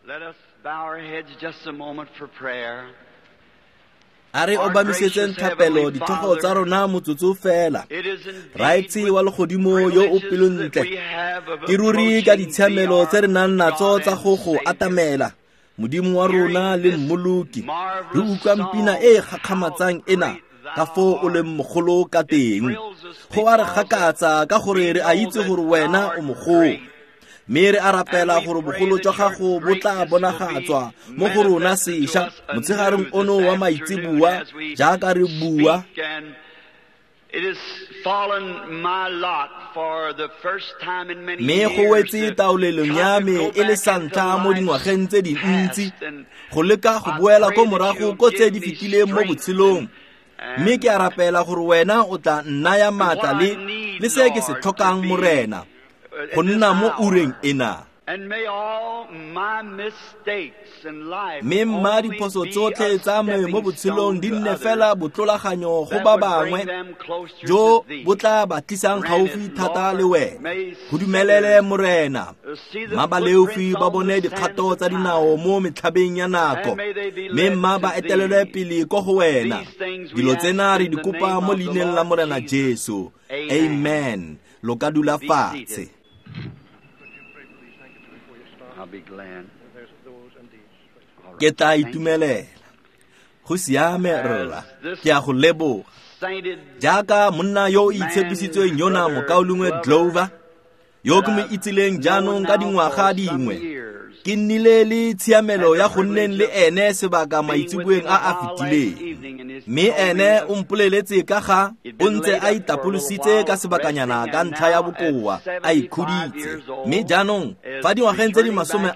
Let us bow our heads just a moment for prayer. Are obamisetseng thapelo dithogo tsa rona motsotso fela. Raitsi wa legodimo yo o pelontle. Ke ruri ka ditshiamelo tse re nang natso tsa go atamela. Modimo wa rona le mmoloki. Re utlwa mpina e gakgamatsang ena ka fo o le mogolo ka teng. Go a re gakatsa ka gore re a itse gore wena o mogolo. Me re a rapela gore bogolo jwa gago bo tla bonagatswa mo go rona sešwa motshegareng ono wa maitsebua jaaka re bua. Me go wetse taolelong ya me e le santla mo dingwageng tse dintsi go leka go boela ko morago ko tse di fetileng mo botshelong. Me ke a rapela gore wena o tla nnaya maatla le se ke se tlhokang morena go nna mo ureng ena. Me mma diphoso tsotlhe tsa me mo botshelong di nne fela botlolaganyo go ba bangwe jo bo tla ba tlisang gaufi thata le wena. Go dumelele morena mabaleufi ba bone dikgato tsa dinao mo metlhabeng ya nako. Me mma ba etelele pele ko go wena. Dilo tsena re di kopa mo leineng la morena Jesu. Amen. Lo ka dula fatshe. Ke tla itumelela go siame rra ke a go leboga jaaka monna yo o itshepisitsweng yona mokaolongwe Glover yo ke mo itsileng jaanong ka dingwaga dingwe ke nnile le tshiamelo ya go nneng le ene sebaka maitsibueng a fetileng. Me ene o mpoleletse ka ga o ntse a itapolositse ka sebakanyana ka ntlha ya bokoa a ikhuditse. Me jaanong fa dingwageng tse di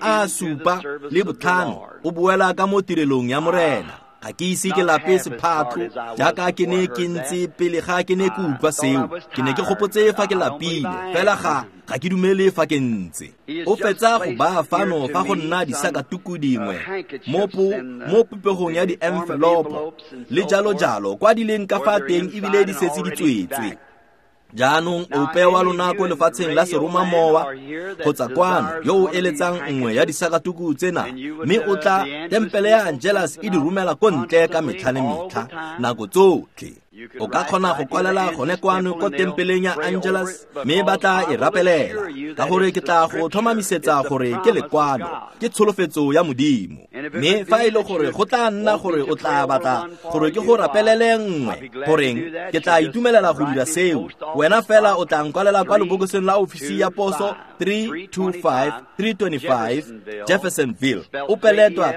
75 o boela ka mo tirelong ya morena. Ga ke ise ke lape sephatlo jaaka ke ne ke ntse pele ga ke ne ke utlwa seo. Ke ne ke gopotse fa ke lapile fela ga ke dumele fa ke ntse. O fetsa go ba fano fa go nna disakatuku dingwe mo pupegong ya di-envelope le jalo kwa di leng ka fa teng ebile di setse di tswetswe. Jaanong o pewa lona ko lefatsheng la seroma mowa kgotsa kwano yo o eletsang nngwe ya disakatuku tsena mme o tla tempele ya Angelus e di rumela ko ntle ka metlha le metlha nako tsotlhe. O ka kgona go kwalela gone kwano ko tempeleng ya Angelus mme ba tla e rapelela ka gore ke tla go tlhomamisetsa gore ke lekwano ke tsholofetso ya Modimo. Mme fa e le gore go tla nna gore o tla batla gore ke go rapelele nngwe goreng ke tla itumelela go dira seo. Wena fela o tla nkwalela kwa lebokoseng la ofisi ya poso 325 Jeffersonville. O peletwa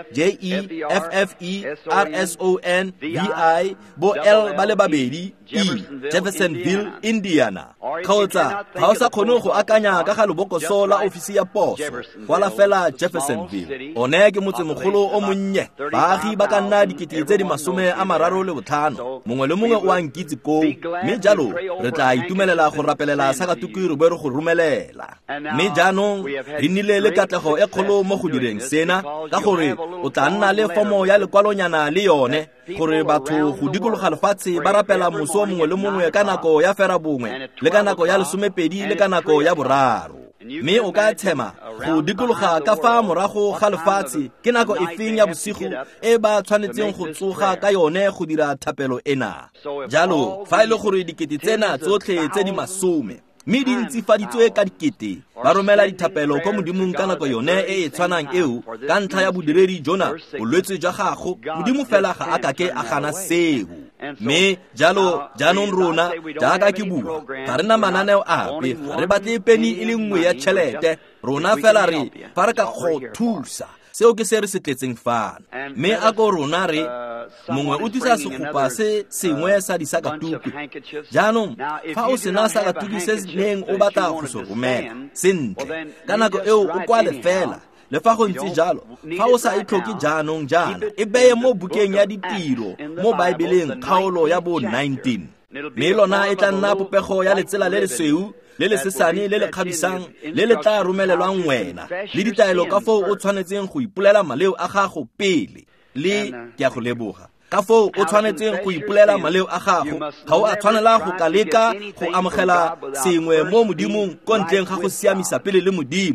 JEFFERSONVI bo L ba le babedi Jeffersonville, Indiana. Kgotsa ga o sa kgone go akanya ka ga lebokoso la ofisi ya poso kwala fela Jeffersonville. One ke motse mogolo o monnye baagi ba ka nna dikete tse di 35. Mongwe le mongwe o a nkitse ko mme jalo re tla itumelela go rapelela sakatuku re bo re go rumelela. Mme jaanong re nnile le katlego e kgolo mo go direng sena ka gore o tla nna le fomo ya lekwalonyana le yone gore batho go dikologa lefatshe ba rapela moso mongwe le mongwe ka nako ya fera bongwe le ka nako ya 12 le ka nako ya boraro. Mme o ka tshema go dikologa ka fa morago ga lefatshe ke nako efeng ya bosigo e ba tshwanetseng go tsoga ka yone go dira thapelo ena. Jalo fa e le gore dikete tsena tsotlhe tse di 10 mme di ntsifaditswe ka dikete ba romela dithapelo ko Modimong ka nako yone e tshwanang eo ka ntlha ya bodiredi jona bolwetse jwa gago Modimo fela ga a kake a gana seo. Mme jalo jaanong rona jaaka ke bua ga re na mananeo ape ga re batle peni e le nngwe ya tšhelete rona fela re fa re ka go thusa seo ke se re se tletseng fana. Mme a ko rona re mongwe o tisa segopa se sengwe sa disakatuku. Jaanong fa o sena sakatuku se neng o batla go se romela sentle ka nako eo o kwale fela le fa go ntse jalo fa o sa itlhoke jaanong jaana e beye mo bukeng ya ditiro mo Baebeleng kgaolo ya bo 19. Mme lona e tla nna popego ya letsela le le sweu le le sesane le le kgabisang le le tla romelelwang wena le ditaelo ka fo o tshwanetseng go ipolela maleo a gago pele le ke a go leboga ka fo o tshwanetseng go ipolela maleo a gago ga o a tshwanela go ka leka go amogela sengwe mo Modimong ko ntleng ga go siamisa pele le Modimo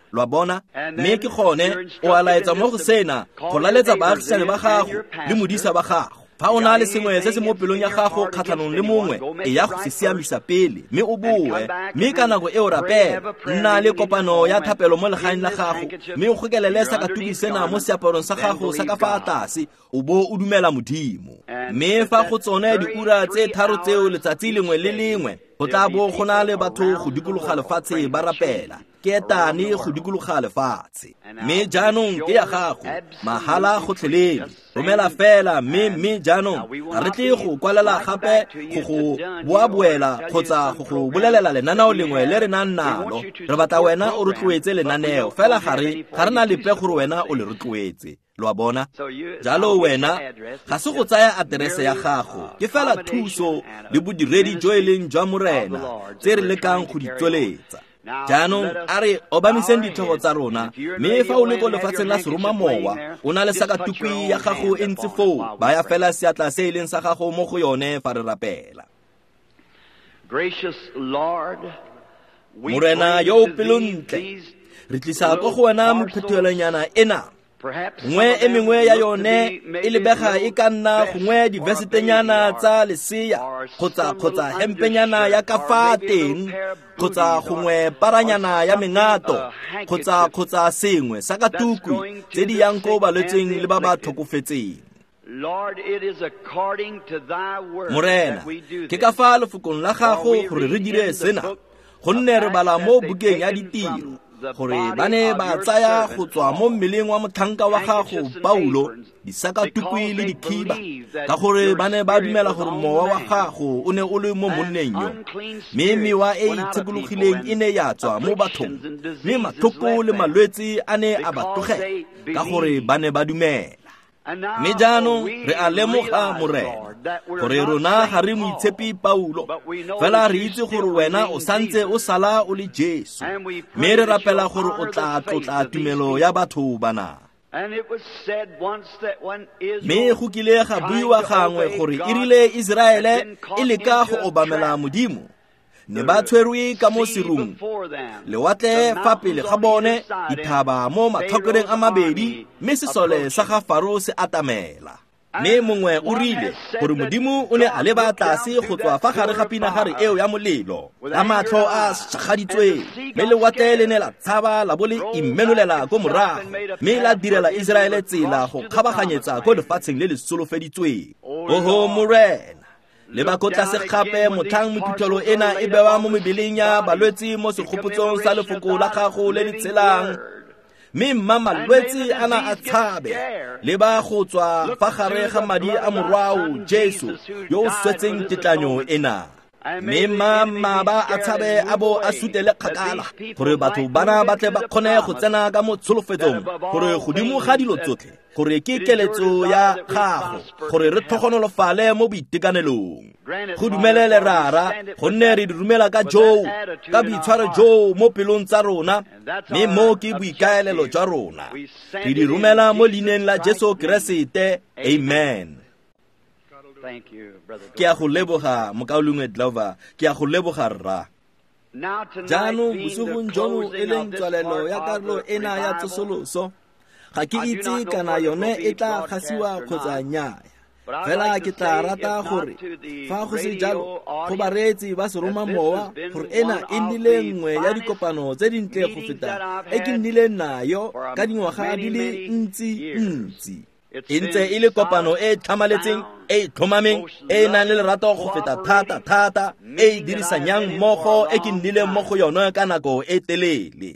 lwa bona mme ke gone o a laetsa mo go sena go laletsa baagisane ba gago le modisa ba gago fa o na le sengwe se se mo pelong ya gago kgatlhanong le mongwe e ya go se siamisa pele mme o boe mme ka nako e o rapela nna le kopano ya thapelo mo legaeng la gago mme o gokelele sa katubi sena mo seaparong sa gago sa ka fa tlase o bo o dumela Modimo mme fa go tsone diura tse 3 tseo letsatsi lengwe le lengwe go tla bo go na le batho go dikologa lefatshe ba rapela ke etane go dikologa lefatshe mme jaanong ke ya gago mahala go tlhelele romela fela mme jaanong ga re tle go kwalela gape go boabuela kgotsa go bolelela lenaneo lengwe le re nang nalo re batla wena o rotloetse lenaneo fela ga re na lepe gore wena o le rotloetse lwa bona jalo wena ga se go tsaya aterese ya gago ke fela thuso le bodiredi jo e leng jwa morena tse re lekang go di tsweletsa jaanong a re obamiseng ditlhogo tsa rona mme fa o le ko lefatsheng la seromamowa o na le sakatukwi ya gago e ntse foo baya fela seatla se e leng sa gago mo go yone fa re rapela morena yo o pelontle re tlisa ko go wena mophethelonyana ena ngwe e mengwe ya yone e lebega e ka nna gongwe divesetenyana tsa leseya kgotsa hempenyana ya ka fa teng kgotsa gongwe paranyana ya mengato kgotsa sengwe sa katukwi tse di yang ko balwetseng le ba ba tlhokofetseng morena ke ka fa lefokong la gago gore re dire sena gonne re bala mo bukeng ya ditiro gore ba ne ba tsaya go tswa mo mmeleng wa motlhanka wa gago Paulo disakatukwi le dikhiba ka gore ba ne ba dumela gore mowa wa gago o ne o le mo monneng yo mme mewa e itshekologileng e ne ya tswa mo bathong mme matlhoko le malwetse a ne a ba tlogela ka gore ba ne ba dumela mme jaanong re a lemoga morena gore rona ga re moitshepi Paulo fela re itse gore wena o santse o sala o le Jesu mme re rapela gore o tla tlotla tumelo ya batho bana mme go kile ga buiwa gangwe gore e rile Israele e leka go obamela Modimo ne ba tshwerwe ka mo serung lewatle fa pele ga bone dithaba mo matlhokoreng a mabedi mme sesole sa ga Faro se atamela mme mongwe o rile gore Modimo o ne a leba tlase go tswa fa gare ga pinagare eo ya molelo la matlho a shagaditswe mme lewatle le ne la tshaba la bo le imenolela ko morago mme la direla Israele tsela go kgabaganyetsa ko lefatsheng le le solofeditsweng oho morena le ba ko tlase gape motlhang mephuthelo ena e bewa mo mebeleng ya balwetse mo segopotso sa lefoko la gago le ditshelang mme malwetse ana a tshabe le ba go tswa fa gare ga madi a morwao Jesu yo o swetseng tetlanyo ena mme ba a tshabe a bo a sutele kgakala gore batho bana ba tle ba kgone go tsena ka mo tsholofetsong gore godimo ga dilo tsotlhe gore ke keletso ya gago gore re tlhogonolofale mo boitekanelong go dumelele rara gonne re di rumela ka boitshwaro jo mo pelong tsa rona mme mo ke boikaelelo jwa rona re di rumela mo leineng la Jesu Keresete amen. Ke a go leboga mokaolongwe Glover ke a go leboga rra jaanong bosogong jono e leng tswalelo ya karolo ena ya tsosoloso ga ke itse kana yone e tla gasiwa kgotsa nnyaya fela ke tla rata gore fa go se jalo go bareetsi ba seromamowa gore ena e nnile nngwe ya dikopano tse dintle go feta e ke nnileng nayo ka dingwaga di le ntsi e ntse e le kopano e tlhamaletseng e tlhomameng e nang le lerato go feta thata e dirisanyang mmogo e ke nnile mmogo yone ka nako e telele.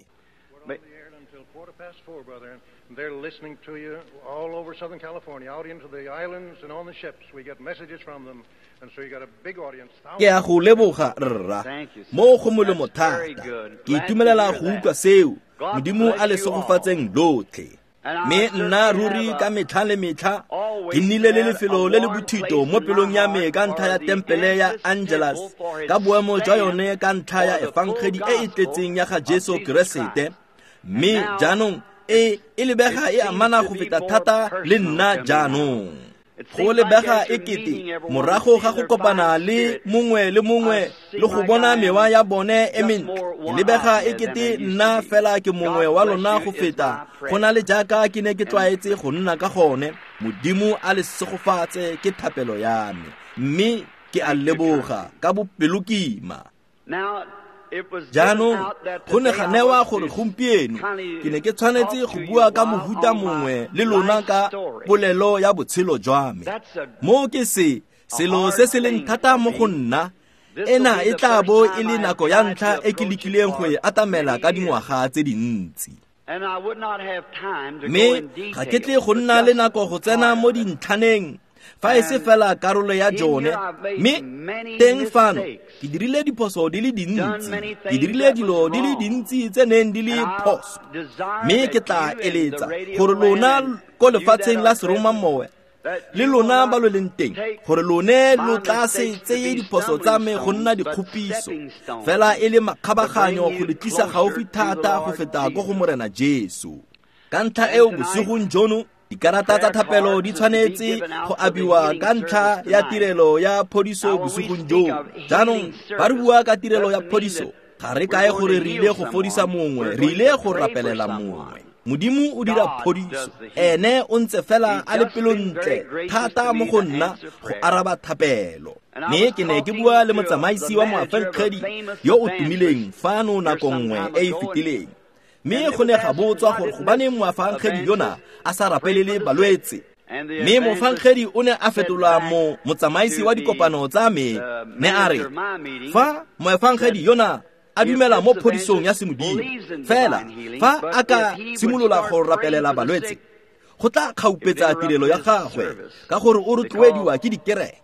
They're listening to you all over Southern California, out into the islands and on the ships. We get messages from them. And so you got a big audience. Ke a go leboga rra mo go molemo thata ke itumelela go utlwa seo Modimo a le sogofatseng lotlhe me nna ruri ka metlha le metlha ke nnile le lefelo le le bothito mo pelong ya me ka ntlha ya tempele ya Angelus ka boemo jwa yone ka ntlha ya efangedi e tletseng ya ga Jesu Keresete mme jaanong e lebega e amana go feta thata le nna jaanong go lebega ekete morago ga go kopana le mongwe le go bona mewa ya bone mentle lebega ekete nna fela ke mongwe wa lona go feta gona le jaaka ke ne ke tlwaetse go nna ka gone modimo a le segofatse ke thapelo ya me mme ke a leboga ka bopelokima. Jaanong go ne ga newa gore gompieno ke ne ke tshwanetse go bua ka mohuta mongwe le lona ka polelo ya botshelo jwa me mo ke selo se se leng thata mo go nna. Ena e tla bo e le nako ya ntlha e ke lekileng go e atamela ka dingwaga tse dintsi mme ga ke tle go nna le nako go tsena mo dintlhaneng fa e se fela karolo ya jone mme teng fano ke dirile diphoso di le dintsi ke dirile dilo di le dintsi tse neng di le phoso mme ke tla eletsa gore lona ko lefatsheng la seromamowa le lona ba lo leng teng gore lone lo tla se tseye diphoso tsa me go nna dikgopiso fela e le makgabaganyo go le tlisa gaufi thata go feta go go Morena Jesu. Ka ntlha eo bosigong jono dikarata tsa thapelo di tshwanetse go abiwa ka ntlha ya tirelo ya phodiso bosigong jo. Jaanong ba re bua ka tirelo ya phodiso ga re kae gore re ile go fodisa mongwe re ile go rapelela mongwe. Modimo o dira phodiso ene o ntse fela a le pelontle thata mo go nna go araba thapelo mme ke ne ke bua le motsamaisi wa moafenkgedi yo o tumileng fano nako nngwe e e fetileng mme go ne ga botswa gore go bane moafenkgedi yona a sa rapelele balwetse mme moafenkgedi o ne a fetola motsamaisi wa dikopano tsa me ne a re fa moafenkgedi yona a dumela mo phodisong ya semodimo fela fa a ka simolola go rapelela balwetse go tla kgaupetsa tirelo ya gagwe ka gore o rotloediwa ke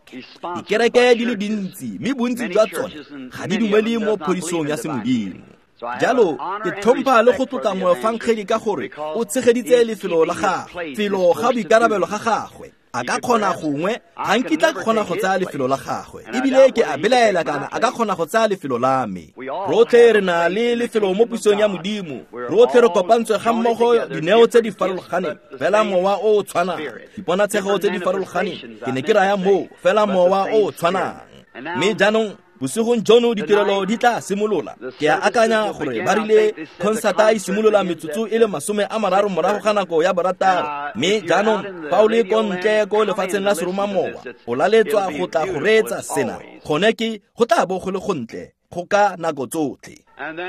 dikereke di le dintsi mme bontsi jwa tsone ga di dumele mo phodisong ya semodimo. Jalo ke tlhompha le go tlotla moafenkgedi ka gore o tshegeditse lefelo la gagwe felo ga boikarabelo ga gagwe a ka kgona gongwe ga nkitla ke kgona go tsaya lefelo la gagwe ebile ke a belaela kana a ka kgona go tsaya lefelo la me. Rotlhe re na le lefelo mo pusong ya modimo rotlhe re kopantswe ga mmogo dineo tse di farologaneng fela mowa o tshwanang diponatshego tse di farologaneng ke ne ke raya mo fela mowa o tshwanang mme jaanong bosigong jono ditirelo di tla simolola ke a akanya gore ba rile konsata e simolola metsotso e le 30 morago ga nako ya borataro mme jaanong fa o le kontle ko lefatsheng la seromamowa o laletswa go tla go reetsa sena gone ke go tla bo go le gontle go ka nako tsotlhe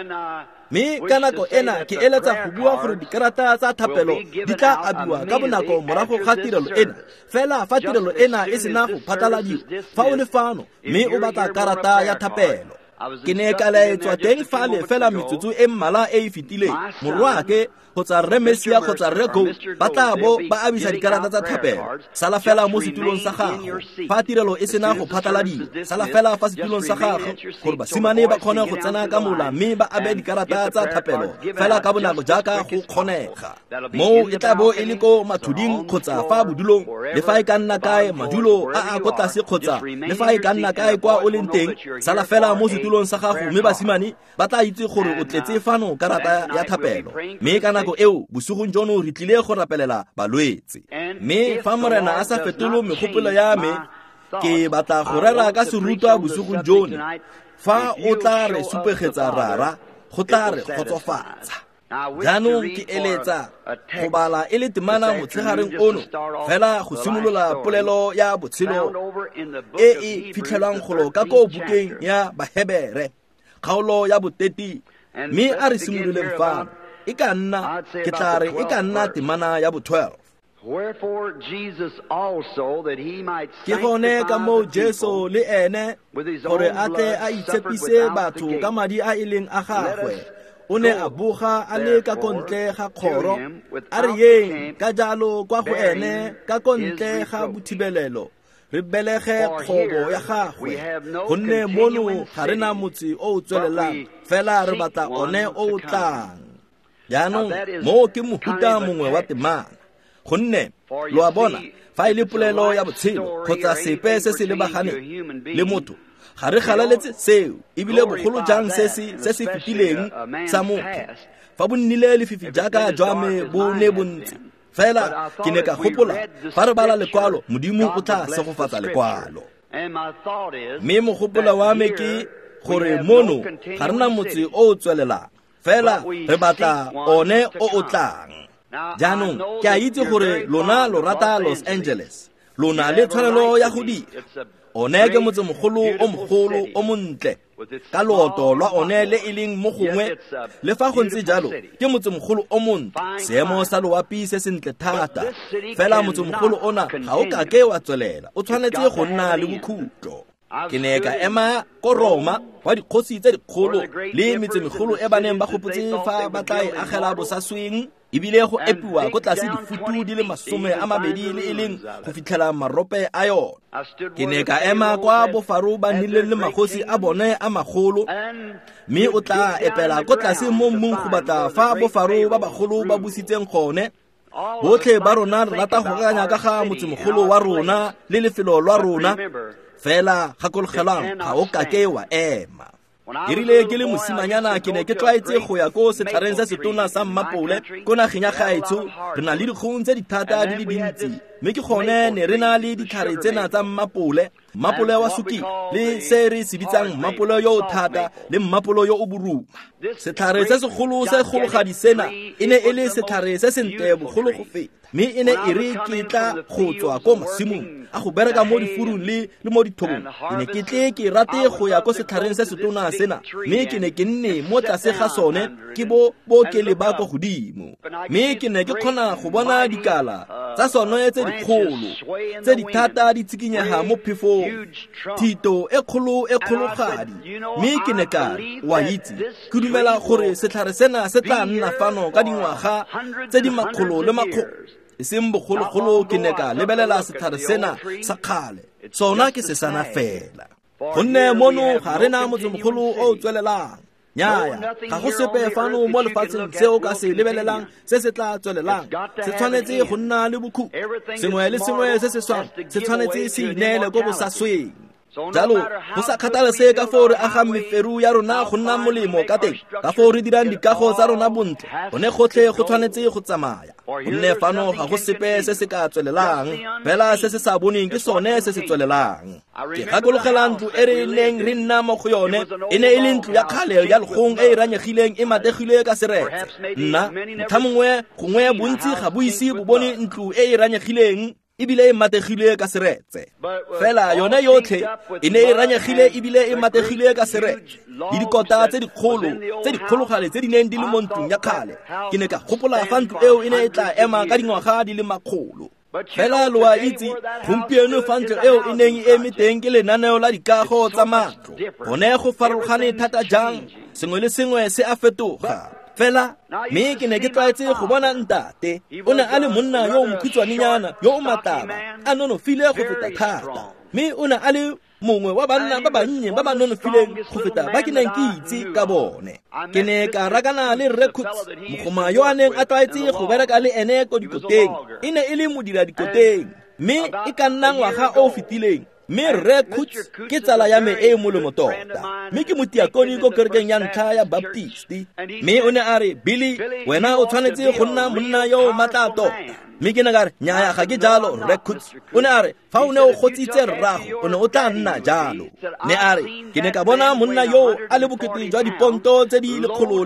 mme ka nako ena ke eletsa go bua gore dikarata tsa thapelo di tla abiwa ka bonako morago ga tirelo ena fela fa tirelo ena e sena go phatlhaladiwa fa o le fano mme o batla karata ya thapelo ke ne ka laetswa teng fale fela metsotso e mmala e e fetileng morwake kgotsa Rre Mesia kgotsa Rre Go ba tla bo ba abisa dikarata tsa thapelo sala fela mo setulong sa gago fa tirelo e sena go phatlaladiwa sala fela fa setulong sa gago gore basimane ba kgone go tsena ka mola mme ba abe dikarata tsa thapelo fela ka bonako jaaka go kgonega mo e tla bo e le ko mathuding kgotsa fa bodulong le fa e ka nna kae madulo a go tlase kgotsa le fa e ka nna kae kwa o leng teng sala fela mo setulong sa gago mme basimane ba tla itse gore o tletse fano karata ya thapelo mme ka nako eo bosigong jono re tlile go rapelela balwetse mme fa Morena a sa fetolo megopolo ya me ke batla go rera ka serutwa bosigong jono fa o tla re supegetsa rara go tla re kgotsofatsa. Jaanong ke eletsa go bala e le temana motshegareng ono fela go simolola polelo ya botshelo e e fitlhelwang golo ka ko bukeng ya Bahebere kgaolo ya bo30 mme a re simololeng fano e ka nna ke tla re e ka nna temana ya bo12 ke gone ka mo Jesu le ene gore a tle a itshepise batho ka madi a e leng a gagwe o ne a boga a le ka kontle ga kgoro a re yeng ka jalo kwa go ene ka kontle ga bothibelelo re belege kgobo ya gagwe gonne mono ga re na motse o o tswelelang fela re batla one o o tlang. Jaanong mo ke mohuta mongwe wa temana gonne lo a bona fa e le polelo ya botshelo kgotsa sepe se se lebaganeng le motho ga re galaletse seo ebile bogolo jang se se fetileng sa motho fa bo nnile lefifi jaaka jwa me bo ne bontse fela ke ne ka gopola fa re bala lekwalo modimo o tla segofatsa lekwalo. Mme mogopolo wa me ke gore mono ga rena motse o o tswelelang, fela re batla one o o tlang. Jaanong ke a itse gore lona lo rata Los Angeles, lona le tshwanelo ya go dira. One ke motse mogolo o montle ka loto lwa one le e leng mo gongwe. Le fa go ntse jalo ke motse mogolo o montle, seemo sa loapi se sentle thata, fela motse mogolo ona ga o ka ke wa tswelela, o tshwanetse go nna le bokhutlo. Ke ne ka ema ko Roma wa dikgosi tse dikgolo le metsemegolo e baneng ba gopotse fa ba tla e agela bosasweng, ebile go epiwa ko tlase difutu di le 20 le e leng go fitlhela marope a yone. Ke ne ka ema kwa bofaro ba nnileng le magosi a bone a magolo, mme o tla epela ko tlase mo mmung go batla fa bofaro ba bagolo ba busitseng gone. Botlhe ba rona re rata go ganya ka ga motsemogolo wa rona le lefelo lwa rona, fela gakologelang ga o ka ke wa ema. E rile ke le mosimanyana ke ne ke tlwaetse go ya ko setlhareng se setona sa Mmapole ko nageng ya gaetsho. Re na le dikgong tse dithata di le dintsi, mme ke gone ne re na le ditlhare tsena tsa Mmapole wa suki le se re se bitsang Mmapole yo o thata le Mmapole yo o boruma. Setlhare se segolo se gologadi sena e ne e le setlhare se sentle bogolo go feta, mme e ne e re ke tla go tswa ko masimong a go bereka mo difurung le mo dithobong. Ke ne ke tle ke rate go ya ko setlhareng se setona sena, mme ke ne ke nne mo tlase ga sone ke bookele ba ko godimo, mme ke ne ke kgona go bona dikala tsa sone tse dikgolo tse dithata di tsikinyega mo phefong, thito e kgologadi. Mme ke ne ka wa itse ke dumela gore setlhare sena se tla nna fano ka dingwaga tse di makgolo le makgolo, e seng bogologolo. Ke ne ka lebelela setlhare sena sa kgale, sona ke se sana fela, gonne mono ga rena motsemogolo o tswelelang. Nyaaya, ga go sepe fano mo lefatsheng se o ka se lebelelang se se tla tswelelang. Se tshwanetse go nna le bokhu, sengwe le sengwe se se swang se tshwanetse se ineele ko bosasweng. Jalo go sa kgathalese ka foo re agang meferu ya rona go nna molemo ka teng, ka foo re dirang dikago tsa rona bontle, gone gotlhe go tshwanetse go tsamaya. Gonne fano ga go sepe se se ka tswelelang, fela se se sa boneng ke sone se se tswelelang. Ke gakologela ntlo e re neng re nna mo go yone, e ne e le ntlo ya kgale ya legong e e ranyegileng e mategilwe ka seretse. Nna ntlha mongwe gongwe bontsi ga bo ise bo bone ntlo e e ranyegileng ebile e mategilwe ka seretse, fela yone yotlhe e ne e ranyegile ebile e mategilwe ka seretse, le dikota tse dikgologale tse di neng di le mo ntlong ya kgale. Ke ne ka gopola fa ntlo eo e ne e tla ema ka dingwaga di le makgolo. Fela lo a itse gompieno fa ntlo eo e neng e eme teng ke lenaneo la dikago tsa matlo, gone go farologane thata jang, sengwe le sengwe se a fetoga. Fela mme ke ne ke tlwaetse go bona ntate o ne a le monna yo o mokhutswanenyana yo o mataba a nonofile go feta thata, mme o ne a le mongwe wa banna ba bannye ba ba nonofileng go feta ba ke neng ke itse ka bone. Ke ne ka rakana le Rekuts, mogoma yo a neng a tlwaetse go bereka le ene ko dikoteng. E ne e le modira dikoteng, mme e ka nna ngwaga o fetileng, mme Rekuts ke tsala ya me e molemo tota, mme ke motiakoni ko kerekeng ya ntlha ya Baptisti. Mme o ne a re, Billy, wena o tshwanetse go nna monna yo matla tota. Mme ke ne ka re, nyaaya ga ke jalo Rekuts. O ne a re, fa o ne o gotsitse rrago o ne o tla nna jalo. Ne a re, ke ne ka bona monna yo a le bokete jwa diponto tse di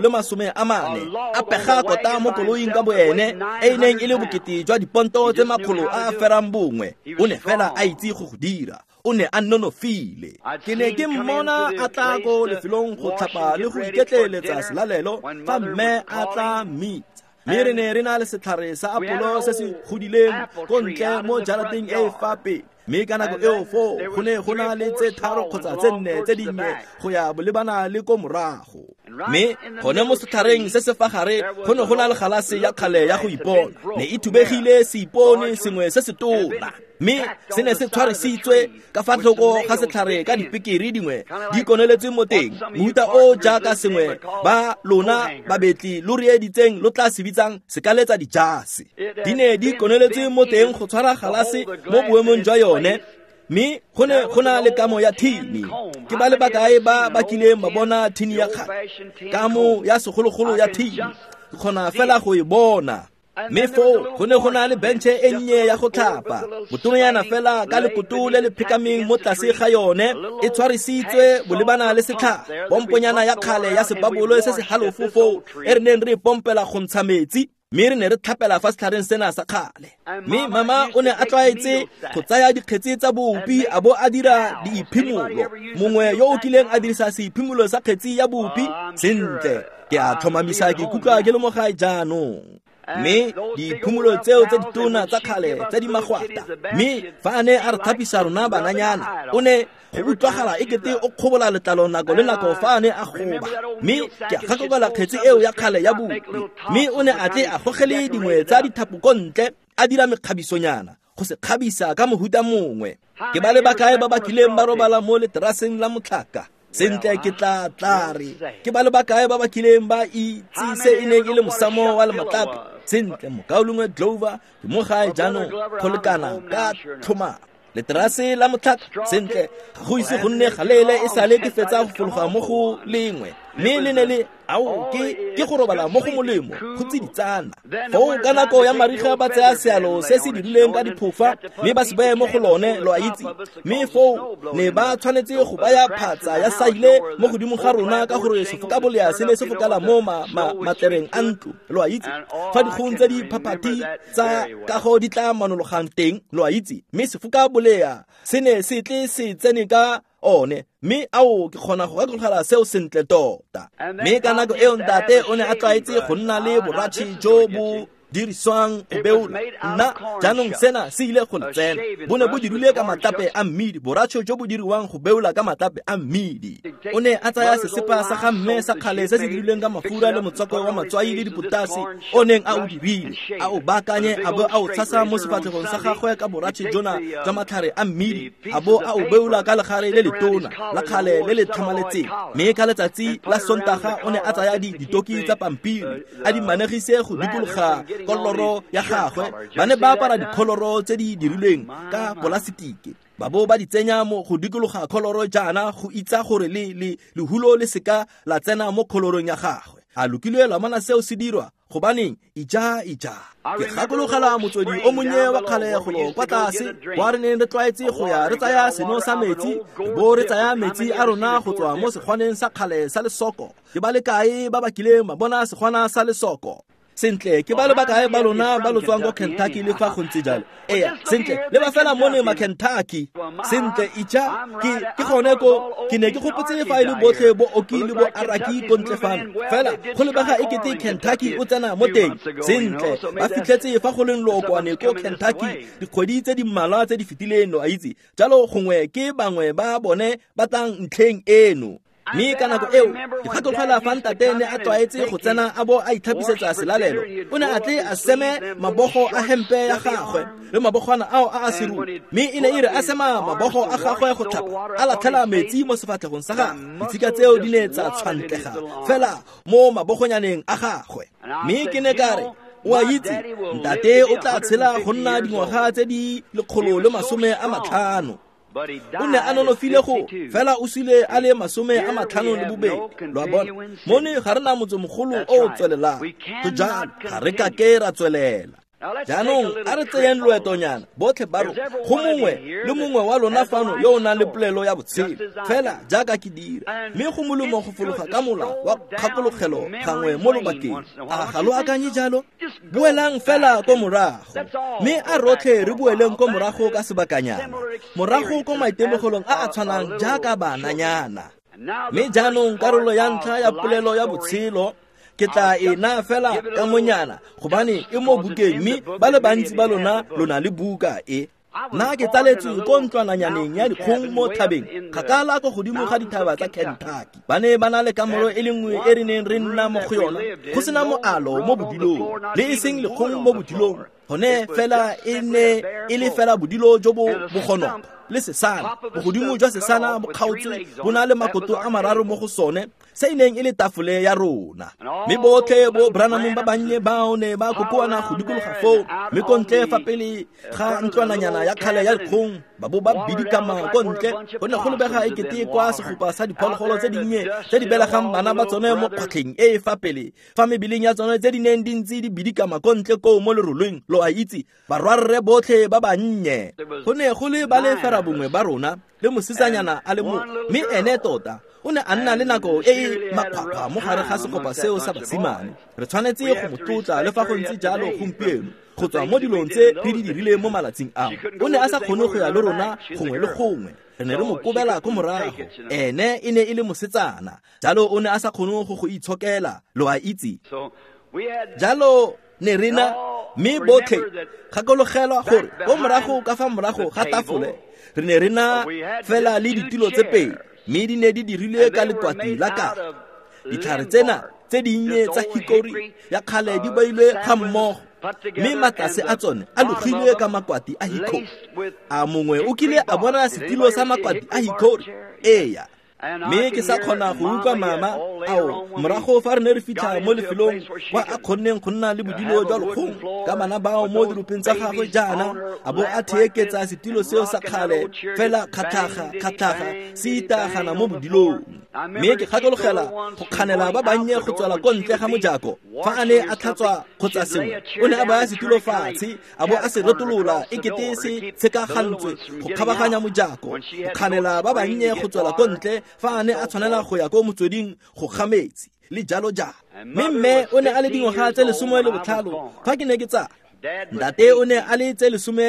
140 a pega kota mo koloing ka boene e neng e le bokete jwa diponto tse makgolo a ferang bongwe. O ne fela a itse go dira, o ne a nonofile. Ke ne ke mmona a tla ko lefelong go tlhapa le go iketleletsa selalelo fa mme a tla mitsa. Mme re ne re na le setlhare sa apolo se se godileng ko ntle mo jarateng e fape, mme ka nako eo fo go ne go na le tse 3 kgotsa tse 4 tse dinnye go ya bolebana le ko morago. Mme gone mo setlhareng se se fa gare go ne go na le galase ya kgale ya go ipona, ne e thubegile se ipone sengwe se se tona, mme se ne se tshwarisitswe ka fa tlhoko ga setlhare ka dipikiri dingwe di koneletswe mo teng, mohuta o jaaka sengwe ba lona babetli lo re editseng lo tla se bitsang se ka letsa dijase. Di ne di koneletswe mo teng go tshwara galase mo boemong jwa yone, mme go na le kamo ya thini. Ke ba le bakae ba kileng ba bona thini ya kgale, kamo ya segologolo ya thini, ke kgona fela go e bona. mme foo go ne go na le benche e nnye ya go tlhapa botonyana fela ka lekoto le le phekameng mo tlase ga yone e tshwarisitswe bolebana le setlha pomponyana ya kgale ya sebabolo se se halofo foo e re neng re pompela go ntsha metsi mme re ne re tlhapela fa setlhareng sena sa kgale mme mama o ne a tlwaetse go tsaya dikgetsi tsa bopi a bo a dira diphimolo mongwe yo o kileng a dirisa sephimolo sa kgetsi ya bopi sentle ke a tlhomamisa ke kutlwa ke le mo gae jaanong mme diphumulo tseo tse ditona tsa kgale tse di magwata mme fa a ne a re thapisa rona bananyana o ne go utlwagala ekete o kgobola letlalo nako le nako fa a ne a goba mme ke a gakokela kgetsi eo ya kgale ya bopi mme o ne a tle a gogele dingwe tsa dithapo ko ntle a dira mekgabisonyana go se kgabisa ka mohuta mongwe ke ba le bakae ba ba kileng ba robala mo leteraseng la motlhaka sentle ke tla re ke ba le bakae ba ba kileng ba itsise e neng e le mosamo wa le matlape sentle mokaolongwe Glover ke mo gae jaanong go lekana ka tlhoma leterase la motlhaka sentle go ise go nne galele e sale ke fetsa go fologa mo go lengwe mme le ne le ao ke go robala mo go molemo go tsiditsana foo ka nako ya mariga ba tsaya sealo se se dirileng ka diphofa mme ba se beye mo go lone lo a itse mme foo ne ba tshwanetse go baya phatsa ya saile mo godimo ga rona ka gore sefoka bolea se ne se fokala mo matlereng a ntlo lo a itse fa dikgong tse di phaphathi tsa kago di tla manologang teng lo a itse mme sefoka bolea se ne se tle se tsene ka one mme ao ke kgona go gakogela seo sentle tota mme ka nako eo ntate o ne a tlwaetse go nna le boratšhi jo bo diriswang go beola nna jaanong sena se ile go letsena bo ne bo dirile ka matlape a mmidi boratšho jo bo diriwang go beola ka matlape a mmidi o ne a tsaya sesepa sa ga mme sa kgale se se dirileng ka mafura le motswako wa matswai le dipotase o neng a o dirile a o baakanye a bo a o tshasa mo sefatlhegong sa gagwe ka boratšhe jona jwa matlhare a mmidi a bo a o beola ka legare le letona la kgale le le tlhamaletseng mme ka letsatsi la sontaga o ne a tsaya ditoki tsa pampiri a di manegise go dikologa koloro ya gagwe ba ne ba apara dikholoro tse di dirilweng ka polasitiki ba bo ba di tsenya mo go dikologa kholoro jaana go itsa gore lehulo le seka la tsena mo kholorong ya gagwe a lokilwe la mana seo se dirwa gobaneng ija ke gakologela motswedi o monnye wa kgalegolo kwa tlase wa re neng re tlwaetse go ya re tsaya seno sa metsi bo re tsaya metsi a rona go tswa mo sekgwaneng sa kgale sa lesoko ke ba le kae ba ba kileng ba bona sekgwana sa lesoko sentle ke ba le bakae ba lona ba lotswang go Kentucky le fa go ntse jalo sentle le ba fela mone ma Kentucky sentle ija ke gone ko ke ne ke gopotse fa ile botlhe bo okile bo araki ko ntle fana fela go le baga ekete Kentucky o tsena mo teng sentle ba fitlhetse fa go leng lookwane ko Kentucky dikgwedi tse di mmalwa tse di fetileng no a itse jalo gongwe ke bangwe ba bone ba tang ntlheng eno mme ka nako eo dikgatogela fa ntate ne a tlwaetse go tsena a bo a itlhapisetsa selalelo o ne a tle a seme mabogo a hempe ya gagwe le mabogwana ao a seruri mme e ne e re a sema mabogo a gagwe go tlhapa a latlhela metsi mo sefatlhegong sa gagwe ditshika tseo di ne tsa tshwantlega fela mo mabogonyaneng a gagwe mme ke ne ka re o a itse ntate o tla tshela go nna dingwaga tse di 150 o ne a nonofile go fela o sile a le 52 lo a bona mone ga rena motse mogolo o tswelelang to jalo ga re ka ke ra tswelela jaanong a re tseyeng loetonyana botlhe ba rona go mongwe le mongwe wa lona fano yo o nang le polelo ya botshelo fela jaaka ke dira mme go molemo go fologa ka mola wa kgakologelo gangwe mo lobakeng a ga lo akanye jalo boelang fela ko morago mme a rotlhe re boeleng ko morago ka sebakanyana morago ko maitemogelong a tshwanang jaaka bananyana mme jaanong karolo ya ntlha ya polelo ya botshelo ke tla ena fela ka monyana gobane e mo bukeng mme ba le bantsi ba lona le buka e nna ke tsaletswe ko ntlwananyaneng ya dikgong mo thabeng kgakala ko godimo ga dithaba tsa Kentucky ba ne ba na le kamoro e le nngwe e re neng re nna mo go yona go sena moalo mo bodulong le e seng lekgong mo bodulong gone fela e ne e le fela bodilo jo bo bogonoko le sesana bogodimo jwa sesana bo kgaotswe bo na le makoto a mararo mo go sone se ineng e le tafole ya rona mme botlhe bo Branham ba bannye bao ne ba kokoana go dikologa foo mme kontle fa pele ga ntlwananyana ya kgale ya dikgong ba bo ba bidikama ko ntle go ne go lebega ekete kwa segopa sa diphologolo tse dinnye tse di belegang bana ba tsone mo kgwatlheng e fa pele fa mebileng ya tsone tse di neng di ntse di bidikama ko ntle ko mo leroleng lo a itse barwarre botlhe ba bannye go ne go le ba le fera bongwe ba rona le mositsanyana a le mo mme ene tota o ne a nna le nako e e makgwakgwa mo gare ga segopa seo sa basimane re tshwanetse go mo tlotla le fa go ntse jalo gompieno go tswa mo dilong tse re di dirile mo malatsing ao o ne a sa kgone go ya le rona gongwe le gongwe re ne re mo kobela ko morago ene e ne e le mosetsana jalo o ne a sa kgone go itshokela lo a itse jalo ne rena mme botlhe gakologelwa gore o morago ka fa morago ga tafole re ne rena fela le ditilo tse pedi mme di ne di dirilwe ka lekwati la kara ditlhare tsena tse dinnye tsa hikori ya kgale di beilwe ga mmogo mme matase a tsone a logilwe ka makwati a hikori a mongwe o kile a bona setilo sa makwati a hikori eya mme ke sa kgona go utlwa mama ao morago fa re ne re fitlha mo lefelong kwa a kgonneng go nna le bodilo jwa legong ka bana bao mo diropeng tsa gagwe jaana a bo a theeketsa setilo seo sa kgale fela kgatlhaga se itagana mo bodilong mme ke gakologelwa go kganela ba bannye go tswela ko ntle ga mojako fa a ne a tlhatswa kgotsa sengwe o ne a baya setilo fatshe a bo a se rotolola ekete se tshekagantswe go kgabaganya mojako go kganela ba bannye go tswela ko ntle fa a ne a tshwanela go ya ko motsweding go gametse le jalo jalo mme o ne a le dingwaga tse 15 fa ke ne ke tsa ntate o ne a le tse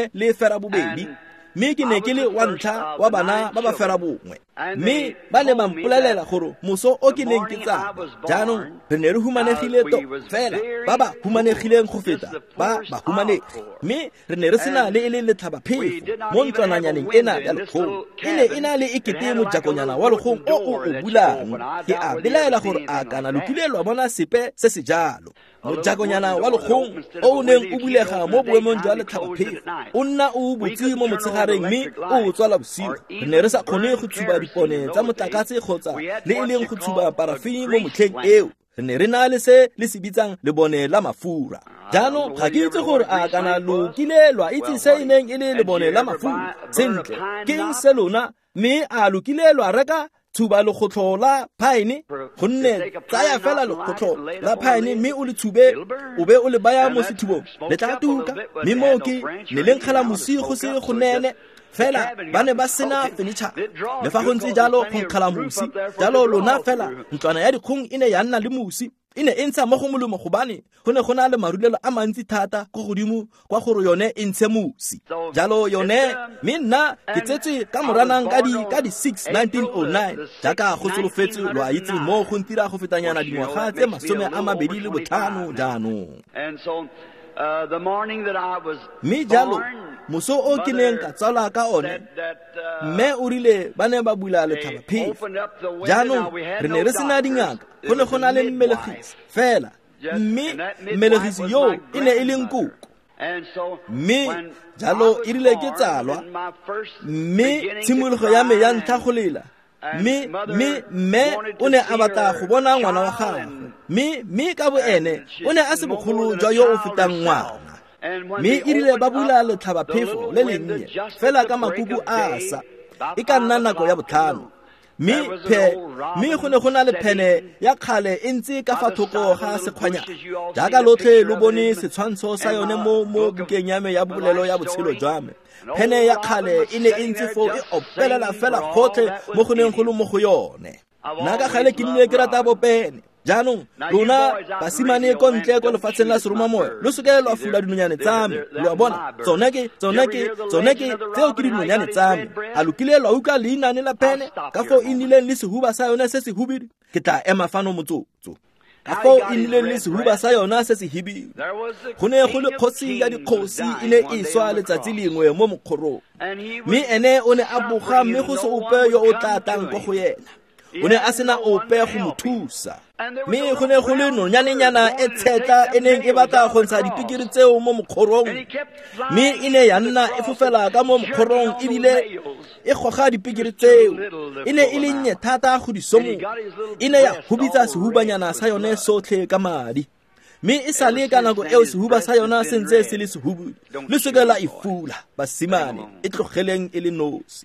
12 mme ke ne ke le wa ntlha wa bana ba ba fera bongwe mme ba ne ba mpolelela gore moso o ke neng ke tsaba jaanong re ne re humanegile to fela ba ba humanegileng go feta ba humanegi mme re ne re sena le le letlhabaphefo mo ntlwananyaneng ena ya legong e ne e na le ekete mojakonyana wa legong o o bulang ke a belaela gore a kana lokile lwa bona sepe se se jalo mojakonyana wa legong o neng o bulega mo boemong jwa letlhabaphefo o nna o botsi mo motshegareng mme o tswala bosigo re ne re sa kgone go tshuba dipone tsa motlakase kgotsa le e leng go tshuba parafini mo motlheng eo re ne re na le se le se bitsang lebone la mafura jaanong ga ke itse gore a kana lo kile lwa itse se e neng e le lebone la mafura sentle ke eng se lona mme a lo kile lwa reka tshuba legotlo la pine gonne tsaya fela legotlo la pine mme o le tshube o be o le baya mo sethubong le tla tuka mme mo ke le lenkgala mosigo se go nene fela ba ne ba sena furniture le fa go ntse jalo go nkgala mosi jalo lona fela ntlwana ya dikgong e ne ya nna le mosi e ne e ntsha mo go molemo gobane go ne go na le marulelo a mantsi thata go godimo kwa gore yone e ntshe mosi jalo yone mme nna ke tsetswe ka moranang ka di 6 1909 jaaka go solofetse lwa itse mo go ntira go fetanyana dingwaga tse 25 jaanong mme jalo moso o ke neng ka tswala ka one mme o rile ba ne ba bula letlhabaphefo jaanong re ne re sena dingaka go ne go na le mmelegisi fela mme mmelegisi yo e ne e leng koko mme jalo e rile ke tsalwa mme tshimologo ya me ya ntlha go lela mme o ne a batla go bona ngwana wa gagwe mme ka bo ene o ne a se bogolo jwa yo o fetang ngwana mme e rile ba bula letlhabaphefo le lennye fela ka makuku a sa e ka nna nako ya botlhano mme go ne go na le phene ya kgale e ntse ka fa thoko ga sekgwanyana jaaka lotlhe lo bone setshwantsho sa yone mo bukeng ya me ya bolelo ya botshelo jwa me phene ya kgale e ne e ntse fo e opelela fela gotlhe mo go neng go le mo go yone nna ka gale ke nnile ke rata bopene jaanong lona basimane ko ntle ko lefatsheng la seromamoya lo seke lwa fula dinonyane tsa me lo bona tsone ke tseo ke dinonyane tsa me a lokile lwa utlwa leinane la phene ka fo e nnileng le sehuba sa yone se se hubidi ke tla ema fano motsotso ka fo e nnileng le sehuba sa yona se se hibidi go ne go le kgosi ya dikgosi e ne e swa letsatsi lengwe mo mokgorong mme ene o ne a boga mme go se ope yo o tla tang go go yena o ne a sena ope go mo thusa mme go ne go le nonyanenyana e tshetla e neng e batla go ntsha dipikiri tseo mo mokgorong mme e ne ya nna e fofela ka mo mokgorong ebile e goga dipikiri tseo e ne e le nnye thata go disomo e ne ya hubitsa sehubanyana sa yone sotlhe ka madi mme e sa le ka nako eo sehuba sa yona se ntse se le sehubu le sekela e fula basimane e tlogeleng e le nosi.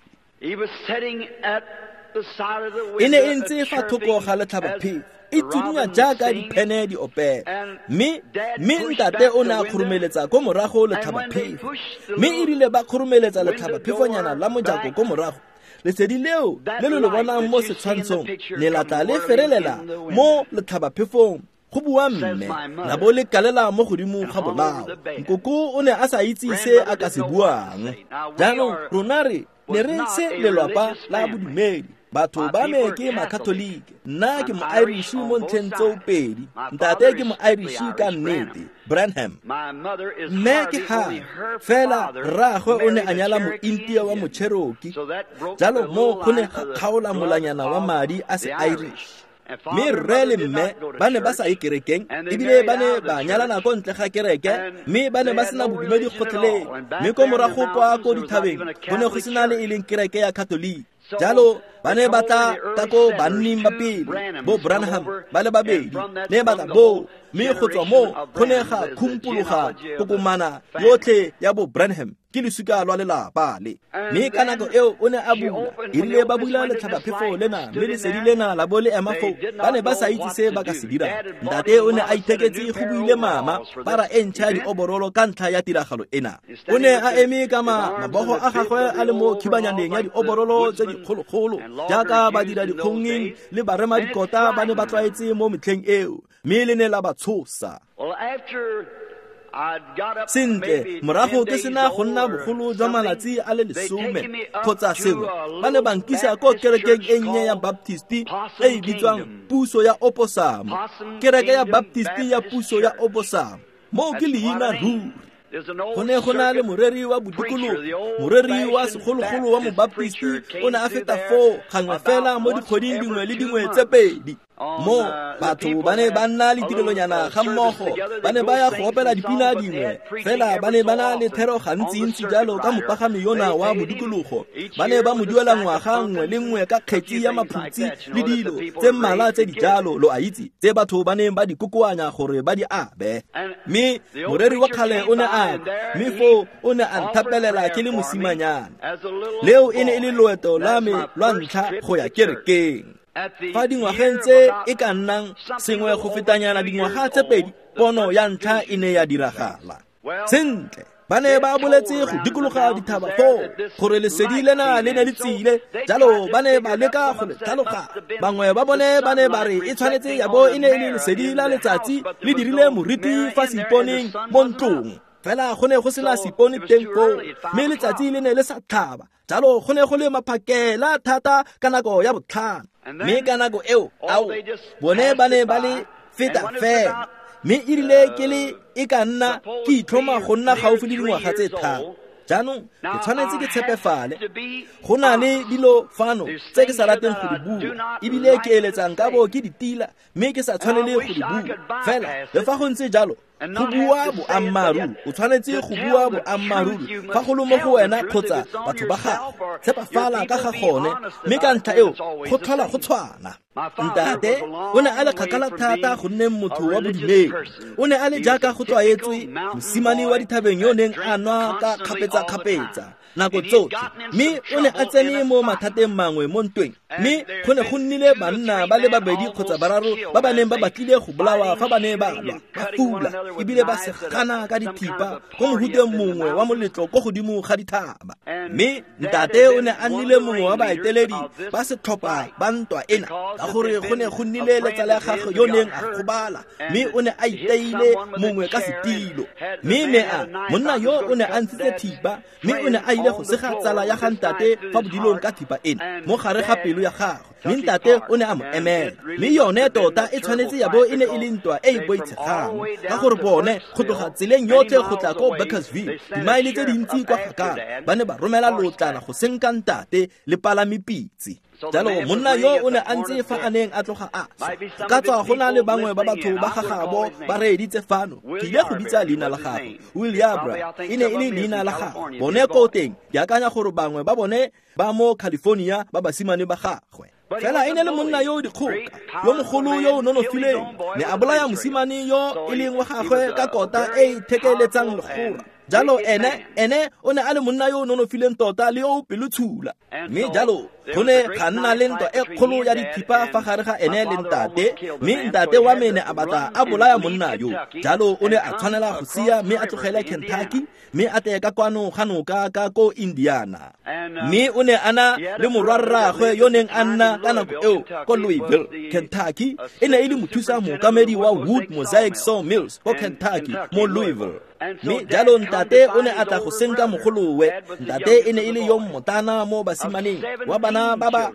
E ne e ntse fa thoko ga letlhabaphefo e tunya jaaka diphene di opela, mme ntate o ne a khurumeletsa ko morago letlhabaphefo, mme e rile ba khurumeletsa letlhabaphefonyana la mojako ko morago. Lesedi leo le le bonang mo setshwantshong ne la tla le ferelela mo letlhabaphefong go bua mme la bo le kalela mo godimo ga bolao. Nkoko o ne a sa itse se a ka se buang. Jaanong rona re ne re se lelapa la bodumedi. Batho ba me ke makatolike, nna ke mo-Irish mo ntlheng tseo pedi, ntate ke mo-Irish ka nnete, Branham. Mme ke Hare, fela rragwe o ne a nyala mo-India wa mo-Cherokee, jalo mo go ne ga kgaola molanyana wa madi a se-Irish. Mme rre le mme ba ne ba sa ye kerekeng, ebile ba ne ba nyalana ko ntle ga kereke, mme ba ne ba sena bodumedi gotlheleng, mme ko morago kwa ko dithabeng go ne go sena le e leng kereke ya Catholic. Jalo ba ne ba tla ka ko banning ba pele bo Branham ba le babedi ne ba tla bo, mme go tswa mo go ne ga khumpologa kokomana yotlhe ya bo Branham ke lesuka lwa lelapa le. Mme ka nako eo o ne a bula e rile ba bula letlhabaphefo lena mme lesedi lena la bo le ema foo ba ne ba sa itse se ba ka se dira. Ntate o ne a itheketse go buile mama para e ntšha ya dioborolo ka ntlha ya tiragalo ena. O ne a eme ka mabogo a gagwe a le mo khibanyaneng ya dioborolo tse dikgologolo jaaka ba dira dikgongeng le barema dikota ba ne ba tlwaetse mo metlheng eo, mme le ne la ba tshosa. Sentle morago ke sena go nna bogolo jwa malatsi a le 10 kgotsa sengwe ba ne ba nkisa ko kerekeng e nnye ya Baptisti e e bitswang Puso ya Opossum, kereke ya Baptisti ya Puso ya Opossum mo ke leina ruri. Go ne go na le moreri wa bodikolo, moreri wa segologolo wa mobaptisti o ne a feta 4 gangwe fela mo dikgweding dingwe le dingwe tse pedi. Mo batho ba ne ba nna le tirelonyana ga mmogo, ba ne ba ya go opela dipina dingwe fela, ba ne ba na le thero gantsi jalo ka mopagami yona wa bodikologo. Ba ne ba mo duela ngwaga nngwe le nngwe ka kgetsi ya maphutsi le dilo tse mmala tse di jalo lo a itse tse batho ba ne ba di kokoanya gore ba di abe. Mme moreri wa kgale o ne a mme fo o ne a nthapelela ke le mosimanyana. Leo e ne e le loeto la me lwa ntlha go ya kerekeng. Fa dingwageng tse e ka nnang sengwe go fetanyana dingwaga tse pedi, pono ya ntlha e ne ya diragala. Sentle ba ne ba boletse go dikologa dithaba gore lesedi lena le ne le tsile, jalo ba ne ba leka go le tlhaloga. Bangwe ba bone ba ne ba re e tshwanetse ya bo e ne e le lesedi la letsatsi le dirile moriti fa seiponeng mo ntlong. Fela go ne go sena seipone teng foo, mme letsatsi le ne le sa tlhaba, jalo go ne go le maphakela thata ka nako ya botlhano. Mme ka nako eo bone ba ne ba le feta fela, mme e rile ke le e ka nna ke itlhoma go nna gaufi le dingwaga tse 3. Jaanong ke tshwanetse ke tshepefale go na le dilo fano tse ke sa rateng go di bua, ebile ke eletsang ka bo ke ditila, mme ke sa tshwanele go di bua. Fela le fa go ntse jalo go bua boammaaruri, o tshwanetse go bua boammaaruri fa go le mo go wena kgotsa batho ba gago. Tshepafala ka ga gone, mme ka ntlha eo go tlhola go tshwana. Ntate o ne a le kgakala thata go nne motho wa bodumedi, o ne a le jaaka go tlwaetswe mosimane wa dithabeng yo neng a nwa ka kgapetsa nako tsotlhe, mme o ne a tsene mo mathateng mangwe mo ntweng. Mme go ne go nnile banna ba le babedi kgotsa bararo ba ba neng ba batlile go bolawa fa ba ne ba lwa ba fula, ebile ba segana ka dithipa go mohuteng mongwe wa moletlo ko godimo ga dithaba. Mme ntate o ne a nnile mongwe wa baeteledi ba setlhopha ba ntwa ena ka gore go ne go nnile letsala ya gagwe yo neng a gobala, mme o ne a iteile mongwe ka setilo. Mme mea monna yo o ne a ntshitse thipa, mme o ne a ile go sega tsala ya ga ntate fa bodilong ka thipa ena mo gare ga pelo ya gagwe. Mme ntate o ne a mo emela, mme yone tota e tshwanetse ya bo e ne e le ntwa e e boitshegang ka gore bone go tloga tseleng yotlhe go tla ko Bakersville, dimaele tse dintsi kwa kgakala, ba ne ba romela lotlana go senka ntate le palamepitse. Jalo monna yo o ne a ntse fa a neng a tloga a ka tswa go na le bangwe ba batho ba gagabo ba reeditse fano, ke ile go bitsa leina la gagwe Williabra, e ne e le leina la gagwe. Bone ko teng ke akanya gore bangwe ba bone ba mo California ba basimane ba gagwe. fela ene le monna yo dikgoka yo mogolo yo o nonofileng ne a bolaya mosimane yo e leng wa gagwe ka kota e thekeletsang legora jalo ene o ne a le monna yo o nonofileng tota le yo pelutshula mme jalo go ne ga nna le ntwa e kgolo ya dithipa fa gare ga ene le ntate mme ntate wa me ne a batla a bolaya monna yo jalo o ne a tshwanela go sia mme a tlogela Kentucky mme a teka kwano ga noka ka ko Indiana mme o ne ana le morwarragwe yo neng a nna ka nako eo ko Louisville Kentucky e ne e le mothusa mookamedi wa Wood Mosaic Sawmills ko Kentucky mo Louisville mme jalo ntate o ne a tla go senka mogolowe ntate e ne e le yo mmotana mo basimaneng wa bana ba ba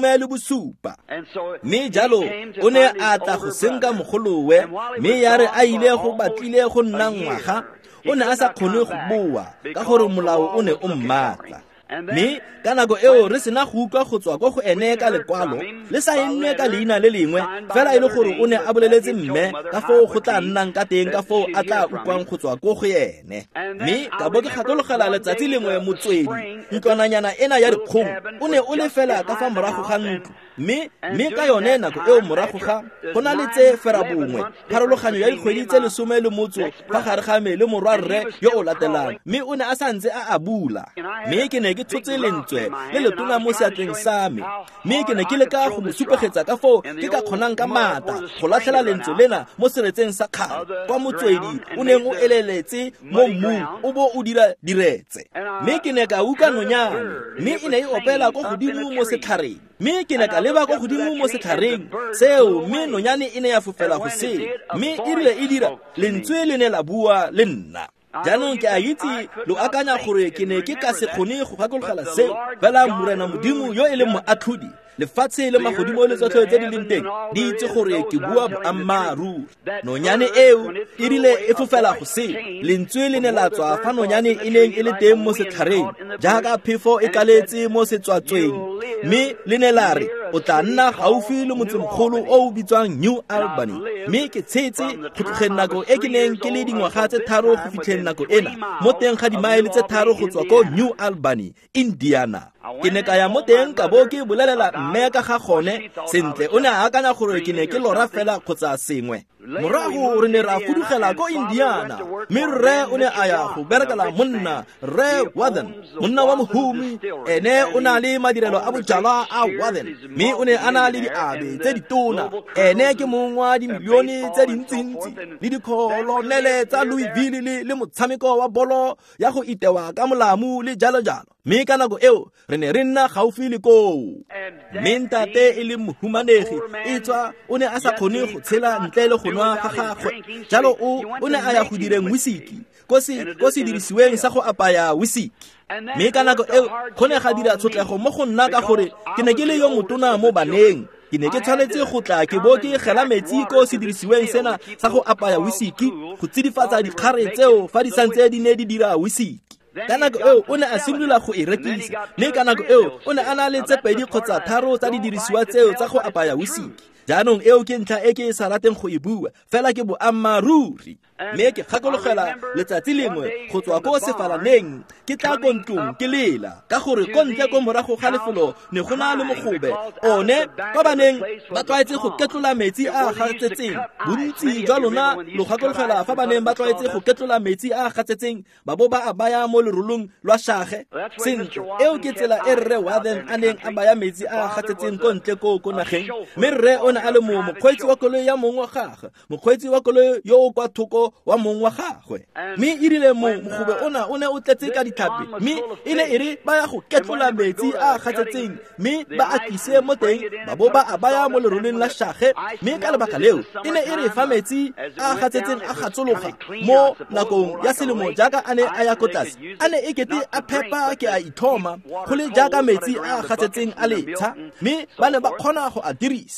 17 mme jalo o ne a tla go senka mogolowe mme ya re a ile go batlile go nna ngwaga o ne a sa kgone go boa ka gore molao o ne o mmatla mme ka nako eo re sena go utlwa go tswa go ene ka lekwalo le sa ennwe ka leina le lengwe fela e le gore o ne a boleletse mme ka foo go tla nnang ka teng ka foo a tla utlwang go tswa go ene mme ka bo ke gakologelwa letsatsi lengwe motswedi ntlwananyana ena ya dikgong o ne o le fela ka fa morago ga ntlo mme ka yone nako eo morago ga go na le tse fera bongwe pharologanyo ya dikgwedi tse 10 fa gare ga me le morwarre yo o latelang mme o ne a santse a bula mme ke ne ke thotse lentswe le letona mo seatleng sa me mme ke ne ke le ka go mosupegetsa ka foo ke ka kgonang ka mata go latlhela lentswe lena mo seretseng sa kgale kwa motswedi o neng o eleletse mo mmung o bo o dira diretse mme ke ne ka uka nonyane mme e ne e opela go godimo mo setlhareng mme ke ne ka leba go godimo mo setlhareng seo mme nonyane e ne ya fofela go se mme e rile e dira lentswe le ne la bua le nna jaanong ke a itse lo akanya gore ke ne ke ka se kgone go gakologela se fela morena modimo yo e leng moatlhodi lefatshe le magodimo le tsotlhe tse di leng teng di itse gore ke bua boammaaruri nonyane eo e rile e fofela go se lentswe le ne la tswa fa nonyane e neng e le teng mo setlhareng jaaka phefo e kaletse mo setswatsweng mme le ne la re o tla nna gaufi le motsemogolo o o bitswang New Albany mme ke tshetse go tlogeng nako e ke neng ke le dingwaga tse 3 go fitlheng nako ena mo teng ga dimaele tse 3 go tswa ko New Albany Indiana ke ne ka ya mo teng ka bo ke bolelela mme ka ga gone sentle o ne a akanya gore ke ne ke lora fela kgotsa sengwe morago re ne ra fudugela ko Indiana mme rre o ne a ya go berekela monna Rre Warden monna wa mohumi ene o na le madirelo a bojalwa a Warden mme o ne a na le diabe tse ditona ene ke mongwe wa dimilione tse dintsintsi le dikolonele tsa Louisville le motshameko wa bolo ya go itewa ka molamu le jalo mme ka nako eo re ne re nna gaufi le koo mme ntate e le mohumanegi e tswa o ne a sa kgone go tshela ntle le go nwa ga gagwe jalo o ne a ya go direng whisky ko se dirisiweng sa go apaya whisky mme ka nako eo go ne ga dira tshotlego mo go nna ka gore ke ne ke le yo motona mo baneng ke ne ke tshwanetse go tla ke bo ke gela metsi ko se dirisiweng sena sa go apaya whisky go tsidifatsa dikgare tseo fa di santse di ne di dira whisky ka nako eo o ne a simolola go e rekisa mme ka nako eo o ne a na le tse 2 kgotsa 3 tsa didirisiwa tseo tsa go apaya whisky jaanong eo ke ntlha e ke sa rateng go e bua fela ke boammaaruri mme ke gakologela letsatsi lengwe go tswa ko sefalaneng ke tla ko ntlong ke lela ka gore ko ntle ko morago ga lefelo ne go na le mogobe one ba baneng ba tlwaetse go ketlola metsi a gatsetseng bontsi jwa lona lo gakologela fa baneng ba tlwaetse go ketlola metsi a gatsetseng ba bo ba a baya mo lerolong lwa shage sentle eo ke tsela e Rre Warden a neng a baya metsi a gatsetseng ko ntle ko nageng mme rre o ne a le mokgweetsi wa koloi ya mongwe wa gagwe mokgweetsi wa koloi yo o kwa thoko wa mongwe wa gagwe mme e rile mogobe o ne o tletse ka ditlhapi mme e ne e re ba ya go ketlola metsi a gatsetseng mme ba a tlise mo teng ba bo ba a baya mo leroleng la shage mme ka lebaka leo e ne e re fa metsi a gatsetseng a gatsologa mo nakong ya selemo jaaka a ne a ya ko tlase a ne e kete a phepa ke a ithoma go le jaaka metsi a gatsetseng a letsha mme ba ne ba kgona go a dirisa e seng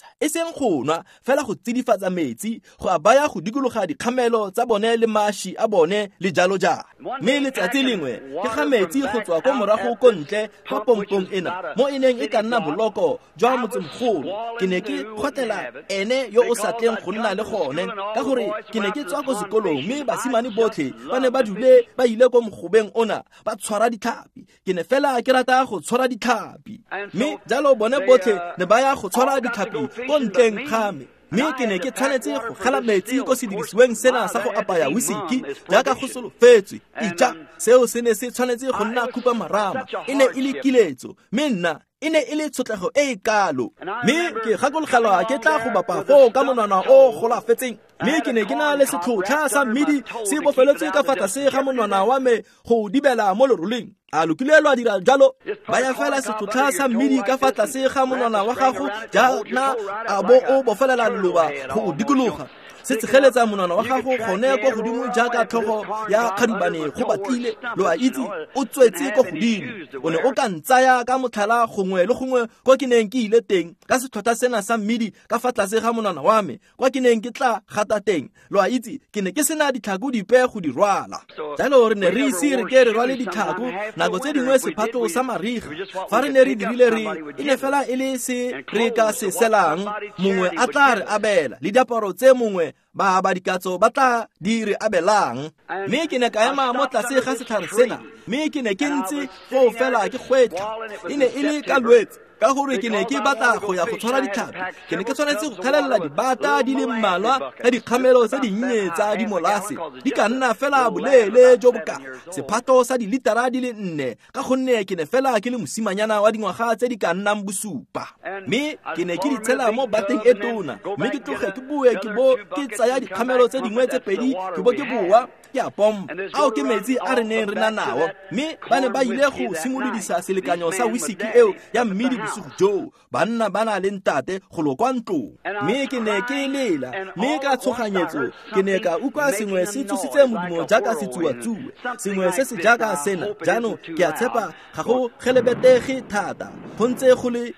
tlhokang go nwa fela go tsidifatsa metsi go a baya go dikologa dikgamelo tsa bone le mashi a bone le jalo jalo. Mme letsatsi lengwe ke ga metsi go tswa ko morago ko ntle ga pompong ena mo eneng e ka nna boloko jwa motsemogolo. Ke ne ke kgotela ene yo o sa tleng go nna le gone ka gore ke ne ke tswa ko sekolong mme basimane botlhe ba ne ba dule ba ile ko mogobeng ona ba tshwara ditlhapi. Ke ne fela ke rata go tshwara ditlhapi mme jalo bone botlhe ne ba ya go tshwara ditlhapi ko ntleng kgame. Mme ke ne ke tshwanetse go gela metsi ko sedirisiweng sena sa go apaya whisky jaaka go solofetswe. Ija seo se ne se tshwanetse go nna khupa marama e ne e le kiletso mme nna e ne e le tshotlego e kalo. Mme ke gakologelwa ke tla go bapa foo ka monwana o golafetseng. Mme ke ne ke na le setlhotlha sa mmidi se bofeletswe ka fa tlase ga monwana wa me go dibela mo leroleng. A lokile lo a dira jalo baya fela setlhotlha sa mmidi ka fa tlase ga monwana wa gago jaana a bo o bofelela leloba go dikologa. Se tsegeletsa monwana wa gago gone ko godimo jaaka tlhogo ya kgadibane go batlile lo a itse o tswetse ko godimo. O ne o ka ntsaya ka motlhala gongwe le gongwe ko ke neng ke ile teng ka setlhotlha sena sa mmidi ka fa tlase ga monwana wa me kwa ke neng ke tla gata teng. Lo a itse ke ne ke sena ditlhako dipe go di rwala. Jalo re ne re ise re ke re rwale ditlhako nako tse dingwe sephatlo sa mariga fa re ne re dirile re e ne fela e le se re ka se selang mongwe a tla re abela le diaparo tse mongwe ba dikatso ba tla di re abelang. Mme ke ne ka ema mo tlase ga setlhare sena mme ke ne ke ntse go fela ke gwetla e ne e le ka lwetse ka gore ke ne ke batla go ya go tshwara ditlhapi. Ke ne ke tshwanetse go kgelela dibata di le mmalwa ka dikgamelo tse dinnye tsa dimolase di ka nna fela bolele jo boka sephato sa dilitara di le 4 ka gonne ke ne fela ke le mosimanyana wa dingwaga tse di ka nnang bosupa. Mme ke ne ke di tshela mo bateng e tona mme ke tloge ke bue ke bo ke tsaya dikgamelo tse dingwe tse pedi ke bo ke boa ke a pompa ao ke metsi a re neng re na nao. Mme ba ne ba ile go simolodisa selekanyo sa whisky eo ya mmidi bosigo jo banna ba na le ntate go lo kwa ntlong. Mme ke ne ke lela mme ka tshoganyetso ke ne ka ukwa sengwe se tsositse modimo jaaka se tsuatsuwe sengwe se se jaaka sena. Jaanong ke a tshepa ga go gelebetege thata go ntse go le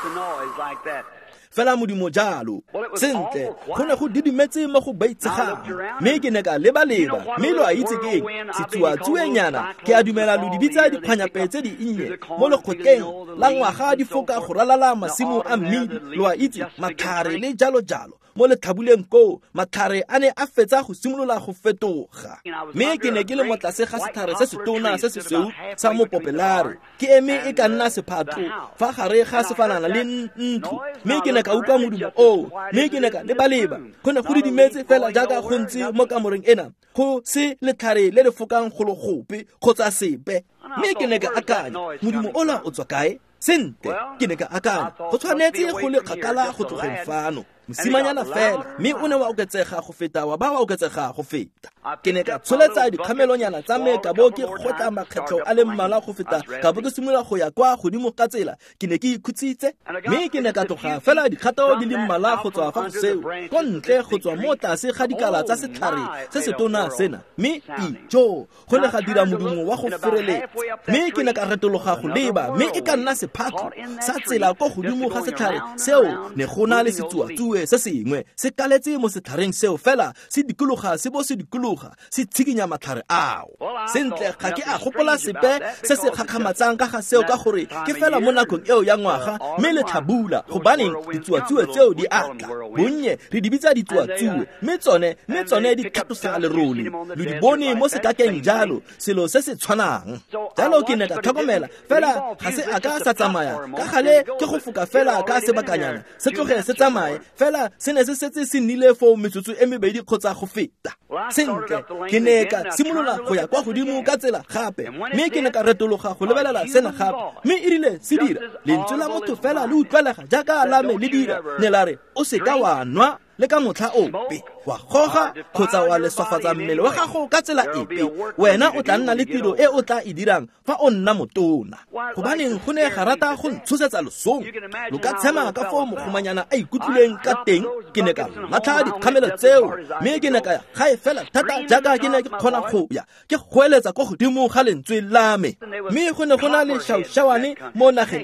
fela modimo jalo sentle go ne go didimetse mo go baitsegang. Mme ke ne ka leba-leba mme lo a itse keng setsuatsuenyana ke a dumela lo dibitsa dikgwanyape tse dinnye mo lekgotleng la ngwaga di foka go ralala masimo a mmidi. Lo a itse matlhare le jalo-jalo mo letlhabuleng ko matlhare a ne a fetsa go simolola go fetoga. Mme ke ne ke le mo tlase ga setlhare se se tona se se seu sa mopopelare ke eme e ka nna sephatlo fa gare ga sefanana le ntlo. Mme ke ne ka utlwa modumo o mme ke ne ka leba-leba go ne go didimetse fela jaaka go ntse mo kamoreng ena go se letlhare le le fokang go lo gope kgotsa sepe. Mme ke ne ka akanya modumo ola o tswa kae sentle. Ke ne ka akanya go tshwanetse go le kgakala go tlogeng fano mosimanyana fela mme o ne wa oketsega go feta wa ba wa oketsega go feta. Ke ne ka tsholetsa dikgamelonyana tsa me ka bo ke gotla makgetlho a le mmala go feta ka bo ke simolola go ya kwa godimo ka tsela ke ne ke ikhutsitse. Mme ke ne ka tloga fela dikgato di le mmala go tswa fa go seo ko ntle go tswa mo tlase ga dikala tsa setlhare se se tona sena. Mme ijo go ne ga dira modumo wa go fereletsa mme ke ne ka retologa go leba mme e ka nna sephatlo sa tsela ko godimo ga setlhare seo ne go na le setsuatsuwe se sengwe se kaletse mo setlhareng seo fela se dikologa se bo se dikologa se tshikinya matlhare ao sentle. Ga ke a gopola sepe se se kgakgamatsang ka ga seo ka gore ke fela mo nakong eo ya ngwaga mme le tlhabula gobaneng ditsuatsuwe tseo di atla bonnye re di bitsa ditsuatsuwe mme tsone di tlhatosa lerole lo di bone mo sekakeng jalo selo se se tshwanang jalo. Ke ne ka tlhokomela fela ga se a ka sa tsamaya ka gale ke go foka fela ka sebakanyana se tloge se tsamaye fela se ne se setse se nnile fo metsotso e mebedi kgotsa go feta sentle. Ke ne ka simolola go ya kwa godimo ka tsela gape mme ke ne ka retologa go lebelela sena gape mme e rile se dira lentswe la motho fela le utlwalega jaaka la me le dira ne la re o se ka wa nwa le ka motlha ope wa goga kgotsa wa leswafatsa mmele wa gago ka tsela epe wena o tla nna le tiro e o tla e dirang fa o nna motona. Gobaneng go ne ga rata go ntshosetsa losong lo ka tshema ka fo mogomanyana a ikutlwileng ka teng. Ke ne ka matlha dikgamelo tseo mme ke ne ka ga e fela thata jaaka ke ne ke kgona go ya ke goeletsa ko godimo ga lentswe la me mme go ne go na le shaushawane mo nageng eo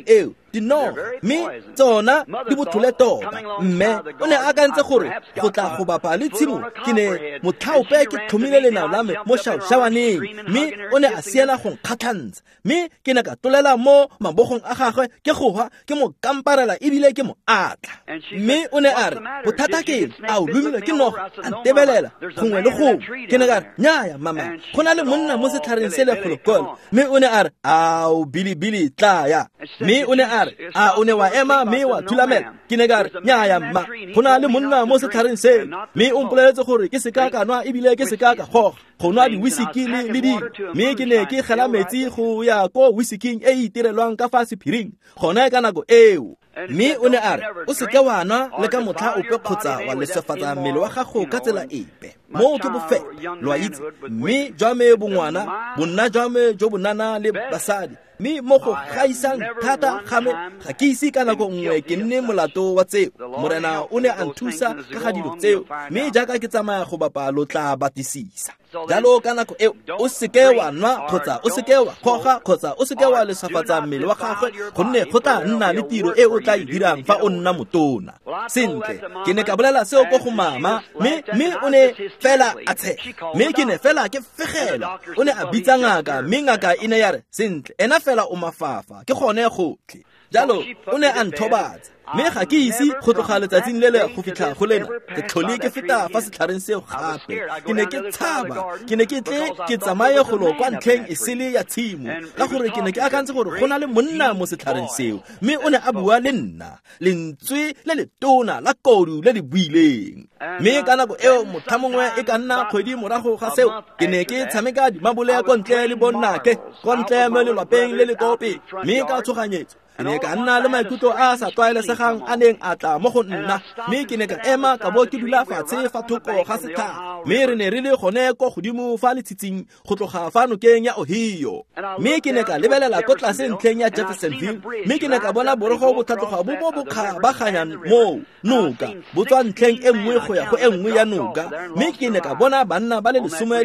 dino mme tsona di bothole tota mme o ne a kantse gore go tla go bapa le tshimo ke ne mothaope ke tlhomile lenao la me mo shawaneng mme o ne a siana go nkgatlhantsha mme ke ne ka tolela mo mabogong a gagwe ke goga ke mo kamparela ebile ke mo atla mme o ne a re bothata ke a o lumile ke noga a ntebelela gongwe le gongwe ke ne ka re nnyaya mama go na le monna mo setlhareng se le golokolo mme o ne a re ao bilibili tlaya mme o ne a re a o ne wa ema mme wa thulamela ke ne ka re nnyaya mma go na le monna mo setlhareng se mme o mpoleletse gore ke se ka ka nwa ebile ke se ka ka goga go nwa di-whisky le dino mme ke ne ke gela metsi go ya ko whiskyng e itirelwang ka fa sephiring gona ka nako eo mme o ne a re o seke wa nwa le ka motlha ope kgotsa wa lesefatsa mmele wa gago ka tsela epe mo ke bofepa lo a itse mme jwa me bongwana bonna jwa me jo bonana le basadi mme mo go gaisang thata game ga ke ise ka nako nngwe ke nne molato wa tseo morena o ne a nthusa ka ga dilo tseo mme jaaka ke tsamaya go bapa lo tla batisisa jalo ka nako eo o seke wa nwa kgotsa o seke wa kgoga kgotsa o seke wa lesafatsa mmele wa gagwe gonne go tla nna le tiro e o tla e dirang fa o nna motona sentle ke ne ka bolela seo ko go mama mme o ne fela a tshega mme ke ne fela ke fegela o ne a bitsa ngaka mme ngaka e ne ya re sentle ena fela o mafafa ke gone gotlhe jalo o ne a nthobatsa mme ga ke ise go tloga letsatsing le le go fitlha go lena ke tlhole ke feta fa setlhareng seo gape ke ne ke tshaba ke ne ke tle ke tsamaye go lo kwa ntlheng e sele ya tshimo ka gore ke ne ke akantse gore go na le monna mo setlhareng seo mme o ne a bua le nna lentswe le letona la kodu le le buileng mme ka nako eo motho mongwe e ka nna kgwedi morago ga seo ke ne ke tshameka dimabole ya kontle le bonnake kontle mo lelapeng le le kope mme ka tshoganyetso ke ne ka nna le maikutlo a sa tlwaelesegang a neng a tla mo go nna mme ke ne ka ema ka bo ke dula fatshe fa thoko ga setlha mme re ne re le gone ko godimo fa letshitsing go tloga fa nokeng ya Ohio mme ke ne ka lebelela ko tlase ntlheng ya Jeffersonville mme ke ne ka bona borogo bo tlhatloga bo kgabaganya mo noka bo tswa ntlheng e nngwe go ya go e nngwe ya noka mme ke ne ka bona banna ba le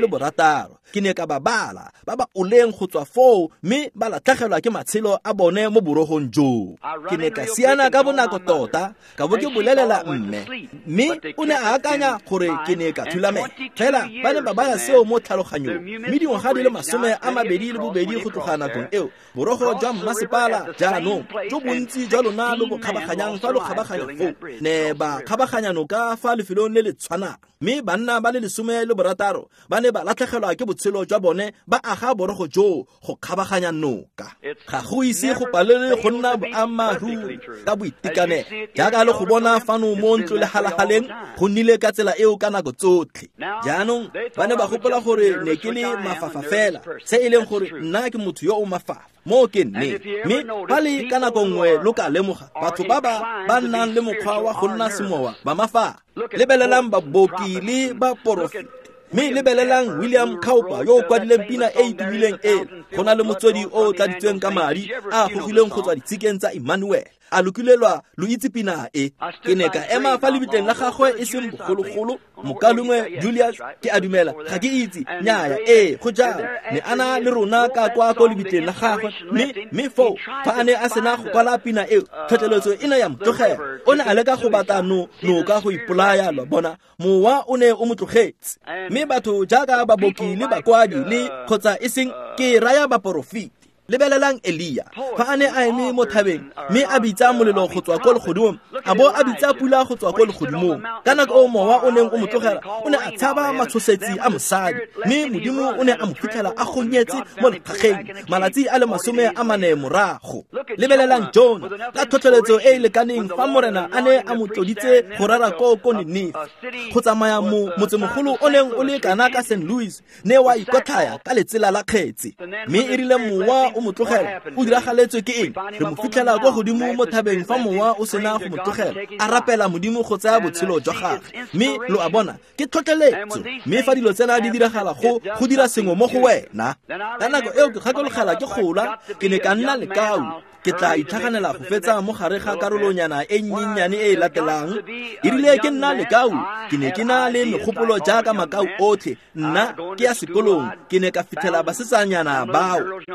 16 ke ne ka ba bala ba ba oleng go tswa foo mme ba latlhegelwa ke matshelo a bone mo borogong jo ke ne ka siana ka bonako tota ka bo ke bolelela mme o ne a akanya gore ke ne ka thulame fela ba ne ba baya seo mo tlhaloganyong mme dingwaga di le 22 go tloga nakong eo borogo jwa mmasepala jaanong jo bontsi jwa lona lo bo kgabaganyang fa lo kgabaganya foo ne ba kgabaganya noka fa lefelong le le tshwanang mme banna ba le 16 ba ne ba latlhegelwa ke botshelo jwa bone ba aga borogo jo go kgabaganya noka ga go ise go palele go nna boammaruri ka boitekanelo jaaka le go bona fano mo ntlo le halahaleng go nnile ka tsela eo ka nako tsotlhe jaanong ba ne ba gopola gore ne ke le mafafa fela se e leng gore nna ke motho yo o mafafa mo ke nne mme ba le ka nako nngwe lo ka lemoga batho ba nnang le mokgwa wa go nna semowa ba mafafa lebelelang baboki le ba porofeta mme lebelelang William Cowper yo o kwadileng pina e itumileng go na le motswedi o tladitsweng ka madi a gogileng go tswa ditshikeng tsa Emmanuel a lokilelwa lo itse pina e ke ne ka ema fa lebitleng la gagwe e seng bogologolo mokalongwe Julius ke a dumela ga ke itse nnyaya go jalo ne ana le rona ka kwa ko lebitleng la gagwe mme fo fa a ne a sena go kwala pina eo tlhotlheletso e ne ya motlogela o ne a leka go batla noka go ipolaya lo bona mowa o ne o motlogetse mme batho jaaka baboki le bakwadi le kgotsa e seng ke raya baporofiti lebelelang Elia fa a ne a eme mo thabeng mme a bitsa molelo go tswa ko legodimong a bo a bitsa pula go tswa ko legodimong ka nako o mowa o neng o motlogela o ne a tshaba matshosetsi a mosadi mme modimo o ne a mo fitlhela a gonyetse mo lephageng malatsi a le 40 morago lebelelang Jona ka tlhotlheletso e e lekaneng fa morena a ne a mo tloditse go rara ko Ninive go tsamaya motsemogolo o neng o le kana ka St. Louis ne wa ikotlhaya ka letsela la kgetse mme e rile mowa o motlogela o diragaletswe ke eng re mo fitlhela go godimo mo thabeng fa mowa o sena go motlogela a rapela modimo go tsaya botshelo jwa gagwe mme lo a bona ke tlhotlheletso mme fa dilo tsena di diragala go dira sengwe mo go wena ka nako eo ke gakologelwa ke gola ke ne ka nna lekau ke tla itlhaganela go fetsa mo gare ga karolonyana e nyenyane e latelang e rile ke nna lekau ke ne ke na le megopolo jaaka makau otlhe nna ke ya sekolong ke ne ka fitlhela basetsanyana bao wa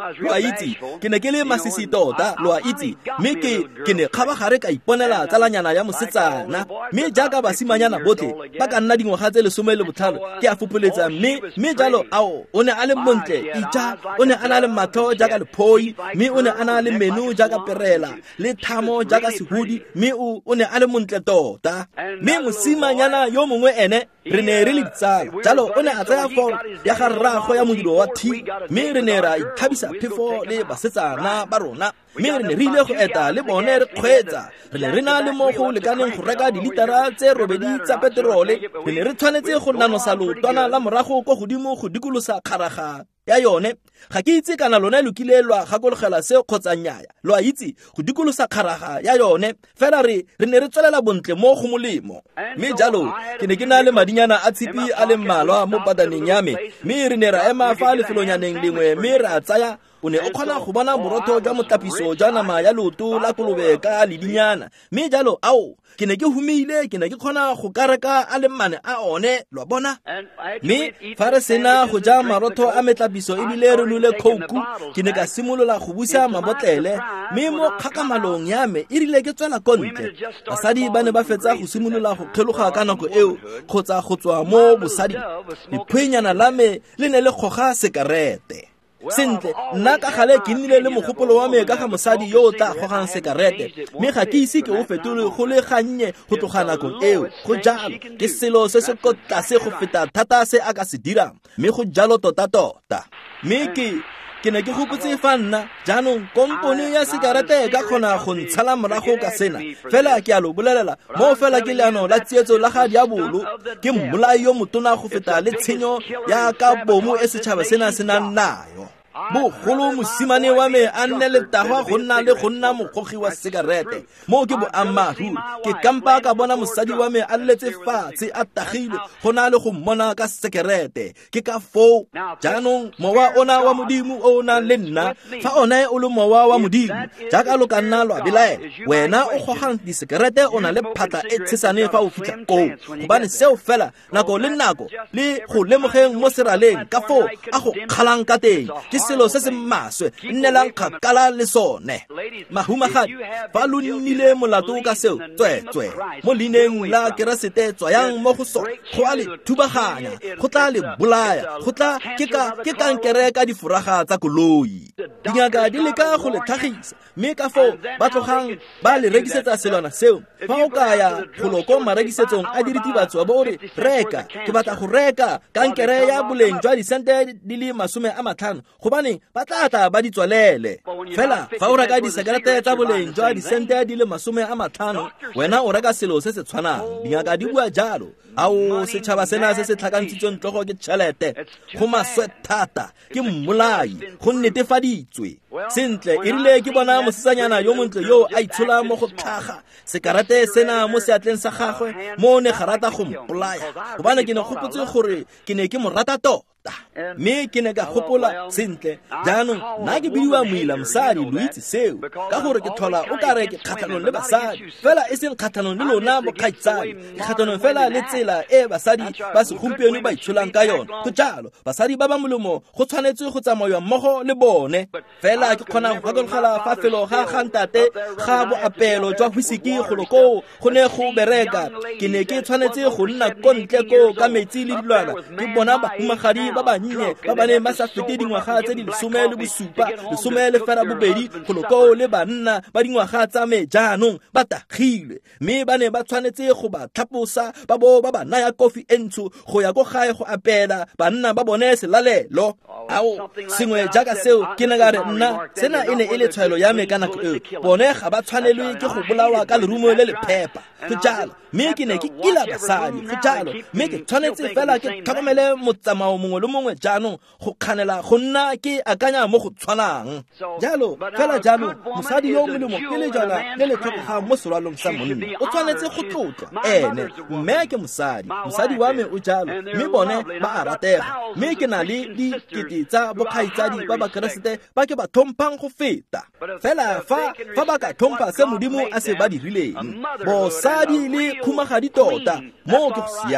itse ke ne ke le masisi tota lo a itse mme ke ne kgaba gare ka iponela tsalanyana ya mosetsana mme jaaka basimanyana botlhe ba ka nna dingwaga tse 15 ke a fopoletsa mme jalo ao o ne a le montle ija o ne a na le matho jaaka lephoi mme o ne a na le menu jaaka perela le thamo jaaka sehudi mme o ne a le montle tota mme mosimanyana yo mongwe ene re ne re le ditsala jalo o ne a tsaya fo ya ga rrago ya modiro wa thi mme re ne ra ithabisa phefo le basetsana ba rona mme re ne re ile go eta le bone re kgwetsa re ne re na le mo go lekaneng go reka dilitara tse 8 tsa petrole re ne re tshwanetse go nanosa lotwana la morago go godimo go dikolosa kgaraga ya yone ga ke itse kana lona lokile lwa gakologela se kgotsa nnyaya lo a itse go dikolosa kgaraga ya yone fela re ne re tswelela bontle mo go molemo mme jalo ke ne ke na le madinyana a tshipi a le mmalwa mo pataneng ya me mme re ne ra ema fa lefelonyaneng lengwe mme ra tsaya o ne o kgona go bona borotho jwa motlapiso jwa nama ya loto la kolobe ka ledinyana mme jalo ao ke ne ke humile ke ne ke kgona go kareka a le mane a one lo bona mme fa re sena go ja marotho a metlapiso ebile re nule khouku ke ne ka simolola go busa mabotlele mme mo kgakamalong ya me e rile ke tswela kontle basadi ba ne ba fetsa go simolola go kgeloga ka nako eo kgotsa go tswa mo bosadi diphwenyana la me le ne le goga sekarete sentle nna ka gale ke nnile le mogopolo wa me ka ga mosadi yo o tla gogang sekarete mme ga ke ise ke o fetole go le gannye go tloga nakong eo go jalo ke selo se se ko tlase go feta thata se a ka se dirang mme go jalo tota mme ke ne ke gopotse fa nna jaanong kompone ya sekarete ka kgona go ntshala morago ka sena fela ke a lo bolelela mo fela ke leano la tsietso la ga diabolo ke mmolai yo motona go feta le tshenyo ya ka bomo e setšhaba sena se nang nayo bogolo mosimane wa me a nne letagwa go nna mogogi wa sekarete mo ke boammaaruri ke kampa ka bona mosadi wa me a letse fatshe a tagile go na le go mmona ka sekerete ke ka foo jaanong mowa ona wa modimo o nang le nna fa ona o le mowa wa modimo jaaka lo ka nna lwa belae wena o gogang disekerete o na le phatla e tshesane fa o fitlha koo gobane seo fela nako le nako le go lemogeng mo seraleng ka foo a go kgalang ka teng selo se se maswe nnelang kgakala le sone mahumagadi fa lo nnile molato ka seo tswetswe mo lineng la keresete tswayang mo go sone go a le thubaganya go tla le bolaya go tla ke kankere ka difuraga tsa koloi dingaka di leka go le tlhagisa mme ka foo ba tlogang ba le rekisetsa selwana seo fa o kaya go loko marekisetsong a diritibatso ba o re reka ke batla go reka kankere ya boleng jwa disente di le 50 gobane ba tla ba di tswalele fela fa o reka disekerete tsa boleng jwa disente di le 50 wena o reka selo se se tshwanang dingaka di bua jalo ao setšhaba sena se se tlhakantshitsweng tlogo ke tšhelete go maswe thata ke mmolai go netefaditswe sentle e rile ke bona mosetsanyana yo montle yo a itshola mo go tlhaga sekarete sena mo seatleng sa gagwe mo ne ga rata go mpolaya gobane ke ne gopotse gore ke ne ke mo rata mme ke ne ka gopola sentle jaanong nna ke bidiwa moila mosadi lo itse seo ka gore ke tlhola o ka re ke kgatlhanong le basadi fela e seng kgatlhanong le lona bokgaitsadi ke kgatlhanong fela le tsela e basadi ba segompieno ba itsholang ka yone go jalo basadi ba ba molemo go tshwanetse go tsamaiwa mmogo le bone fela ke kgona go gakologelwa fa felo ga gantate ga boapelo jwa whisky goloko go ne go bereka ke ne ke tshwanetse go nna kontle ko ka metsi le dilwana ke bona bahumagadi ba bannye ba ba neng ba sa fete dingwaga tse di 17 goloko le banna ba dingwaga tsa me jaanong ba tagilwe mme ba ne ba tshwanetse go ba tlhaposa ba bo ba ba naya kofi e ntsho go ya go gae go apela banna ba bone selalelo ao sengwe jaaka seo ke ne ka re nna sena e ne e le tshwaelo ya me ka nako eo bone ga ba tshwanelwe ke go bolawa ka lerumo le le phepa go jalo mme ke ne ke kila basadi go jalo mme ke tshwanetse fela ke tlhokomele motsamao mongwe le mongwe jaanong go kganela go nna ke akanya mo go tshwanang jalo fela jaanong mosadi yo molemo ke le jana le le tlhokogang mo serwalong sa monna o tshwanetse go tlotla ene mme ke mosadi wa me o jalo mme bone ba a ratega mme ke na le dikete tsa bokgaitsadi ba bakeresete ba ke ba thomphang go feta fela fa ba ka thompha se modimo a se ba dirileng bosadi le khumagadi tota mo ke go sia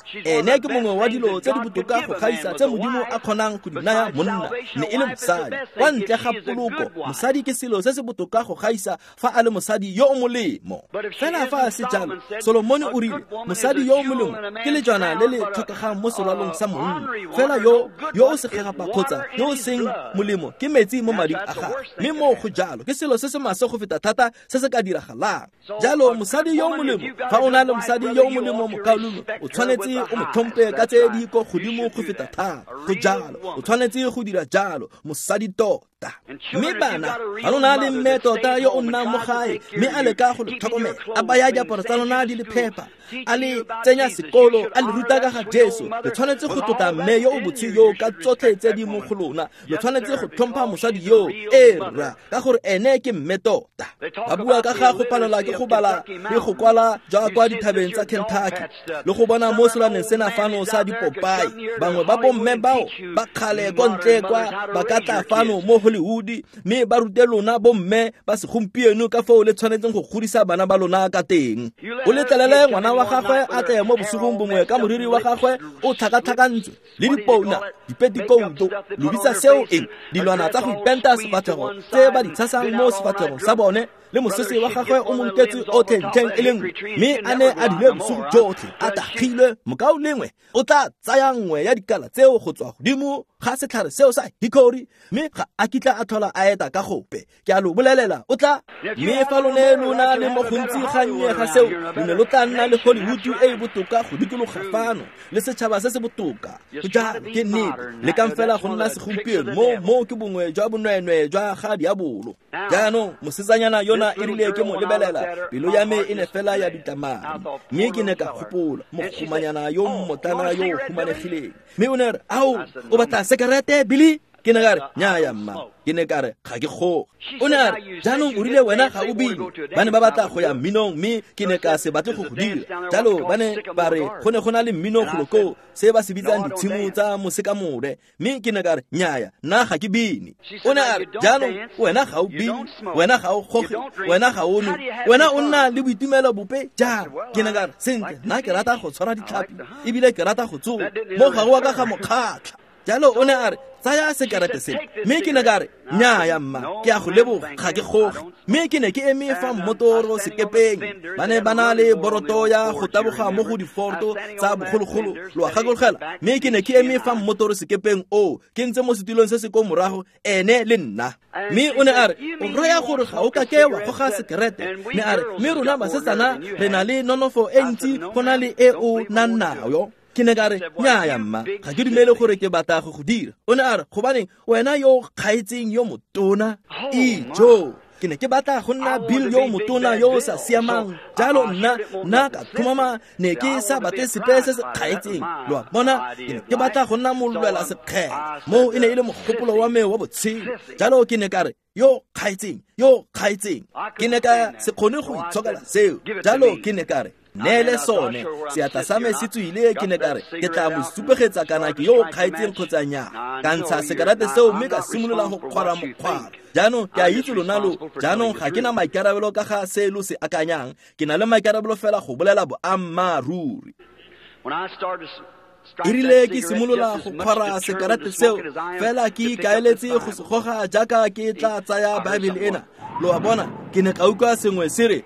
ene ke mongwe wa dilo tse di botoka go gaisa tse Modimo a kgonang go di naya monna ne e le mosadi. Kwa ntle ga poloko, mosadi ke selo se se botoka go gaisa fa a le mosadi yo o molemo. Fela fa a se jalo, Solomone o rile mosadi yo o molemo ke lejwana le le tlhokegang mo serwalong sa monna. Fela yo o se gagapa kgotsa yo o seng molemo ke metsi mo mading a gagwe. Mme mo go jalo ke selo se se maswe go feta thata se se ka diragalang. Jalo mosadi yo o molemo, fa o na le mosadi yo o molemo mo kaolong, o tshwanetse o mo tlhompe ka tse di go godimo go feta thata. Go jalo o tshwanetse go dira jalo mosadi tota. Mme bana ba lona le mme tota yo o nnang mo gae, mme a leka go le tlhokomela, a baya diaparo tsa lona di le phepa, a le tsenya sekolo, a le ruta ka ga Jesu. Le tshwanetse go tota mme yo o botse yo ka tsotlhe tse di mo go lona. Le tshwanetse go tlhompha mosadi yo ra ka gore ene ke mme tota. Ba bua ka ga go palelwa ke go bala le go kwala jwa kwa dithabeng tsa Kentucky le go bona mo selaneng sena fano sa dipopai. Bangwe ba bomme bao ba kgale ko ntle kwa ba ka tla fano mo Hollywood, mme ba rute lona bomme ba segompieno ka fao le tshwanetseng go godisa bana ba lona ka teng. O letlelele ngwana wa gagwe a tle mo bosigong bongwe ka moriri wa gagwe o tlhakatlhakantswe le dipouna, dipetikouto, lobisa seo dilwana tsa go ipenta sefatlhego tse ba di tshasang mo sefatlhegong sa bone, le mosese wa gagwe o montetse o tenteng e lengwe, mme a ne a dile bosigo jotlhe a tagilwe. Mokao lengwe o tla tsaya nngwe ya dikala tseo go tswa godimo ga setlhare seo sa hikori, mme ga a kitla a thola a eta ka gope. Ke a lo bolelela o tla, mme fa lone lona le mo gontsi gannye ga seo lo ne lo tla nna le Hollywood e botoka go dikologa fano le setšhaba se se botoka. Go jalo ke nnete le kang fela go nna segompieno mo ke bongwe jwa bonwenwe jwa ga diabolo. Jaanong mosetsanyana yona e rile ke mo lebelela, pelo ya me e ne fela ya ditamane, mme ke ne ka gopola mogomanyana yo mmotana yo humanegileng. Mme o ne re, ao o batla sekerete Billy? Ke ne ka re nnyaya mma, ke ne ka re ga ke kgoge. O ne a re jaanong o rile wena ga o bile. Ba ne ba batla go ya mminong, mme ke ne ka se batle go go dira jalo. Ba ne ba re go ne go na le mmino goloko se ba se bitsang ditshimo tsa mosekamore, mme ke ne ka re nnyaya nna ga ke bine. O ne a re jaanong wena ga o bine, wena ga o kgoge, wena ga o nwe, wena o nna le boitumelo bope jalo. Ke ne ka re sentle, nna ke rata go tshwara ditlhapi ebile ke rata go tsoga mo gare wa ka ga mokgatlha. Jalo o ne a re tsaya sekerete se, mme ke ne ka re nnyaya mma, ke a go leboga ga ke kgoge. Mme ke ne ke eme fa mmotoro sekepeng, ba ne ba na le boroto ya go taboga mo go diforto tsa bogologolo lo a gakologelwa. Mme ke ne ke eme fa mmotoro sekepeng o ke ntse mo setilong se se ko morago ene le nna. Mme o ne a re o raya gore ga o ka ke wa goga sekerete. Ne a re mme rona basetsana re na le nonofo e ntsi go na le e o nannayo. Ke ne ka re nnyaya mma, ga ke dumele gore ke batla go dira. O ne a re gobaneng wena yo kgaetseng yo motona jo, ke ne ke batla go nna Bill yo motona yo sa siamang. Jalo nna ka thomama ne ke sa batle sepe se se kgaetseng. Lo bona ke ne ke batla go nna molwela sekgela mo e ne e le mogopolo wa me wa botshelo. Jalo ke ne ka re yo kgaetseng ke ne ka se kgone go itshokela seo. Jalo ke ne ka re neele sone seatla sa me se tswile. Ke ne ka re ke tla mo supegetsa kana ke yo kgaetseng kgotsa nnyaa, ka ntsha sekerete seo mme ka simolola go kgwara mokgwara. Jaanong ke a itse lona lo, jaanong ga ke na maikarabelo ka ga se lo se akanyang, ke na le maikarabelo fela go bolela boammaaruri. E rile ke simolola go kgwara sekerete seo fela ke ikaeletse go se goga jaaka ke tla tsaya Baebele ena. Lo a bona ke ne ka utlwa sengwe se re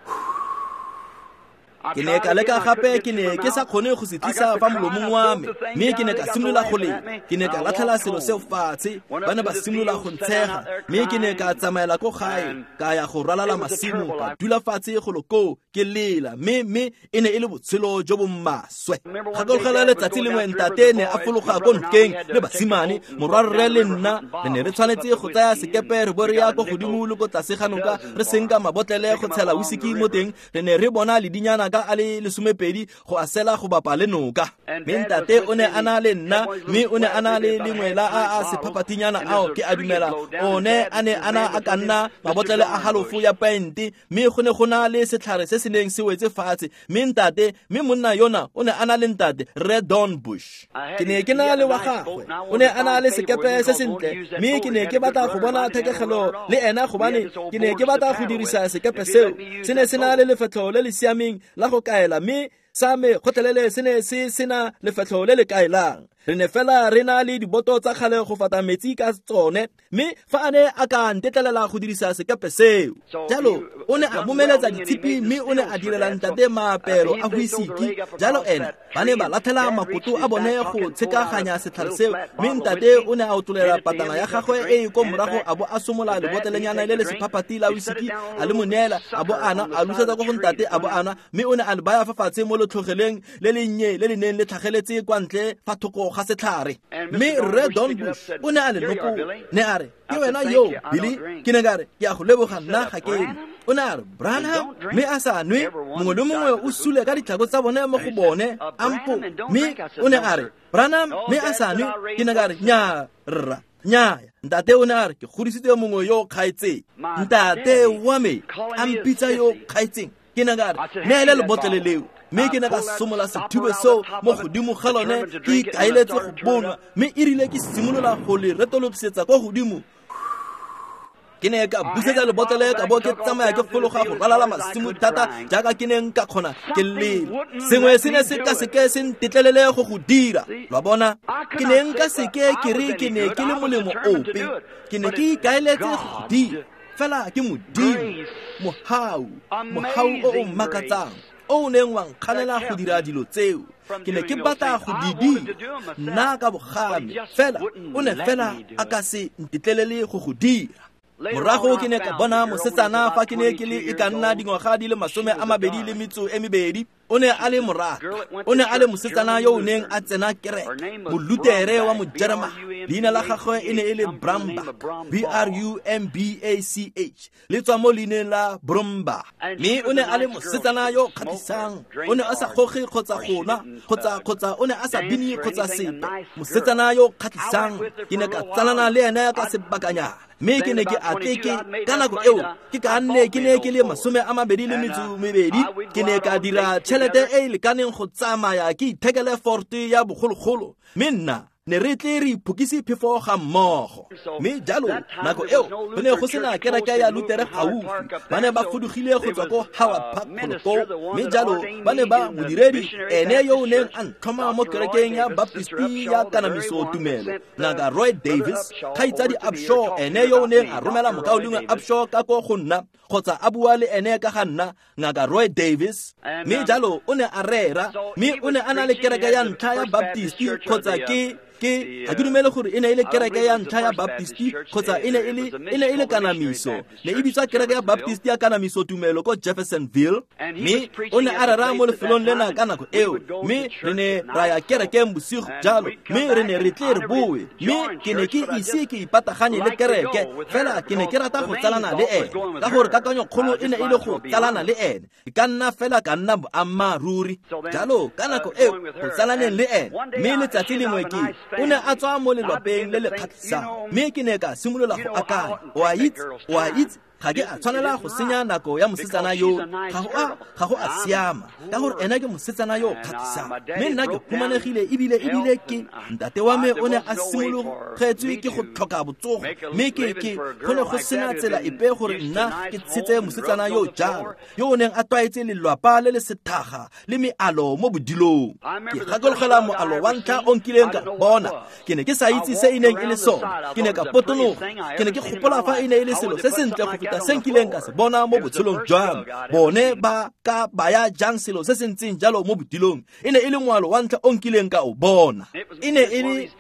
ke ne ka leka gape, ke ne ke sa kgone go se tlisa fa molomong wa me, mme ke ne ka simolola go lela. Ke ne ka latlhela selo seo fatshe, ba ne ba simolola go ntshega, mme ke ne ka tsamaela ko gae ka ya go ralala masimo, ka dula fatshe go loko ke lela, mme e ne e le botshelo jo bo maswe. Gakologela letsatsi lengwe ntate ne a fologa ko nkeng le basimane, morwarre le nna re ne re tshwanetse go tsaya sekepe re bo re ya ko godimo le ko tlase ga noka re senka mabotlele go tshela whisky mo teng. Re ne re bona le dinyana ka a le 12 go a sela go bapa le noka. Mme ntate o ne a na le nna, mme o ne a na le lengwe la a sephapatinyana ao ke a dumela o ne a ka nna mabotlele a halofu ya pente, mme go ne go na le setlhare se se neng se wetse fatshe. Mme monna yona o ne a na le ntate Red Dawn Bush. Ke ne ke na le wa gagwe, o ne a na le sekepe se sentle, mme ke ne ke batla go bona thekegelo le ena gobane ke ne ke batla go dirisa sekepe seo. Se ne se na le lefetlho le le siameng la go kaela, mme sa me kgotlelele se ne se sena lefetlho le le kaelang. Re ne fela re na le diboto tsa kgale go fata metsi ka tsone, mme fa a ne a ka ntetlelela go dirisa sekepe seo. Jalo o ne a momeletsa ditshipi, mme o ne a direla ntate maapelo a huisiki. Jalo ena ba ne ba latlhela makoto a bone go tshekaganya setlhare seo, mme ntate o ne a otolela patana ya gagwe e ko morago a bo a somola lebotelenyana le le sephapati la huisiki a le moneela, a bo ana a lusetsa go ntate a bo ana, mme o ne a le baya fa fatshe mo letlhogeleng le le nnye le le neng le tlhageletse kwa ntle fa thoko ga setlhare. Mme Rre Don Bush o ne a le noko, ne a re, ke wena yo Billy? Ke ne ka re, ke a go leboga, nna ga ke. O ne a re, Branham, mme a sa nwe, mongwe le mongwe o sule ka ditlhako tsa bone mo go bone ampo. Mme o ne a re, Branham, mme a sa nwe. Ke ne ka re, nnyaa rra, nnyaa. Ntate o ne a re, ke godisitse mongwe yo kgaetseng. Ntate wa me a mpitsa yo kgaetseng. Ke ne ka re, neele lebotlele leo. Mme ke ne ka somola sethube seo mo godimo ga lone, ke ikaeletse go bonwa, mme e rile ke simolola go le retolokisetsa kwa godimo. Ke ne ka busetsa lebotlele ka bo ke tsamaya ke fologa go ralala masimo thata jaaka ke ne nka kgona ke lele. Sengwe se ne se ka seke se ntetlelele go dira. Lwa bona, ke ne nka seke ke re ke ne ke le molemo ope. Ke ne ke ikaeletse go dira. Fela ke modimo, mohau o makatsang, o neng wa nkganela go dira dilo tseo. Ke ne ke batla go di dira nna ka bogame, fela o ne fela a ka se ntetlelele go dira. Morago ke ne ka bona mosetsana fa ke ne ke le e ka nna dingwaga di le 22. O ne a le moraga, o ne a le mosetsana yo o neng a tsena kereke, molutere wa mojerema. Leina la gagwe e ne e le Brumbach, Brumbach, le tswa mo leineng la Brumbach. Mme o ne a le mosetsana yo kgatlhisang, o ne a sa goge kgotsa gona kgotsa o ne a sa bini kgotsa sepe. Mosetsana yo kgatlhisang, ke ne ka tsanana le ene ka sebakanyana. Mme ke ne ke a keke ka nako eo ke ka nne ke ne ke le 22. Ke ne ka dira tšhelete e lekaneng go tsamaya ke ithekele forte ya bogologolo, mme nna ne re tle re iphokise phefo ga mmogo. Mme jalo nako eo go ne go sena kereke ya Lutere gaufi, ba ne ba fudugile go tswa ko Howard Park Poloko. Mme jalo ba ne ba modiredi ene yo o neng a ntlhoma mo kerekeng ya Baptisti ya Kanamiso Tumelo, Ngaka Roy Davis, kgaitsadi Upshaw ene yo o neng a romela mokaolingwe Upshaw ka ko go nna kgotsa a bua le ene ka ga nna, Ngaka Roy Davis. Mme jalo o ne a rera, mme o ne a na le kereke ya ntlha ya Baptisti kgotsa ga ke dumele gore e ne e le kereke ya ntlha ya Baptisti kgotsa e ne e le Kanamiso. Ne e bitswa kereke ya Baptisti ya Kanamiso Tumelo ko Jeffersonville. Mme o ne a rera mo lefelong lena ka nako eo, mme re ne ra ya kerekeng bosigo jalo, mme re ne re tle re boe. Mme ke ne ke ise ke ipataganye le kereke, fela ke ne ke rata go tsalana le ene ka gore kakanyo kgolo e ne e le go tsalana le ene. E ka nna fela ka nna boammaaruri. Jalo ka nako eo go tsalaneng le ene, mme letsatsi lengwe ke o ne a tswa mo lelapeng le le kgatlhisang, mme ke ne ka simolola go akanya. O a itse ga ke a tshwanela go senya nako ya mosetsana yo, ga go a siama ka gore ena ke mosetsana yo kgatlhisang. Mme nna ke humanegile ebile ke ntate wa me o ne a simologetswe ke go tlhoka botsogo, mme ke go ne go sena tsela epe gore nna ke tshetse mosetsana yo jalo, yo o neng a tlwaetse lelwapa le le sethaga le mealo mo bodilong. Ke gakologelwa moalo wa ntlha o nkileng ka bona. Ke ne ke sa itse se e neng e le sona, ke ne ka potologa, ke ne ke gopola fa e ne e le selo se sentle go feta se nkileng ka se bona mo botshelong jwang. Bone ba ka baya jang selo se se ntseng jalo mo bodilong. E ne e le ngwalo wa ntlha o nkileng ka o bona. E ne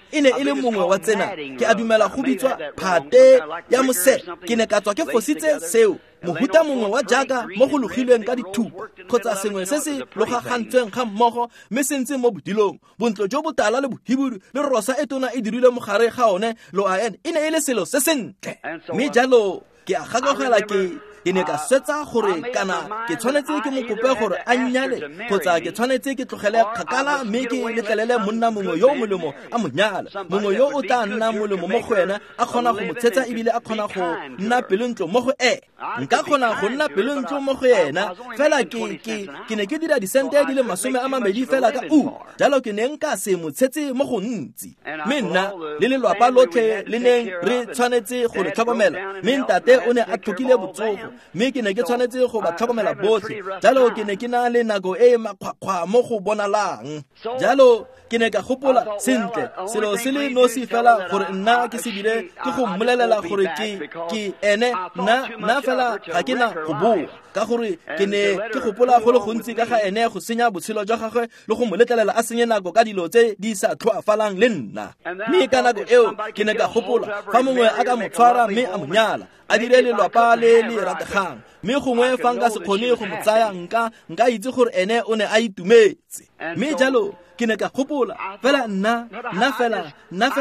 e le mongwe wa tsena, ke a dumela go bitswa phate ya mose. Ke ne ka tswa ke fositse seo, mohuta mongwe wa jaaka mo go logilweng ka dithupa kgotsa sengwe se se logagantsweng ga mmogo, mme se ntse mo bodilong. Bontlo jo botala le bohibidu le rosa e tona e dirile mogare ga one lo a ene, e ne e le selo se sentle. Mme jalo ke a gakogela ke ne ka swetsa gore kana ke tshwanetse ke mo kope gore a nnyale kgotsa ke tshwanetse ke tlogele kgakala, mme ke letlelele monna mongwe yo molemo a monyala, mongwe yo o tla nna molemo mo go ena, a kgona go mo tshetsa ebile a kgona go nna pelontlo mo go ene. Nka kgona go nna pelontlo mo go ena, fela ke ne ke dira disente di le 20 fela ka jalo ke ne nka se mo tshetse mo go ntsi. Mme nna le lelwapa lotlhe le neng re tshwanetse go le tlhokomela, mme ntate o ne a tlhokile botsogo, mme ke ne ke tshwanetse go ba tlhokomela botlhe jalo ke ne ke na le nako e makgwakgwa mo go bonalang jalo ke ne ka gopola sentle selo se le nosi fela gore nna ke se dire ke go mmolelela gore ke ene nna fela ga ke na go bua ka gore ke ne ke gopola go le gontsi ka ga ene go senya botshelo jwa gagwe le go mo letlelela a senye nako ka dilo tse di sa tlhoafalang le nna mme ka nako eo ke ne ka gopola fa mongwe a ka mo tshwara mme a mo nyala a dire lelapa le le rategang mme gongwe fa nka se kgone go mo tsaya nka itse gore ene o ne a itumetse mme jalo ke ne ka gopola fela nna fela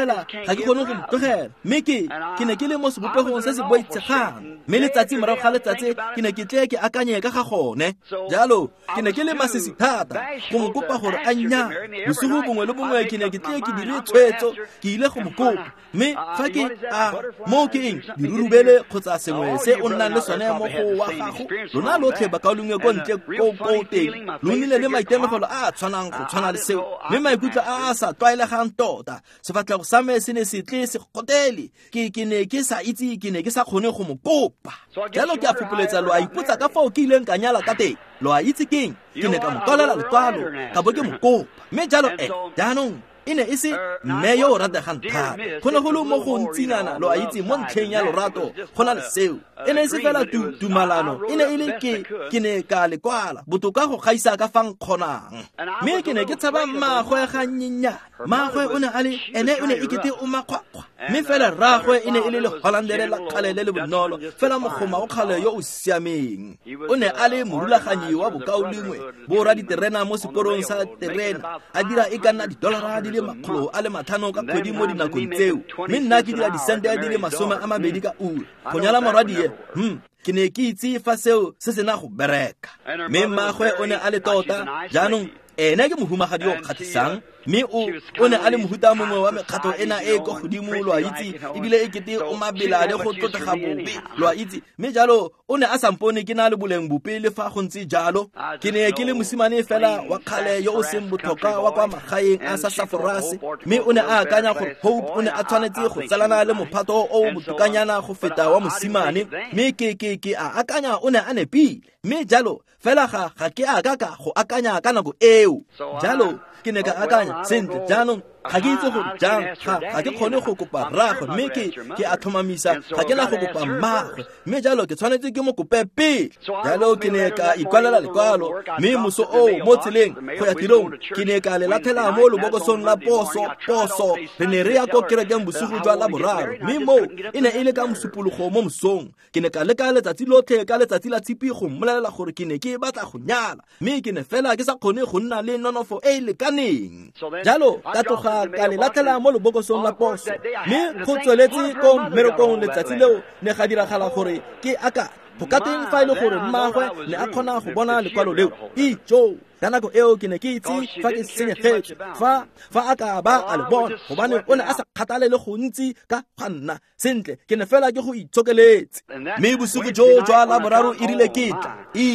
ga ke kgone go mtlogela mme ke ne ke le mo sebopegong se se boitshegang mme letsatsi morago ga letsatsi ke ne ke tle ke akanye ka ga gone jalo ke ne ke le masisi thata go mo kopa gore a nya bosigo bongwe le bongwe ke ne ke tle ke dire tshwetso ke ile go mo kopa mme fa ke mo ke eng dirurubele kgotsa sengwe se o nnang le sone mo go wa gago lona lotlhe ba ka lungwe ko ntle ko teng lo nnile le maitemogelo a tshwanang go tshwana le seo mme maikutlo a sa tlwaelegang tota sefatlhego sa me se ne se tle se gotele ke ne ke sa itse ke ne ke sa kgone go mo kopa jalo ke a fopoletsa lo a ipotsa ka fao ke ileng ka nyala ka teng lo a itse keng ke ne ka mo tolela lekwalo ka bo ke mo kopa mme jalo jaanong e ne e se mme yo o rategang thata go ne go le mo go ntsinana lo a itse mo ntlheng ya lorato go na le seo e ne e se fela tumalano e ne e le ke ne ka lekwala botoka go gaisa ka fang kgonang mme ke ne ke tshaba mmagwe ga nyenyana mmagwe o ne a le ene o ne e kete o makgwakgwa mme fela rragwe e ne e le legolandere la kgale le le bonolo fela mogoma o kgale yo o siameng o ne a le morulaganyi wa bokaolengwe borra diterena mo seporong sa terena a dira e ka nna $1 di le makgolo a le 5 ka kgwedi mo dinakong tseo mme nna ke dira disente di le 20 ka ura go nyala morwadie ke ne ke itse fa seo se sena go bereka mme mmagwe o ne a le tota jaanong ene ke mohumagadi o kgatlhisang mme o ne a le mohuta mongwe wa mekgatlho ena e ko godimo lo a itse ebile e kete o mabela le go tlotlega bobe lo a itse mme jalo o ne a sampone ke na le boleng bope le fa go ntse jalo ke ne ke le mosimane fela wa kgale yo o seng botlhokwa wa kwa magaeng a Sassafras mme o ne a akanya gore Hope o ne a tshwanetse go tsalana le mophato o botokanyana go feta wa mosimane mme ke a akanya o ne a nepile mme jalo fela ga ke a ka go akanya ka nako eo jalo ke ne ka akanya sentle jaanong ga ke itse gore jang ga ke kgone go kopa rragwe mme ke a tlhomamisa ga ke na go kopa mmagwe mme jalo ke tshwanetse ke mo kope pele jalo ke ne ka ikwalela lekwalo mme moso o mo tseleng go ya tirong ke ne ka le lathela mo lebokosong la poso re ne re ya ko kerekeng bosigo jwa laboraro mme mo e ne e le ka mosupologo mo mosong ke ne ka leka letsatsi lotlhe ka letsatsi la tshipi go mmolelela gore ke ne ke batla go nyala mme ke ne fela ke sa kgone go nna le nonofo e e lekaneng jalo ka tloga ka le latlhela mo lebokosong la poso mme go tsweletse ko mmerekong letsatsi leo ne ga diragala gore ke aka go ka teng fa e le gore mmagwe ne a kgona go bona lekwalo leo jo ka nako eo ke ne ke itse fa ke senyegetse fa a ka ba a le bona gobane o ne a sa kgathale le go ntsi ka ga nna sentle ke ne fela ke go itshokeletse mme bosigo jo jwa laboraro e rile kitla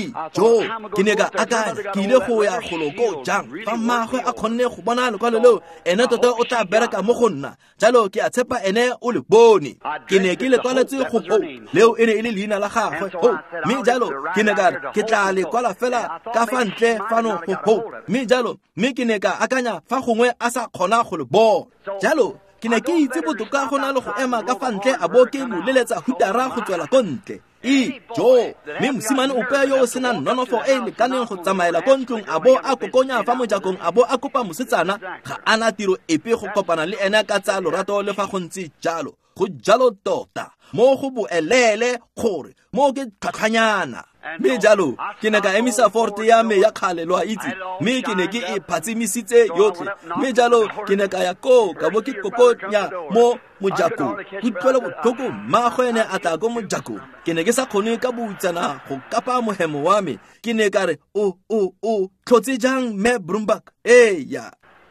jo ke ne ka akanya ke ile go ya goloko jang fa mmagwe a kgonne go bona lekwalo leo ene tota o tla bereka mo go nna jalo ke a tshepa ene o le bone ke ne ke le twaletse go leo e ne e le leina la gagwe mme jalo ke ne ka ke tla le kwala fela ka fa ntle fano mme jalo mme ke ne ka akanya fa gongwe a sa kgona go le bona jalo ke ne ke itse botoka go na le go ema ka fa ntle a bo ke mo leletsa hutara go tswela ko ntle jo mme mosimane ope yo o sena nonofo e lekaneng go tsamaela ko ntlong a bo a kokonya fa mojakong a bo a kopa mosetsana ga ana tiro epe go kopana le ene ka tsa lorato le fa go ntse jalo go jalo tota mo go boelele gore mo ke tlhatlhanyana mme jalo ke ne ka emisa forte ya me ya kgale lo a itse mme ke ne ke e phatsimisitse yotlhe mme jalo ke ne ka ya ka bo ke kokonya mo mojako go tlhola botlhoko mmagwe ne a tla ko mojako ke ne ke sa kgone ka boutsana go kapa mohemo wa me ke ne ka re o tlhotse jang me Brumbach ya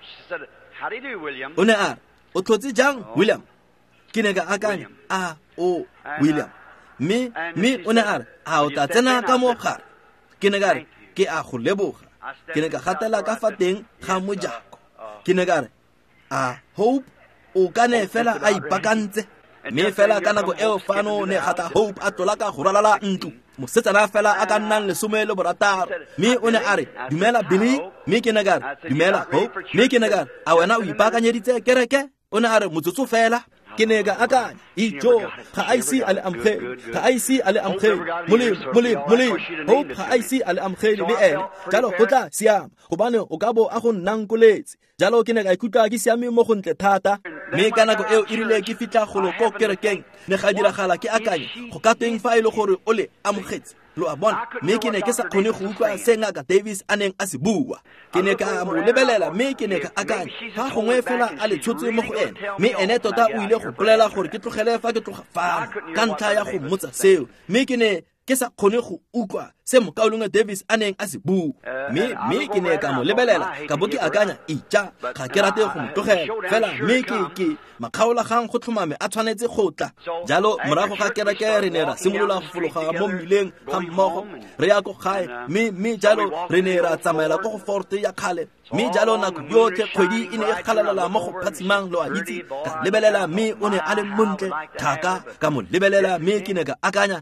o ne a o tlhotse jang William ke ne ka akanya William mme o ne a re a o tla tsena ka mo gare ke ne ka re ke a go leboga ke ne ka gatela ka fa teng ga mojako ke ne ka re Hope o ka ne fela a ipakantse mme fela ka nako eo fano ne gata Hope a tlola ka go ralala ntlo mosetsana fela a ka nnang lesome le borataro mme o ne a re dumela Billy mme ke ne ka re dumela Hope mme ke ne ka re a wena o ipaakanyeditse kereke o ne a re motsotso fela ke ne ka akanya ijo ga a ise a le amogele ga a ise a le amogele molemo Hope ga a ise a le amogele le ene jalo go tla siama gobane o ka bo a go nnang koletse jalo ke ne ka ikutlwa ke siame mo go ntle thata mme ka nako eo e rile ke fitla golo ko kerekeng ne ga diragala ke akanya go ka teng fa ile gore o le amogetse lo a bona mme ke ne ke sa kgone go utlwa se Ngaka Davis a neng a se bua ke ne ka mo lebelela mme ke ne ka akanya fa gongwe fela a le tshotse mo go ene mme ene tota o ile go bolela gore ke tlogele fa ke tloga fa ka ntlha ya go mmotsa seo mme ke ne ke sa kgone go utlwa se Mokaulong Davis a neng a se bua mme ke ne ka mo lebelela ka bo ke akanya ga ke rate go mtlogela fela mme ke makgaolagang go tlhomame a tshwanetse go tla jalo morago ga kereke re ne ra simolola go fologa mo mmileng ga mmogo re ya go gae mme jalo re ne ra tsamaela go Fort ya kgale mme jalo nako yotlhe kgwedi e ne e galalala mo go phatsimang lo a itse ka lebelela mme o ne a le montle thaka ka mo lebelela mme ke ne ka akanya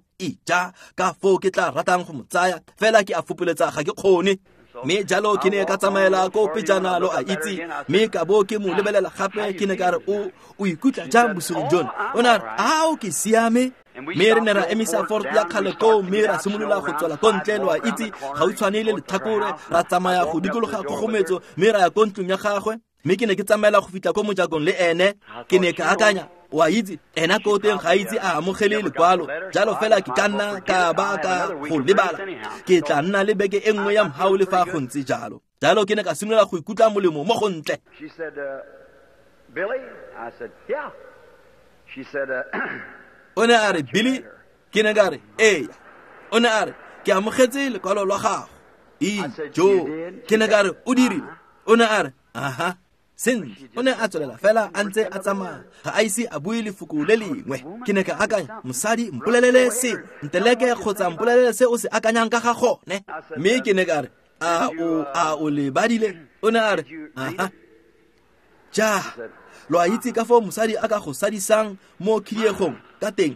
ka fo ke tla ratang go mo tsaya fela ke a fopoletsa ga ke kgone mme jalo ke ne ka tsamaela ko pejana lo a itse mme ka bo ke mo lebelela gape ke ne ka re o ikutlwa jang bosigo John o na a ke siame mme re ne ra emisa Fort ya kgale ko mme ra simolola go tswela ko ntle lo a itse ga o tshwanele le Tlhakore ra tsamaya go dikologa kgogometso mme ra ya ko ntlong ya gagwe mme ke ne ke tsamaela go fitla ko mojakong le ene ke ne ka akanya wa itse ena ko teng ga itse a amogele lekwalo jalo fela ke ka nna ka ba ka go lebala ke tla nna le beke e nngwe ya mhao le fa go ntse jalo ke ne ka simolola go ikutlwa molemo mo go ntle. She said, Billy? I said, yeah. She said, o ne a re Billy ke ne ka re ee o ne a re ke amogetse lekwalo la gago jo ke ne ka re o dirile o ne a re aha sentle o ne a tswelela fela a ntse a tsamaya ga a ise a bue lefoko le lengwe ke ne ka akanya mosadi mpolelele se nteleke kgotsa mpolelele se o se akanyang ka ga gone mme ke ne ka re a o le badile o ne a re aha lo a itse ka fo mosadi a ka go sadisang mo khiegong ka teng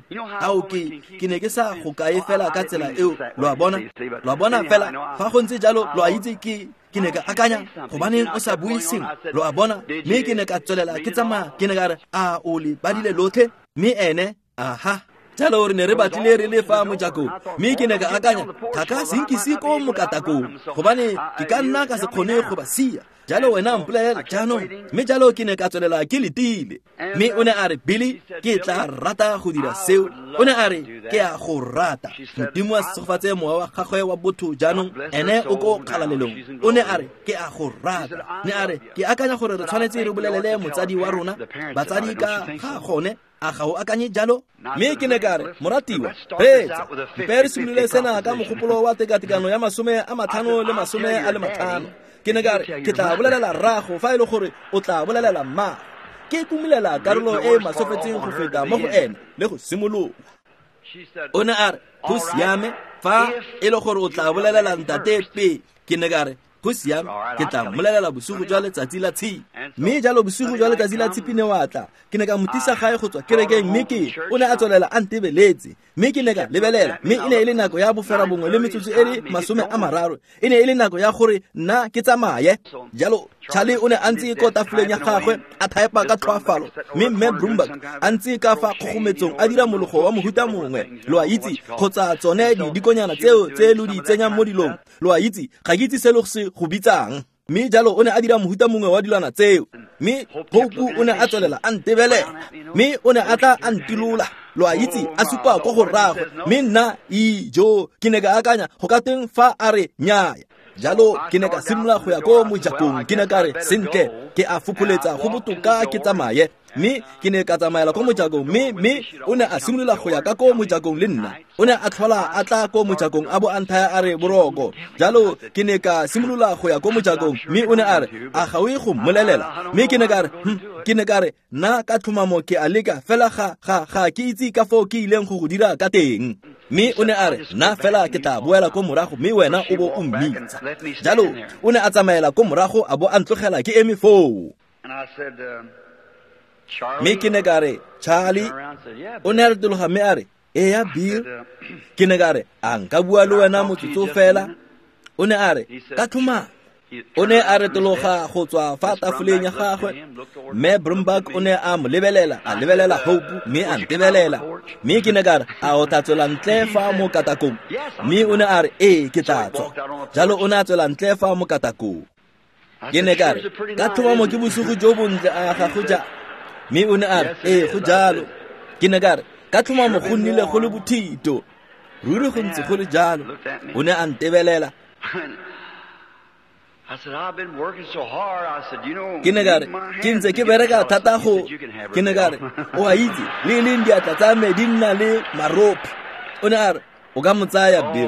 ke ne ke sa go kae fela ka tsela eo lo a bona fela fa go ntse jalo lo a itse ke ne ka akanya gobaneng o sa bue seng lo a bona mme ke ne ka tswelela ke tsamaya ke ne ka re a o le badile lotlhe mme ene aha jalo re ne re batlile re le fa mojakong mme ke ne ka akanya thaka senkisi ko mokatakong gobane ke ka nna ka se kgone go ba sia jalo wena mpolelela jaanong mme jalo ke ne ka tswelela ke letile mme o ne a re Billy ke tla rata go dira seo o ne a re ke a go rata modimo a segofatse mowa wa gagwe wa botho jaanong ene o ko kgalalelong o ne a re ke a go rata ne a re ke akanya gore re tshwanetse re bolelele motsadi wa rona batsadi ka ga gone a ga o akanye jalo mme ke ne ka re moratiwa retsa re simolole sena ka mogopolo wa tekatekano ya 50 le 50 ke ne ka re ke tla bolelela rrago fa ile gore o tla bolelela mma ke kumilela karolo e masofetseng go feta mo go ene le go simolola o ne a re go siame fa ile gore o tla bolelela ntate pe ke ne ka re go siame ke tla mmolelela bosigo jwa letsatsi la tshipi mme jalo bosigo jwa letsatsi la tshipi ne watla ke ne ka motisa gae go tswa kerekeng mme o ne a tswelela a ntebeletse mme ke ne ka lebelela mme e ne e le nako ya bofera bongwe le metsotso e le 30 e ne e le nako ya gore nna ke tsamaye jalo Charlie o ne a ntse ko tafoleng ya gagwe a thaepa ka tlhoafalo mme Bloomberg a ntse ka fa kgogometsong a dira mologo wa mohuta mongwe lo a itse kgotsa tsone dikonyana tseo tse lo di tsenyang mo dilong lo a itse ga ke itse se lo se go bitsang mme jalo o ne a dira mohuta mongwe wa dilwana tseo mme Hope o ne a tswelela a ntebelela mme o ne a tla a ntilola lo a itse a supa go go rrago mme nna ijo ke ne ka akanya go ka teng fa a re nyaaya jalo ke ne ka simolola go ya ko mojakong ke ne ka re sentle ke a fokoletsa go botoka ke tsamaye mme ke ne ka tsamaela ko mojakong mme o ne a simolola go ya ka ko mojakong le nna o ne a tlhola a tla ko mojakong a bo a nthaya a re boroko jalo ke ne ka simolola go ya ko mojakong mme o ne a re a ga o e go mmolelela mme ke ne ka re nna ka tlhomamo ke a leka fela ga ke itse ka fo ke ileng go dira ka teng mme o ne a re nna fela ke tla boela ko morago mme wena o bo o mmitsa jalo o ne a tsamaela ko morago a bo a ntlogela ke eme foo. And I said, mme ke ne ka re Charlie o ne a retologa mme a re eya Bill ke ne ka re a nka bua le wena motsotso fela o ne a re ka thoma o ne a retologa go tswa fa tafoleng ya gagwe mme Brumback o ne a mo lebelela Hope mme a ntebelela mme ke ne ka re a o tla tswela ntle fa mo katakong mme o ne a re ke tla tswa jalo o ne a tswela ntle fa mo katakong ke ne ka re ka thoma mo ke bosigo jo bontle a gago ja mme o ne a re go jalo ke ne ka re ka thoma mo go nnile go le bothito ruri go ntse go le jalo o ne a ntebelela I said, I've been working so hard. I said, you know, ke ne ka re ke ntse ke bereka thata go ke ne ka re o a itse le diatla tsa me di nna le maropi o ne a re o ka mo tsaya Bill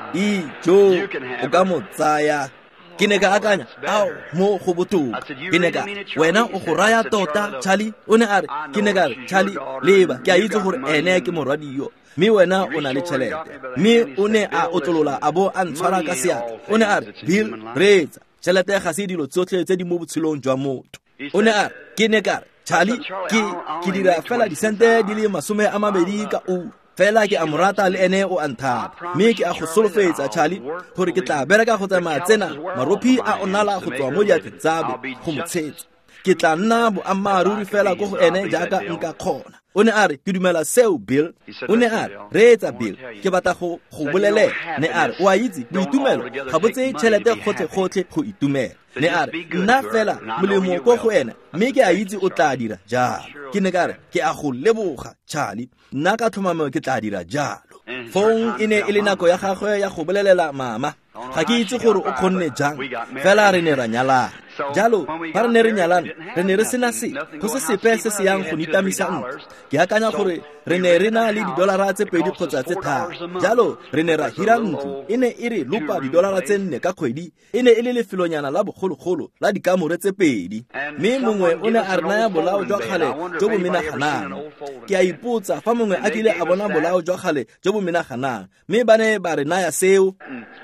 jo o ka mo tsaya ke ne ka akanya mo go botoka ke ne ka wena o go raya tota Charlie o ne a re ke ne ka re Charlie leba ke a itse gore ene ke morwadio mme wena o na le tšhelete mme o ne a otlolola a bo a ntshwara ka seatla o ne a re Bill reetsa tšhelete ga se dilo tsotlhe tse di mo botshelong jwa motho o ne a re ke ne ka re Charlie ke dira fela disente di le 20 ka ura fela ke a morata le ene o anthata mme ke a go solofetsa Charlie gore ke tla bereka go tsamaya tsena maropi a onala go tswa mo diatleng tsabe go motshetsa ke tla nna boammaaruri fela go ene jaaka nka kgona o ne a re ke dumela seo Bill o ne a re reetsa Bill ke batla go bolelela ne a re o a itse boitumelo ga botse tšhelete gotlhe go itumela ne a re nna fela molemo go ena mme ke a itse o tla dira jalo ke ne ka re ke a go leboga Charlie nna ka tlhomamo ke tla dira jalo phone e ne e le nako ya gagwe ya go bolelela mama ga ke itse gore o kgonne jang fela re ne ra nyalana jalo ba re ne re nyalana re ne re sena se go se sepe se se yang go nitamisa ntlo ke akanya gore re ne re na le $2 tse 2 kgotsa tse 3 jalo re ne ra hira ntlo e ne e re lupa $4 tse 4 ka kgwedi e ne e le lefelonyana la bogologolo la dikamore tse 2 mme mongwe o ne a re naya bolao jwa kgale jo bo menaganang ke a ipotsa fa mongwe a kile a bona bolao jwa kgale jo bo menaganang mme ba ne ba re naya seo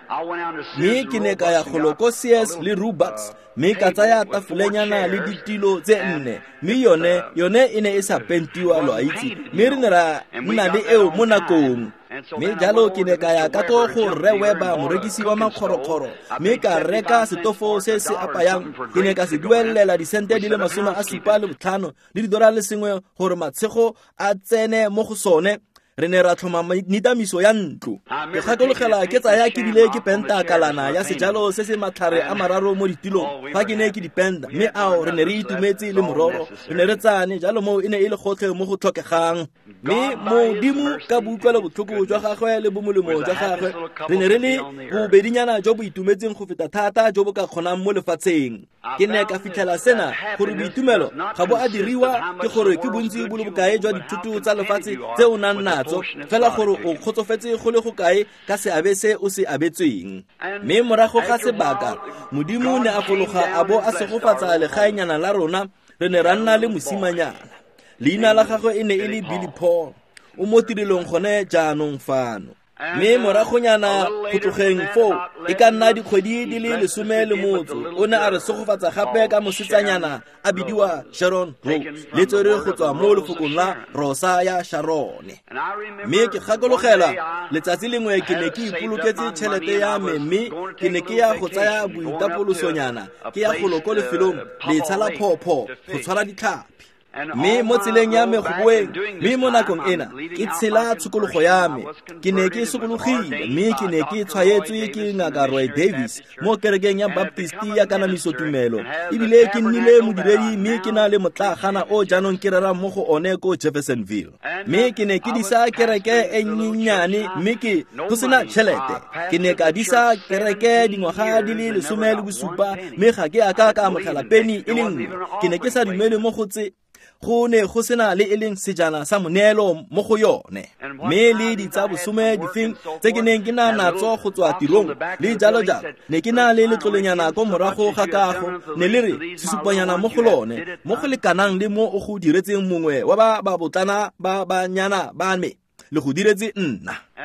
mme ke ne ka ya go loko CS le Rubax mme ka tsaya tafolenyana le ditilo tse 4 mme yone e ne e sa pentiwa lo a itse mme re ne ra nna le eo mo nakong mme jalo ke ne ka ya ka to go reweba morekisi wa makgorokgoro mme ka reka setofo se se apayang ke ne ka se duelela disente di le 75 le $1 gore matshego a tsene mo go sone re ne ra tlhoma nitamiso ya ntlo ke gakologelwa ke tsaya ke bile ke penta kalana ya sejalo se se matlhare a mararo mo ditilong fa ke ne ke dipenda mme re ne re itumetse le mororo re ne re tsane jalo mo e ne e le gotlhe mo go tlhokegang mme modimo ka butlwela botlhoko jwa gagwe le bomolemo jwa gagwe re ne re le bobedinyana jo bo itumetseng go feta thata jo bo ka kgonang mo lefatsheng ke ne ka fitlhela sena gore boitumelo ga bo a diriwa ke gore ke bontsi bo le bokae jwa dithuto tsa lefatshe tse o nang natso fela gore o kgotsofetse go le go kae ka seabe se o se abetsweng mme morago ga sebaka modimo ne a fologa a bo a segofatsa legaenyana la rona re ne ra nna le mosimanyana leina la gagwe e ne e le Billy Paul o mo tirelong gone jaanong fano mme moragonyana go tlogeng foo e ka nna dikgwedi di le 11 o ne a re segofatsa gape ka mosetsanyana a bidiwa Sharon Rose le tsere go tswa mo lefokong la Rosa ya Sharone mme ke gakologelwa letsatsi lengwe ke ne ke ipoloketse tšhelete ya me mme ke ne ke ya go tsaya boitapolosonyana ke ya go loko lefelong le tshala phopho go tshwara ditlhapi mme mo tseleng ya me go boeng mme mo nakong ena ke tshela tshokologo ya me ke ne ke sokologile mme ke ne ke tshwaetswe ke ngaka Roy Davis mo kerekeng ya Baptisti ya Kanamiso Tumelo ebile ke nnile modiredi mme ke na le motlagana o jaanong ke rera mo go one ko Jeffersonville mme ke ne ke disa kereke e nyenyane mme ke go sena tšhelete ke ne ka disa kereke dingwaga di le 17 mme ga ke aka ka amogela peni e leng ke ne ke sa dumele mo go tse go ne go sena le e leng sejana sa moneelo mo go yone mme le ditsa bosome difeng tse ke neng ke na natso go tswa tirong le jalo ne ke na le letlolenyana ko morago ga kago ne le re sesupanyana mo go lone mo go lekanang le mo o go diretseng mongwe wa ba botlana ba banyana ba me le go diretse nna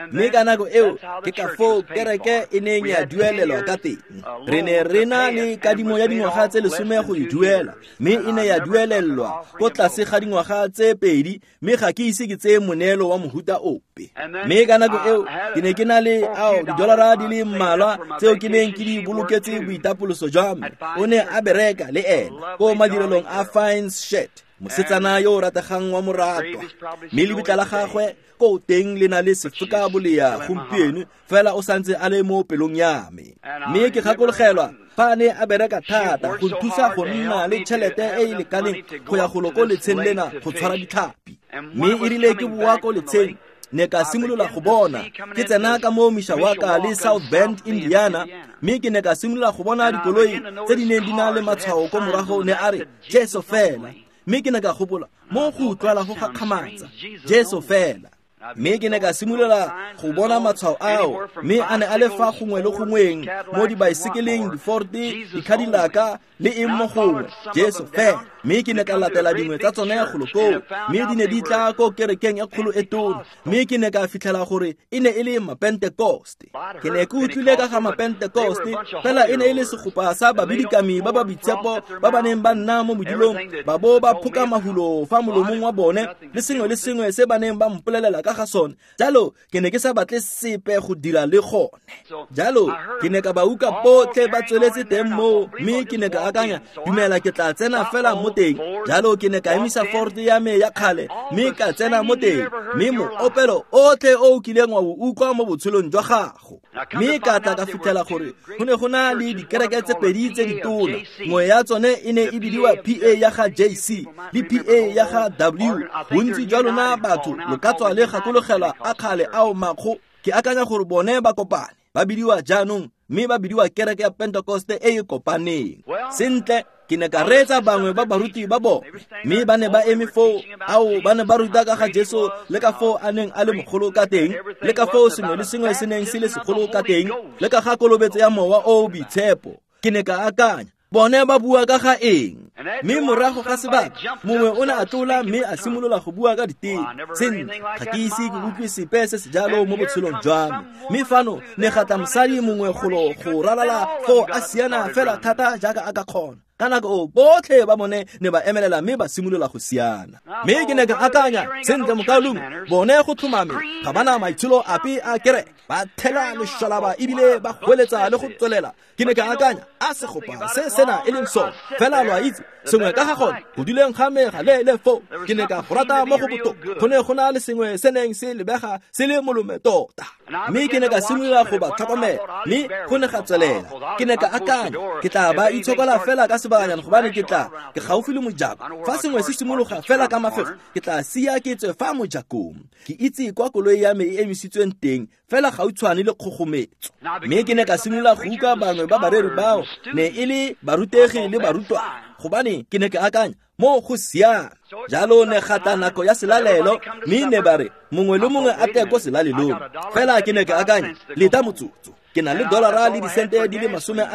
mme ka nako eo ke ka foo kereke e neng ya duelelwa ka teng. Re ne re na le kadimo ya dingwaga tse 10 go e duela, mme e ne ya duelelwa ko tlase ga dingwaga tse 2, mme ga ke ise ke tseye moneelo wa mohuta ope. Mme ka nako eo ke ne ke na le $1 di le mmalwa tseo ke neng ke di boloketse boitapoloso jwa me. O ne a bereka le ena ko madirelong a Fines Shed, mosetsana yo o rategang wa moratwa, mme lebitla la gagwe ko teng le na le sefoka bolea gompieno fela o santse a le mo pelong ya me. Mme ke gakologelwa fa ne a bereka thata go thusa go nna le tšhelete e e lekaneng go ya go loko letsheng lena go tshwara ditlhapi. Mme e rile ke boa ko letsheng ne ka simolola go bona ke tsena ka mo misha wa ka le South Bend, Indiana, mme ke ne ka simolola go bona dikoloi tse di neng di na le matshwao ko morago ne a re Jesu fela. Mme ke ne ka gopola mo go utlwala go gakgamatsa Jesu fela. Mme ke ne ka simolola go bona matshwao ao, mme a ne a le fa gongwe le gongweng mo dibaisekeleng, di-Ford, di-Cadillac le eng mo gongwe Jesu fela. Mme ke ne ka latela dingwe tsa tsone ya golokoo, mme di ne di tla ko kerekeng ya kgolo e tona, mme ke ne ka fitlhela gore e ne e le mapentekoste. Ke ne ke utlwile ka ga mapentekoste, fela e ne e le segopa sa babedikami ba ba boitshepo ba ba neng ba nna mo modulong ba bo ba phoka mahulo fa molomong wa bone le sengwe se ba neng ba mpolelela ka ga sone. Jalo ke ne ke sa batle sepe go dira le gone. Jalo ke ne ka ba uka botlhe ba tsweletse teng mo, mme ke ne ka akanya dumela ke tla tsena fela mo teng. Jalo ke ne ka emisa Ford ya me ya kgale, mme ka tsena mo teng, mme mo opelo otlhe o kileng wa o utlwa mo botshelong jwa gago. Mme ka tla ka fitlhela gore go ne go na le dikereke tse 2 tse ditona. Nngwe ya tsone e ne e bidiwa PA ya ga JC le PA ya ga W. Bontsi jwa lona batho lo ka tswa le gakologelwa a kgale ao makgo. Ke akanya gore bone ba kopane ba bidiwa jaanong, mme ba bidiwa kereke ya Pentecoste e e kopaneng. Sentle ke ne ka reetsa bangwe ba baruti ba bone, mme ba ne ba eme foo ao ba ne ba ruta ka ga Jesu le ka foo a neng a le mogolo ka teng, le ka foo sengwe le sengwe se neng se le segolo ka teng, le ka ga kolobetse ya mowa o boitshepo. Ke ne ka akanya bone ba bua ka ga eng, mme morago ga sebaka mongwe o ne a tlola mme a simolola go bua ka diteng. Sentle ga ke ise ke utlwe sepe se sejalo mo botshelong jwa me, mme fano ne gata mosadi mongwe go ralala foo a siana fela thata jaaka a ka kgona. Ka nako botlhe ba bone ne ba emelela mme ba simolola go siana. Mme ke ne ka akanya sentle mokaolong bone go tlhomame ga bana maitsholo ape a kereke, ba thela leshalaba ebile ba hweletsa le go tswelela. Ke ne ka akanya a segopa se sena e leng so fela lo a itse sengwe ka ga gone go dileng ga me ga le fo. Ke ne ka go rata mo go botoka go ne go na le sengwe se neng se lebega se le molome tota, mme ke ne ka simolola go ba tlhokomela, mme go ne ga tswelela. Ke ne ka akanya ke tla ba itshokola fela ka sebakanyana gobane ke gaufi le mojako. Fa sengwe se simologa fela ka mafego ke tla sia ke tswe fa mojakong. Ke itse kwa koloi ya me e emisitsweng teng fela gautshwane le kgogometso. Mme ke ne ka simolola go uka bangwe ba bareri bao ne e le barutegi le barutwana, gobane ke ne ke akanya mo go siana. Jalo ne gata nako ya selalelo, mme ne ba re mongwe le mongwe a te ko selalelong. Fela ke ne ke akanya leta motsotso ke na le $1 le disente di le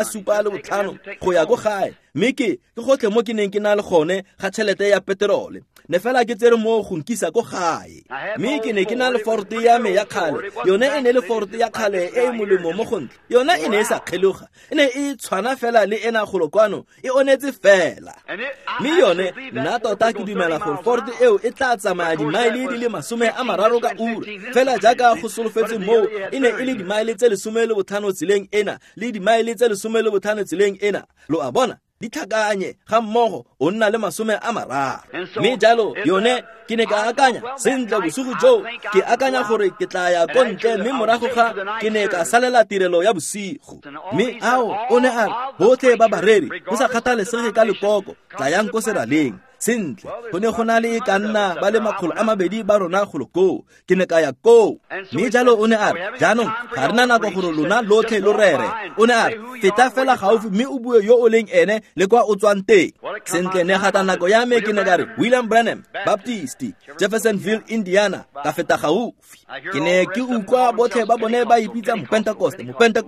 75 go ya go gae, mme ke gotlhe mo ke neng ke na le gone ga tšhelete ya peterole. Ne fela ke tsere mo go nkisa ko gae, mme ke ne ke na le Ford ya me ya kgale. Yone e ne le Ford ya kgale e molemo mo gontle, yone e ne e sa kgeloga, e ne e tshwana fela le ena golokwano e onetse fela. Mme yone nna tota ke dumela gore Ford eo e tla tsamaya dimaile di le 30 ka ura, fela jaaka go solofetse mo e ne e le dimaile tse 15 tseleng ena le dimaile tse 15 tseleng ena. Lo a bona di tlhakanye ga mmogo o nna le 30. Mme jalo yone ke ne ka akanya sentle bosigo jo ke akanya gore ke tla ya ko ntle, mme morago ga ke ne ka salela tirelo ya bosigo. Mme ao o ne a botlhe ba bareri go sa kgathalesege ka lekoko tla yang ko seraleng. Sentle go ne go na le ka nna ba le 200 ba rona goloko ke ne ka ya ko. Mme jalo o ne a re jaanong ga rena nako gore lona lotlhe lo rere. O ne a re feta fela gaufi mme o bue yo o leng ene le kwa o tswang teng. Sentle ne gata nako ya me ke ne ka re William Branham Baptist, Jeffersonville, Indiana, ka feta gaufi. Ke ne ke utlwa botlhe ba bone ba ipitsa mo Pentecost,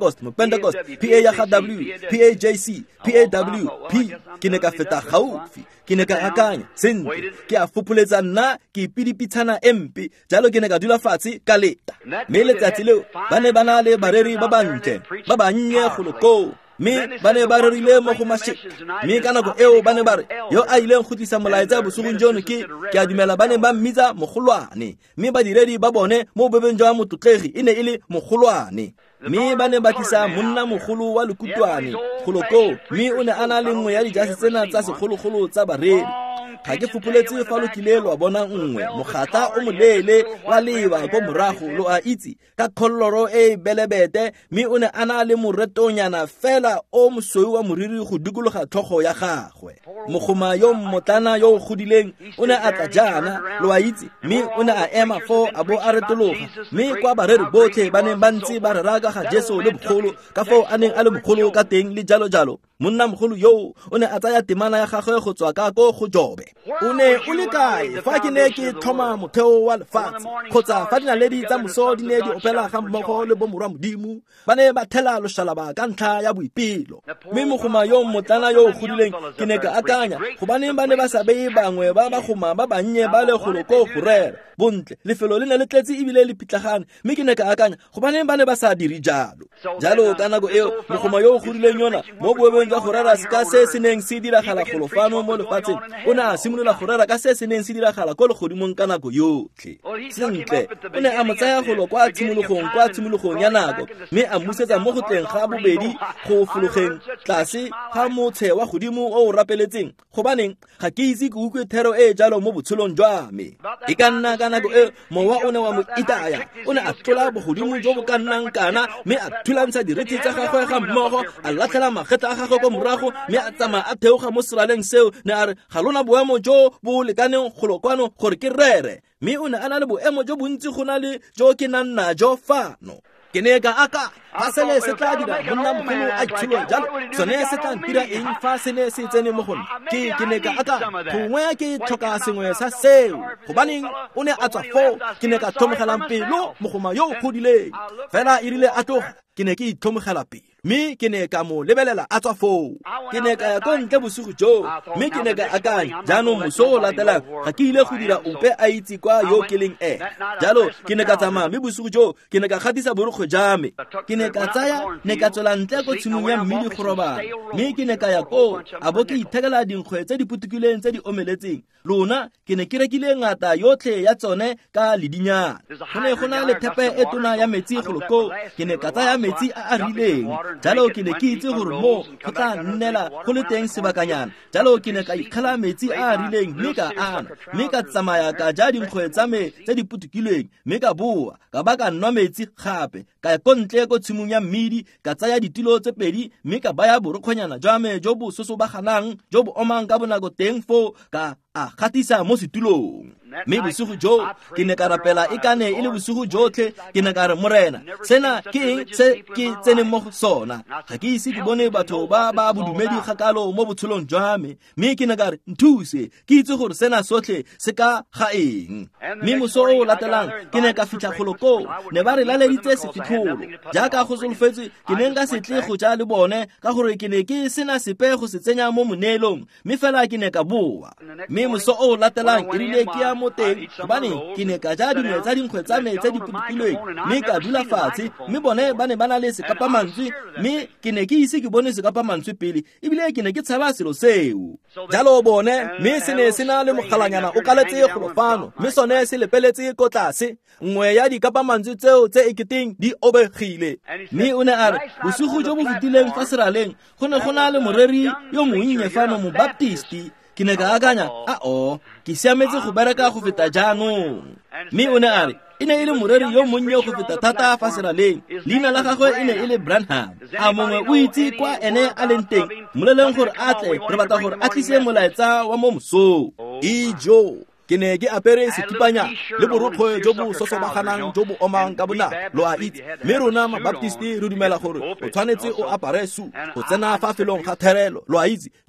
PA ya ga W, PAJC, PAW, P. Ke ne ka feta gaufi. Ke ne ka akanya sentle ke a fopoletsa nna ke ipidipitshana empe jalo ke ne ka dula fatshe ka leta mme letsatsi leo ba ne ba na le bareri ba bantle ba bannye goloko mme ba ne ba rerile mo go mashek mme ka nako eo ba ne ba re yo a ileng go tlisa molaetsa bosogong jono ke a dumela ba ne ba mmitsa mogolwane mme badiredi ba bone mo bobeng jwa motlotlegi e ne e le mogolwane mme ba ne ba tlisa monna mogolo wa lekutwane goloko mme o ne a na le nngwe ya dijase tsena tsa segologolo tsa baredi ga ke fopoletse fa lo kile lo bona nngwe mogata o moleele wa leba ko morago lo a itse ka kholoro e belebete mme o ne a na le moretonyana fela o mosoi wa moriri go dikologa tlhogo ya gagwe mogoma yo mmotlana yo o godileng o ne a tla jaana lo a itse mme o ne a ema fo a bo a retologa mme kwa bareri botlhe ba neng ba ntse ba reraka ga Jesu le bogolo ka fao a neng a le mogolo ka teng le jalo monna mogolo yo o ne a tsaya temana ya gagwe go tswa ka ko go Jobe o ne o le kae fa ke ne ke thoma motheo wa lefatshe kgotsa fa dinaledi tsa moso di ne di opela ga mmogo le bomorwa modimo ba ne ba thela loshalaba ka ntlha ya boipelo mme mogoma yo motlana yo o godileng ke ne ka akanya gobaneng ba ne ba sa beye bangwe ba bagoma ba bannye ba le goloko go rera bontle lefelo le ne le tletse ebile le pitlagane mme ke ne ka akanya gobaneng ba ne ba sa diri jalo ka nako eo mogoma yo o godileng yona mo boemong jwa go rera ka se se neng se diragala golofano mo lefatsheng o ne a simolola go rera ka se se neng se diragala ko legodimong ka nako yotlhe sentle o ne a mo tsaya golo kwa tshimologong ya nako mme a musetsa mo go tleng ga bobedi go fologeng tlase ga motshe wa godimo o o rapeletseng gobaneng ga ke itse ke utlwe thero e jalo mo botshelong jwa me e ka nna ka nako e mowa o ne wa mo itaya o ne a tlola bogodimo jo bo ka nnang kana mme a thulantsha direthi tsa gagwe ga mmogo a latlhela magetla a gagwe ko morago mme a tsamaya a theoga mo seraleng seo ne a re ga lona boemo jo bo lekaneng golokwano gore ke rere mme o ne a na le boemo jo bontsi go na le jo ke nang na jo fano ke ne ka aka fa sele se tla dira monna mogolo a itsholo jalo sone se tla dira eng fa sele se tsene mo gone ke ne ka aka gongwe ke tlhoka sengwe sa seo gobaneng o ne a tswa fo ke ne ka thomogelang pelo mogoma yo o godileng fela e rile a toga ke ne ke itlhomogela pele mme ke ne ka mo lebelela a tswa foo ke ne ka ya ko ntle bosigo jo mme ke ne ka akanya jaanong moso o latelang ga ke ile go dira ope a itse kwa yo ke leng jalo ke ne ka tsamaya mme bosigo jo ke ne ka gatisa borokgwe jame ke ne ka tsaya ne ka tswela ntle ko tshimong ya mmidi go robala mme ke ne ka ya ko a bo ke ithekela dinkgwe tse di putukileng tse di omeletseng lona ke ne ke rekile ngata yotlhe ya tsone ka ledinyana go ne go na le thepe e tona ya metsi goloko ke ne ka tsaya metsi a a rileng jalo ke ne ke itse gore mo go tla nnela go le teng sebakanyana jalo ke ne ka ikgela metsi a a rileng mme ka ana mme ka tsamaya ka ja dinkgwe tsa me tse di putukileng mme ka boa ka ba ka nwa metsi gape ka ya ko ntle ko tshimong ya mmidi ka tsaya ditilo tse pedi mme ka baya borokgonyana jwa me jo bo sosobaganang jo bo omang ka bonako teng fo ka a gatisa mo setulong mme bosigo jo ke ne ka rapela e kane e le bosigo jotlhe ke ne ka re morena sena ke eng se ke tsene mo sona ga ke ise ke bone batho ba bodumedi gakalo mo botshelong jwa me mme ke ne ka re nthuse ke itse gore sena sotlhe se ka ga eng mme moso o latelang ke ne ka fitlha goloko ne ba re laleditse sefitlholo jaaka go solofetse ke ne nka setle go ja le bone ka gore ke ne ke sena sepe go se tsenya mo monelong mme fela ke ne ka boa mme moso o latelang e rile ke ya mo teng gobane ke ne ka ja dingwe tsa dinkgwe tsa me tse di putukilweng mme ka dula fatshe mme bone ba ne ba na le sekapamantswe mme ke ne ke ise ke bone sekapamantswe pele ebile ke ne ke tshaba selo seo jalo bone mme se ne se na le mogalanyana o kaletse golofano mme sone se lepeletse ko tlase nngwe ya dikapamantswe tseo tse eketeng di obegile mme o ne a re bosigo jo bo fetileng fa seraleng go ne go na le moreri yo monnye fano mobaptisti ke ne ka akanya ke siametse go bereka go feta jaanong mme o ne a re e ne e le moreri yo monnye go feta thata fa seraleng leina la gagwe e ne e le Branham a mongwe o itse kwa ene a leng teng moleleng gore a tle re batla gore a tlise molaetsa wa mo mosong ijo ke ne ke apere setipanya le borokgwe jo bo sosobaganang jo bo omang ka bonako lo a itse mme rona mabaptisti re dumela gore o tshwanetse o apare su o tsena fa felong ga therelo lo a itse jalo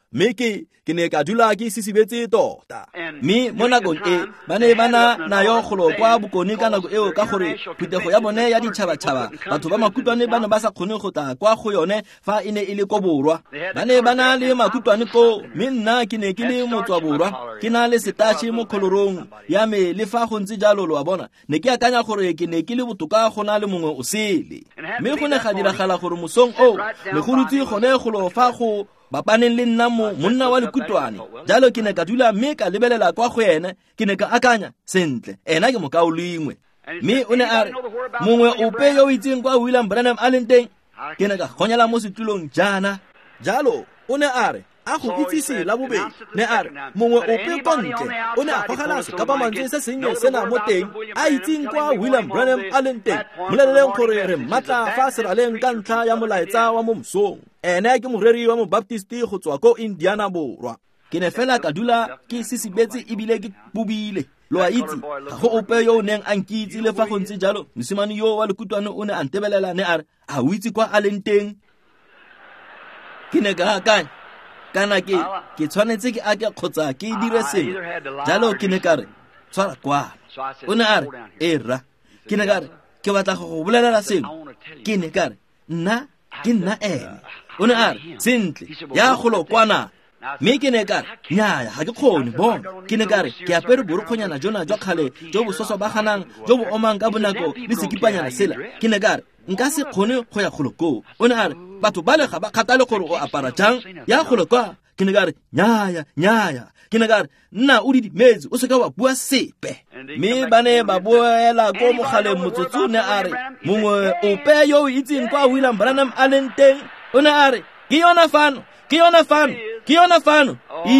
mme ke ne ka dula ke sisibetse tota. Mme mo nakong e ba ne ba na yo kgolo kwa bokone ka nako eo ka gore phutego ya bone ya ditšhabatšhaba batho ba makutwane ba ne ba sa kgone go tla kwa go yone fa e ne e le ko borwa. Ba ne ba na le makutwane ko, mme nna ke ne ke le motswa borwa ke na le setaše mo kholorong ya me. Le fa go ntse jalo lo a bona ne ke akanya gore ke ne ke le botoka go na le mongwe o sele, mme go ne ga diragala gore mosong o le go rutse gone golo fa go bapaneng le nna monna wa lekutwane. Jalo ke ne ka dula mme ka lebelela kwa go ene, ke ne ka akanya sentle ena ke mokaolengwe. Mme o ne a re mongwe ope yo o itseng kwa William Branham a leng teng. Ke ne ka gonyela mo setulong jaana. Jalo o ne a re a go itsise la bobedi, ne a re mongwe ope kwa ntle o ne a gogela sekapamantswe se sennye sena mo teng a itseng kwa William Branham a leng teng, moleleleng gore re mmatla fa seraleng ka ntlha ya molaetsa wa mo mosong. Ene ke moreri wa mobaptisti go tswa ko Indiana borwa. Ke ne fela ka dula ke sisibetse ebile ke bobile. Lo a itse ga go ope yo o neng a nkitse. Le fa go ntse jalo mosimane yo wa lekutwane o ne a ntebelela, ne a re a o itse kwa a leng teng. Ke ne ka akanya kana ke tshwanetse ke ake kgotsa ke dire sengwe. Jalo ke ne ka re tshwara kwa. O ne a re ra. Ke ne ka re ke batla go bolelela sengwe. Ke ne ka re nna ke nna ene. O ne a re sentle ya golo kwana. Mme ke ne ka re nnyaya ga ke kgone bona. Ke ne ka re ke apere borokgonyana jona jwa kgale jo bo sosobaganang jo bo omang ka bonako le sekipanyana sela. Ke ne ka re nka se kgone go ya kgoloko. O ne a re batho ba le ga ba kgatale gore o apara jang ya kgolokwa. Ke ne ka re nnyaya. Ke ne ka re nna o didimetse o seka wa bua sepe. Mme ba ne ba boela ko mogaleng motsotso. Ne a re mongwe ope yo o itseng kwa William Branham a leng teng. O ne a re ke yona fano.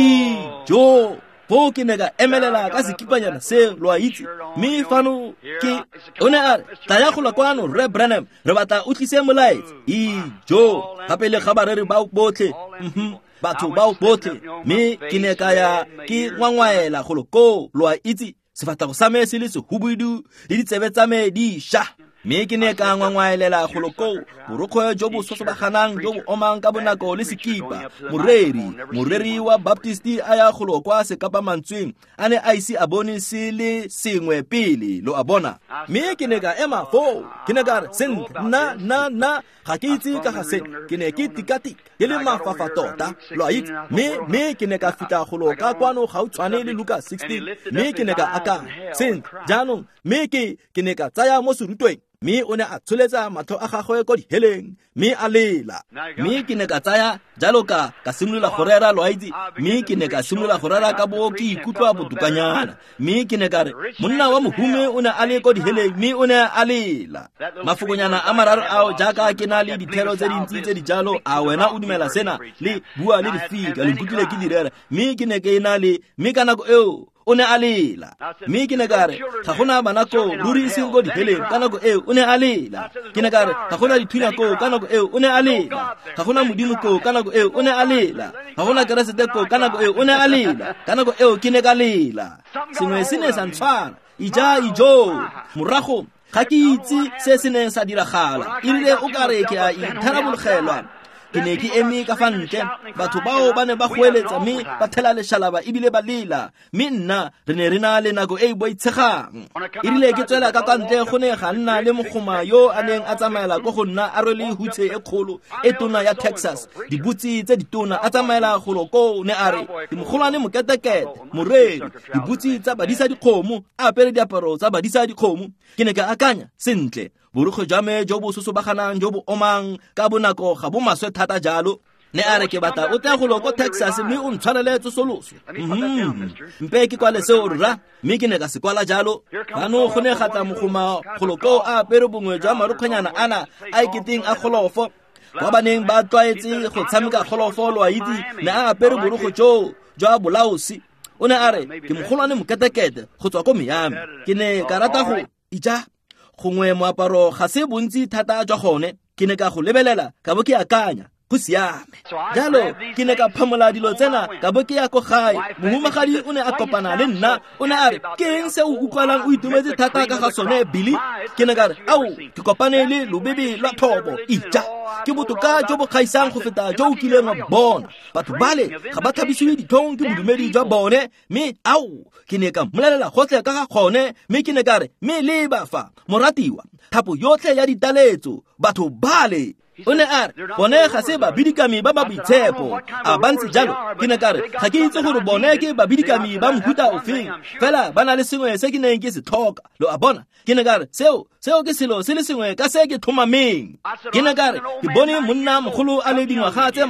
Jo po ke ne ka emelela ka sekipanyana se lo a itse. Mme fano ke o ne a re tla ya gola kwano Re Branham re batla o tlise molaetsa. Jo gape le gabarere ba botlhe batho ba botlhe. Mme ke ne ka ya ke ngwangwaela golo ko lo a itse sefatlago sa me se le sehubudu le ditsebe tsa me di sha. Mme ke ne ka ngwangwaelela golo ko borokgwe jo bo sosobaganang jo bo omang ka bonako le sekipa. Moreri wa baptisti a ya golo kwa sekapamantsweng a ne a ise a bone se le sengwe pele lo a bona. Mme ke ne ka ema fo ke ne ka re nna ga ke itse ka ga se ke ne ke tikatika ke le mafafa tota lo a itse. Mme ke ne ka fita golo ka kwano ga o tshwane le Luka 16. Mme ke ne ka akanya sentle jaanong. Mme ke ne ka tsaya mo serutweng. Mme o ne a tsholetsa matlho a gagwe ko diheleng mme a lela. Mme ke ne ka tsaya jalo ka simolola go rera lo a itse. Mme ke ne ka simolola go rera ka bo ke ikutlwa botukanyana. Mme ke ne ka re monna wa mohume o ne a le ko diheleng mme o ne a lela. Mafokonyana a mararo ao jaaka ke na le dithelo tse dintsi tse di jalo. A wena o dumela sena le bua le difika le nkutlwile ke di rera. Mme ke ne ke na le mme ka nako eo o ne a lela. Mme ke ne ka re ga gona banako ruri seng ko diheleng ka nako eo o ne a lela. Ke ne ka re ga gona dithunya ko ka nako eo o ne a lela. Ga gona modimo ko ka nako eo o ne a lela. Ga gona keresete ko ka nako eo o ne a lela. Ka nako eo ke ne ka lela. Sengwe se ne sa ntshwara ijo morago ga ke itse se se neng sa diragala. Erile o ka re ke a itharabologelwa. Ke ne ke eme ka fa ntle. Batho bao ba ne ba goeletsa mme ba thela leshalaba ebile ba lela. Mme nna re ne re na le nako e boitshegang. Erile ke tswela ka kwa ntle go ne ga nna le mogoma yo a neng a tsamaela ko go nna a rwele hutshe e kgolo e tona ya Texas. Dibutsi tse ditona a tsamaela golo ko ne a re ke mogolwane moketekete moreri. Dibutsi tsa badisa dikgomo a apere diaparo tsa badisa dikgomo. Ke ne ka akanya sentle borokgwe jwa me jo bo sosobaganang jo bo omang ka bonako ga bo maswe thata jalo. Ne a re ke batla o tla go ko Texas mme o ntshwanele tsosoloso. Mpe ke kwale seo rra. Mme ke ne ka se kwala jalo. Ano go ne gatla mogoma goloko a apere bongwe jwa marokgonyana ana a iketeng a golofo. Ba baneng ba tlwaetse go tshameka golofo lo a itse ne a apere borokgwe jo jwa bolaosi. O ne a re ke mogolwane moketekete go tswa ko Miami. Ke ne ka rata go ija gongwe moaparo ga se bontsi thata jwa gone. Ke ne ka go lebelela ka bo ke akanya go siame. Jalo ke ne ka phamola dilo tsena ka bo ke ya ko gae. Mohumagadi o ne a kopana le nna, o ne a re, ke eng se o utlwalang o itumetse thata ka ga sone Billy? Ke ne ka re, ao, ke kopane le lobebe lwa thobo, ija. Ke botoka jo bo kgaisang go feta jo o kileng wa bona. Batho bale ga ba thabisiwe dithong ke bodumedi jwa bone, mme ao, ke ne ka mmolelela gotlhe ka ga gone, mme ke ne ka re, mme leba fa, moratiwa, thapo yotlhe ya ditaletso, batho bale. O ne a re, bone ga se babidikami ba ba boitshepo. A bantse jalo, ke ne ka re, ga ke itse gore bone ke babidikami ba mohuta ofeng, fela ba na le sengwe se ke neng ke se tlhoka. Lo a bona, ke ne ka re, seo ke selo se le sengwe ka se ke thomameng. Ke ne ka re, ke bone monna mogolo a le dingwaga tse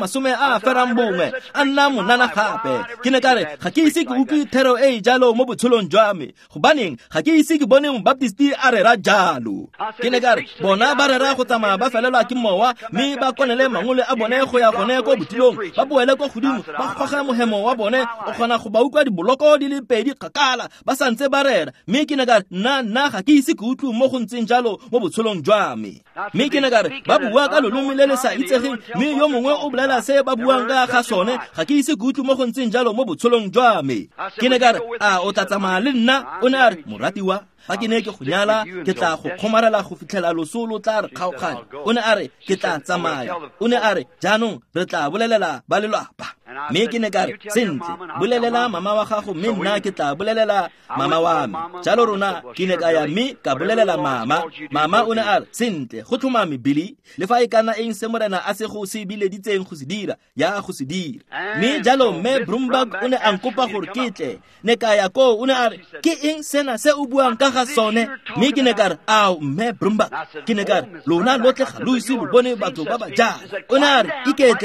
71 a nna monana gape. Ke ne ka re, ga ke ise ke utlwe thero e jalo mo botshelong jwa me, gobaneng ga ke ise ke bone Baptisti a rera jalo. Ke ne ka re, bona ba rera go tsamaya ba felelwa ke mowa, mme ba konele mangole a bone go ya gone ko botilong, ba boele ko godimo, ba goga mohemo wa bone, o kgona go ba utlwa diboloko di le pedi kgakala, ba santse ba rera. Mme ke ne ka re, nna ga ke ise ke utlwe mo go ntseng jalo mo botshelong jwa me. Mme ke ne ka re, ba bua ka lolome le le sa itsegeng, mme yo mongwe o bolela se ba buang ka ga sone, ga ke ise ke utlwe mo go ntseng jalo mo botshelong jwa me. Ke ne ka re, a o tla tsamaya le nna? O ne a re, moratiwa, ga ke ne ke go nyala, ke tla go kgomarela go fitlhela loso lo tla re kgaoganya. O ne a re, ke tla tsamaya. O ne a re, jaanong re tla bolelela ba lelapa. Mme ke ne ka re, sentle, bolelela mama wa gago, mme nna ke tla bolelela mama wa me. Jalo rona ke ne ka ya mme ka bolelela mama. Mama o ne a re, sentle, go tlhomame Billy, le fa e kana eng se morena a se go se bileditseng go se dira, ya go se dira. Mme jalo mme Brumberg o ne a nkopa gore ke tle. Ne ka ya ko, o ne a re, ke eng sena se o buang ka ga sone? Mme ke ne ka re, ao mme Brumberg, ke ne ka re, lona lotle ga lo ise lo bone batho ba ba jang. O ne a re,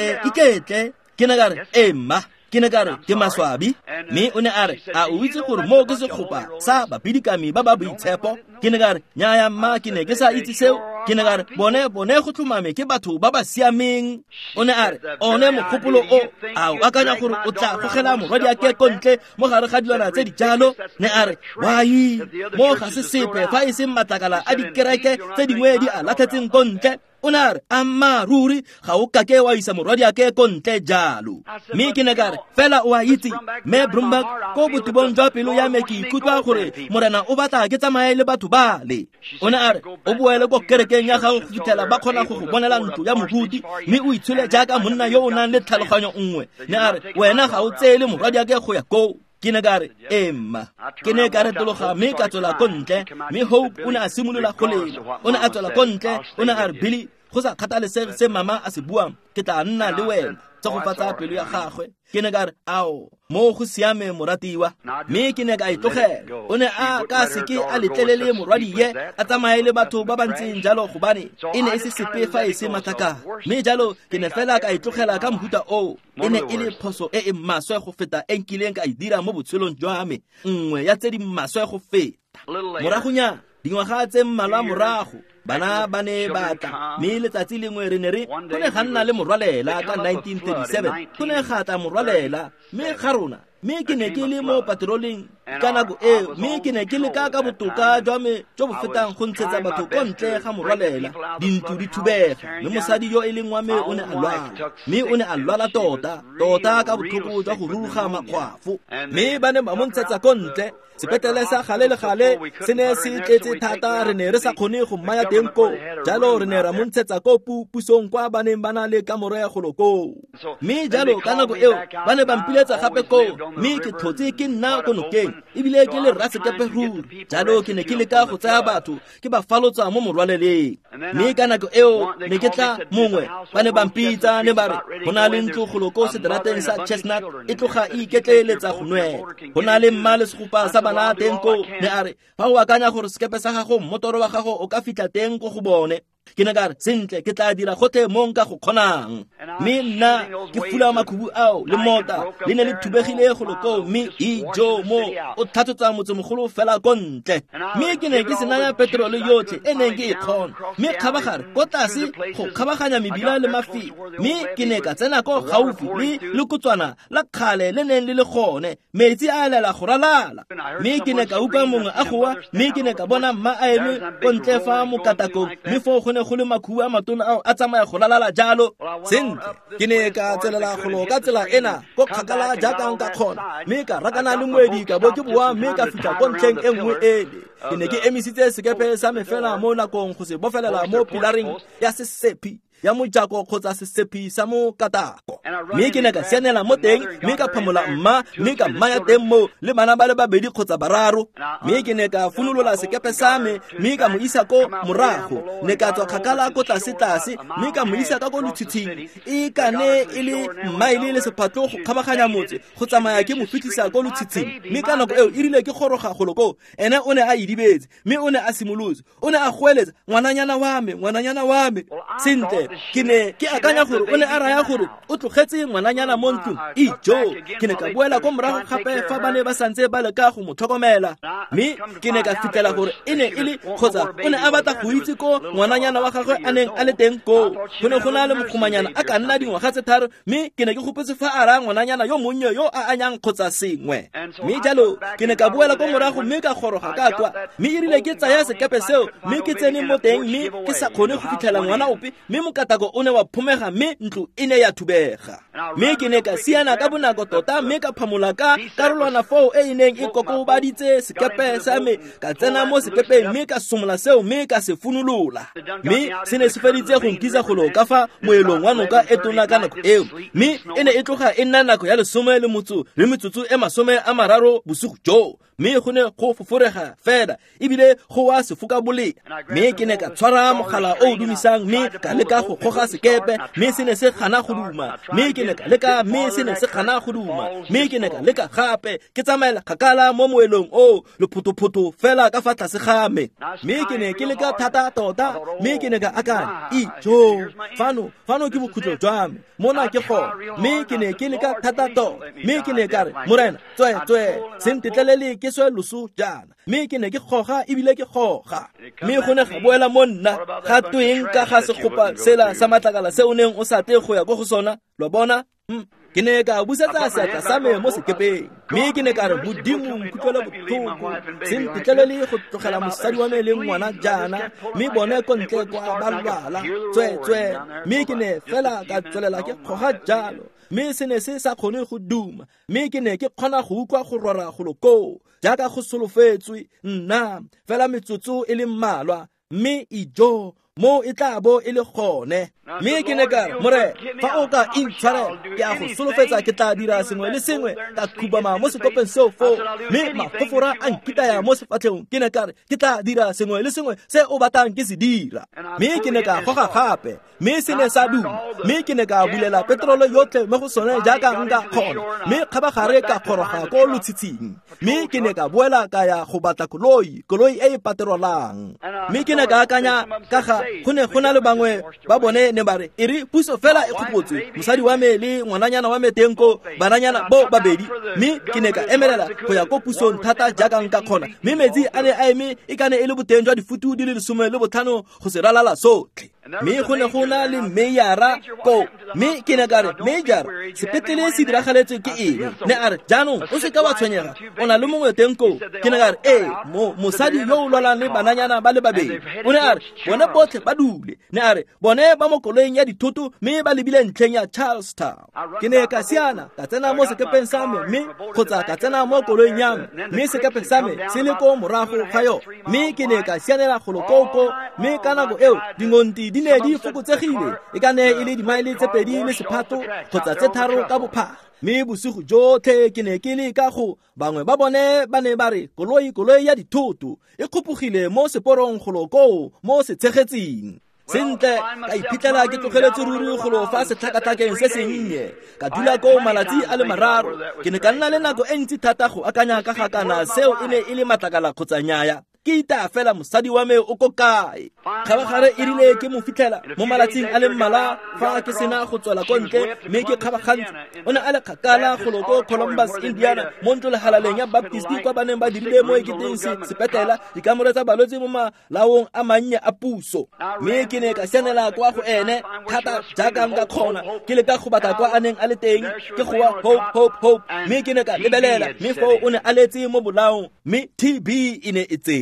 iketle. Ke ne ka re, emma, ke ne ka re, ke maswabi. Mme o ne a re, a o itse gore mo ke sekgopa sa babidikami ba ba boitshepo? Ke ne ka re, nnyaya mma, ke ne ke sa itse seo. Ke ne ka re, bone go tlhomame ke batho ba ba siameng. O ne a re, one mogopolo o, a o akanya gore o tla gogela morwadi a ke kontle mo gare ga dilwana tse di jalo? Ne a re, wai, mo ga se sepe fa e seng matlakala a dikereke tse dingwe di a latlhetseng kontle. O ne a re, amma ruri ga o kake wa isa morwadi a ke kontle jalo. Mme ke ne ka re, fela o a itse mme Brumberg, ko botubong jwa pelo ya me ke ikutlwa gore morena o batla ke tsamaye le batho bale. O ne a re, o boele ko kerekeng ya gago go fitlhela ba kgona go go bonela ntlo ya moruti, mme o itshole jaaka monna yo o nang le tlhaloganyo nngwe. Ne a re, wena ga o tseele morwadi a ke go ya ko. Ke ne ka re, emma, ke ne ka re tologa mme ka tswela ko ntle, mme Hope o ne a simolola go lela. O ne a tswela ko ntle, o ne a re, Billy, go sa kgathalesege se mama a se buang, ke tla nna le wena tsa go fatsa pelo ya gagwe. Ke ne ka re, ao, mo go siame moratiwa. Mme ke ne ka itlogela. O ne a ka seke a letlelele morwadi ye a tsamaye le batho ba ba ntseng jalo gobane e ne e se sepe fa e se matlakala. Mme jalo ke ne fela ka itlogela ka mohuta o. E ne e le phoso e e maswe go feta e nkileng ka e dira mo botshelong jwa me, nngwe ya tse di maswe go feta. Moragonya dingwaga tse mmalwa morago, bana ba ne ba tla, mme letsatsi lengwe re ne go ne ga nna le morwalela ka 1937. Go ne ga tla morwalela, mme ga rona, mme ke ne ke le mo patrolling ka nako eo, mme ke ne ke le ka botoka jwa me jo bo fetang go ntshetsa batho ko ntle ga morwalela. Dintlo di thubega, mme mosadi yo e leng wa me o ne a lwala, mme o ne a lwala tota ka botlhoko jwa go ruruga makgwafo, mme ba ne ba mo ntshetsa ko ntle. Sepetlele sa gale le gale se ne se tletse thata, re ne re sa kgone go mmaya teng ko, jalo re ne ra mo ntshetsa ko pusong kwa ba neng ba na le kamorego ko. Mme jalo ka nako eo ba ne ba mpiletsa gape ko, mme ke tlhotse ke nna ko nokeng, ebile ke le rasekepe ruri. Jalo ke ne ke leka go tsaya batho ke ba falotsa mo morwaleleng. Mme ka nako eo ne ke tla mongwe ba ne ba mpitsa, ne ba re, go na le ntlogolo ko seterateng sa Chestnut, e tloga e iketleletsa go nwela. Go na le mma le segopa sa bana teng ko. Ne a re, fa o akanya gore sekepe sa gago mmotoro wa gago o ka fitlha teng ko go bone. Ke ne ka re, sentle, ke tla dira gotlhe mo nka go kgonang. Mme nna ke fula makhubu ao le mota le ne le thubegile go loko, mme ijo mo o thatotsa motse mogolo fela ko ntle. Mme ke ne ke senanya petrole yotlhe e neng ke e kgona, mme kgabagare ko tlase go kgabaganya mebila le mafelo. Mme ke ne ka tsena ko gaufi le lekotswana la kgale le neng le le gone, metsi a elela go ralala. Mme ke ne ka utlwa mongwe a goa, mme ke ne ka bona mma a eme ko ntle fa mokatakong, mme fo go ne ne go le makhuwa a matona ao a tsamaya go lalala jalo sentle ke ne ka tselela golo ka tsela ena go kgakala jaaka nka kgona mme ka rakana le moedi ka bo ke boa mme ka fitla ko ntlheng e nngwe ele ke ne ke emisitse sekepe sa me fela mo nakong go se bofelela mo pilareng ya sesepi ya mojako kgotsa sesepi sa mo katako mme ke ne ka sianela mo teng mme ka phamola mma mme ka mmaya teng mo le bana ba le babedi kgotsa bararo mme ke ne ka funolola sekepe sa me mme ka mo isa ko morago ne ka tswa kgakala ko tlase mme ka mo isa ka ko lotshitshing e kane e le mmaile le sephatlo go kgabaganya motse go tsamaya ke mo fitisa ko lotshitshing mme ka nako eo e rile ke goroga goloko ene o ne a idibetse mme o ne a simolotse o ne a goeletsa ngwananyana wa me sentle ke ne ke akanya gore o ne a raya gore o tlogetse ngwananyana mo ntlong ijo ke ne ka boela ko morago gape fa ba ne ba santse ba le ka go mo tlhokomela mme ke ne ka fitela gore e ne e le kgotsa o ne a batla go itse ko ngwananyana wa gagwe a neng a le teng ko go ne go na le mogomanyana a ka nna dingwaga tse tharo mme ke ne ke gopetse fa a raya ngwananyana yo monnye yo a anyang kgotsa sengwe mme jalo ke ne ka boela ko morago mme ka goroga ka kwa mme e rile ke tsaya sekepe seo mme ke tsene mo teng mme ke sa kgone go fitlhela ngwana ope mme mokatako o ne wa phomega mme ntlo e ne ya thubega mme ke ne ka siana ka bonako tota mme ka phamola ka karolwana foo e neng e kokobaditse sekepe sa me ka tsena mo sekepeng mme ka somola seo mme ka se funolola mme se ne se feditse go nkisa golo ka fa moelong wa noka e tona ka nako eo mme e ne e tloga e nna nako ya 10 le metsotso e 30 bosigo jo mme go ne go foforega fela ebile go wa sefoka boleng mme ke ne ka tshwara mogala o dumisang mme ka leka go goga sekepe mme se ne se gana go duma mme ke ne ka leka mme se ne se gana go duma mme ke ne ka leka gape ke tsamaela kgakala mo moelong o le photophoto fela ka fa tlase game mme ke ne ke leka thata tota mme ke ne ka akanya ijo fano ke bokhutlo jwa me mona ke go mme ke ne ke leka thata tota mme ke ne ka re morena tswe sentetlelele ke swe loso jana mme ke ne ke goga ebile ke goga mme go ne ga boela mo nna ga tweng ka ga se gopa sela sa matlakala se o neng o sa te go ya go sona lo bona ke ne ka busetsa seatla sa me mo sekepeng mme ke ne ka re modimo nkutlwela botlhoko sentetlelele go tlogela mosadi wa me le ngwana jana mme bone ko ntle kwa ba lwala tswe mme ke ne fela ka tswelela ke goga jalo mme se ne se sa kgone go duma mme ke ne ke kgona go utlwa go rora goloko jaaka go solofetswe nna fela metsotso e le mmalwa mme ijo mo e tla bo e le gone mme ke ne ka more fa o ka intshwarela ke a go solofetsa ke tla dira sengwe le sengwe ka khubama mo sekopeng seo fo mme mafofora a nkita ya mo sefatlheng ke ne ka re ke tla dira sengwe le sengwe se o batang ke se dira mme ke ne ka goga gape mme se ne sa duma mme ke ne ka bulela petrolo yotlhe mo go sone jaaka nka kgona mme kgabagare ka goroga ko lotshitshing mme ke ne ka boela ka ya go batla koloi e paterolang mme ke ne ka akanya ka ga go ne go na le bangwe ba bone ne bare e re puso fela e kgopotswe mosadi wa me le ngwananyana wa me tenko bananyana bo babedi mme ke ne ka emelela go ya ko pusong thata jaaka nka kgona mme metsi a ne a eme e kane e le boteng jwa difutu di le 15 go se ralala sotlhe mme go ne go na le meyara ko mme ke ne ka re mejara sepetlele se diragaletswe ke eng ne a re jaanong o se ka wa tshwenyega o na le mongwe tenko ke ne ka re mosadi yo o lwalang le bananyana ba le babedi o ne a re bone botlhe ba dule ne a re bone ba mo koloing ya dithoto mme ba lebile ntlheng ya Charlestown ke ne ka siana ka tsena mo sekepeng sa me mme kgotsa ka tsena mo koloing ya me mme sekepeng sa me se le ko morago ga yo mme ke ne ka sianela golokoko mme ka nako eo dingonti di ne di fokotsegile e ka ne e le dimaile tse 2 le sephato kgotsa tse 3 ka bophara mme bosigo jotlhe ke ne ke le ka go bangwe ba bone ba ne ba re koloi ya dithoto e kgopogile mo seporong goloko mo se tshegetseng sentle ka iphitlhela ke tlogeletse ruri golo fa setlhakatlhakeng se sennye ka dula ko malatsi a le mararo ke ne ka nna le nako e ntsi thata go akanya ka gakana seo e ne e le matlakala kgotsa nyaya ke ita fela mosadi wa me o ko kae kgabagare e rile ke mo fitlhela mo malatsing a le mmala fa ke sena go tswela ko ntle mme ke kgabagantse o ne a le kgakala golo ko Columbus, Indiana mo ntlo lehalaleng ya Baptisti kwa baneng ba dirile mo eketeng sepetela dikamore tsa balwetse mo malaong a mannye a puso mme ke ne ka sianela kwa go ene thata jaaka nka kgona ke le ka go batla kwa a neng a le teng ke go wa hope mme ke ne ka lebelela mme fo o ne a letse mo bolaong mme TB e ne e tsene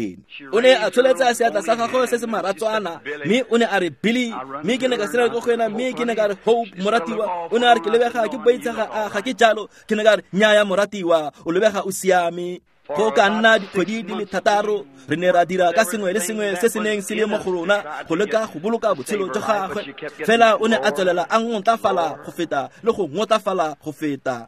ene. O ne a tsholetsa seatla sa gagwe se se maratswana, mme o ne a re Billy, mme ke ne ka sela go wena, mme ke ne ka re Hope moratiwa. O ne a re ke lebega ke boitsaga ga ke jalo, ke ne ka re nnyaya moratiwa, o lebega o siame. Go ka nna dikgwedi di le 3 re ne ra dira ka sengwe le sengwe se se neng se le mo go rona go leka go boloka botshelo jwa gagwe. Fela o ne a tswelela a ngotafala go feta le go ngotafala go feta.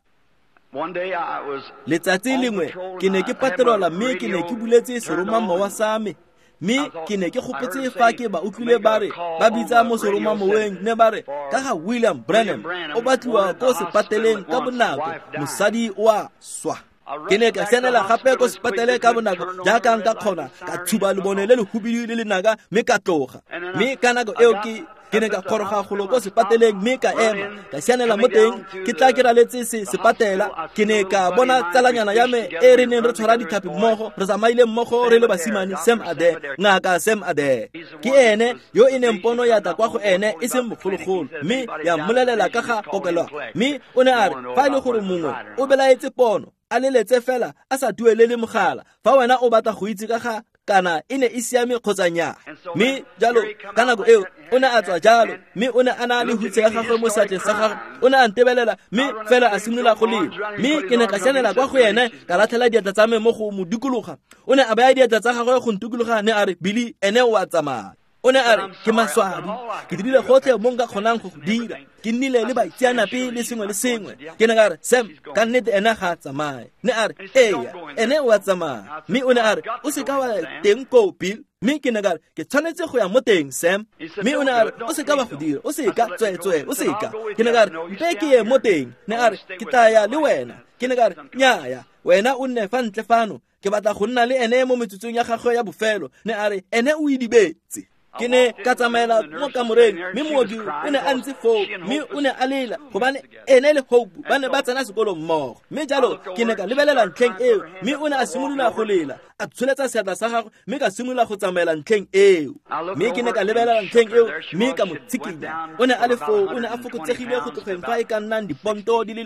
Letsatsi lengwe ke ne ke patelola mme ke ne ke buletse seromamowa sa me, mme ke ne ke gopetse fa ke ba utlwile ba re ba bitsa mo seromamoweng ne ba re ka ga William Branham o batliwa ko sepateleng ka bonako, mosadi wa swa. Ke ne ka senela gape ko sepatele ka bonako jaaka nka kgona ka tshuba lebone le lehubidi le lenaka mme ka tloga. Mme ka nako eo ke ne ka goroga golo ko sepateleng mme ka ema ka sianela mo teng ke tla ke raletse sepatela. Ke ne ka bona tsalanyana ya me e re neng re tshwara dithapi mmogo re tsamaile mmogo re le basimane, Sam Ade, ngaka Sam Ade. Ke ene yo e neng pono ya tla kwa go ene e seng bogologolo, mme ya mmolelela ka ga kokelo. Mme o ne a re fa e le gore mongwe o belaetse pono a leletse fela a sa duelele mogala fa wena o batla go itse ka ga kana e ne e siame kgotsa nnyaa. Mme jalo ka nako eo o ne a tswa jalo, mme o ne a na le hutse ya gagwe mo seatleng sa gagwe, o ne a ntebelela mme fela a simolola go lela. Mme ke ne ka sianela kwa go ene ka latlhela diatla tsa me mo go mo dikologa. O ne a baya diatla tsa gagwe go ntukologa, ne a re Billy ene o a tsamaya. O ne a re ke maswabi, ke dirile gotlhe mo nka kgonang go dira, ke nnile le baitseanape le sengwe le sengwe. Ke ne ka re Sam ka nnete ene ga a tsamaye. Ne a re eya ene o a tsamaya. Mme o ne a re o se ka wa teng ko Bill. Mme ke ne ka re ke tshwanetse go ya mo teng Sam. Mme o ne a re o se ka wa go dira, o se ka tswetswe, o se ka. Ke ne ka re mpe ke ye mo teng. Ne a re ke taya le wena. Ke ne ka re nnyaya wena o nne fa ntle fano, ke batla go nna le ene mo metsotsong ya gagwe ya bofelo. Ne a re ene o idibetse. Ke ne ka tsamaela mo kamoreng mme mooki o ne a ntse foo, mme o ne a lela gobane ene le Hope ba ne ba tsena sekolo mmogo. Mme jalo ke ne ka lebelela ntlheng eo, mme o ne a simolola go lela a tsholetsa seatla sa gagwe mme ka simolola go tsamaela ntlheng eo. Mme ke ne ka lebelela ntlheng eo mme ka mo tsikinya. O ne a le foo, o ne a fokotsegile go tlogeng fa e ka nnang diponto di le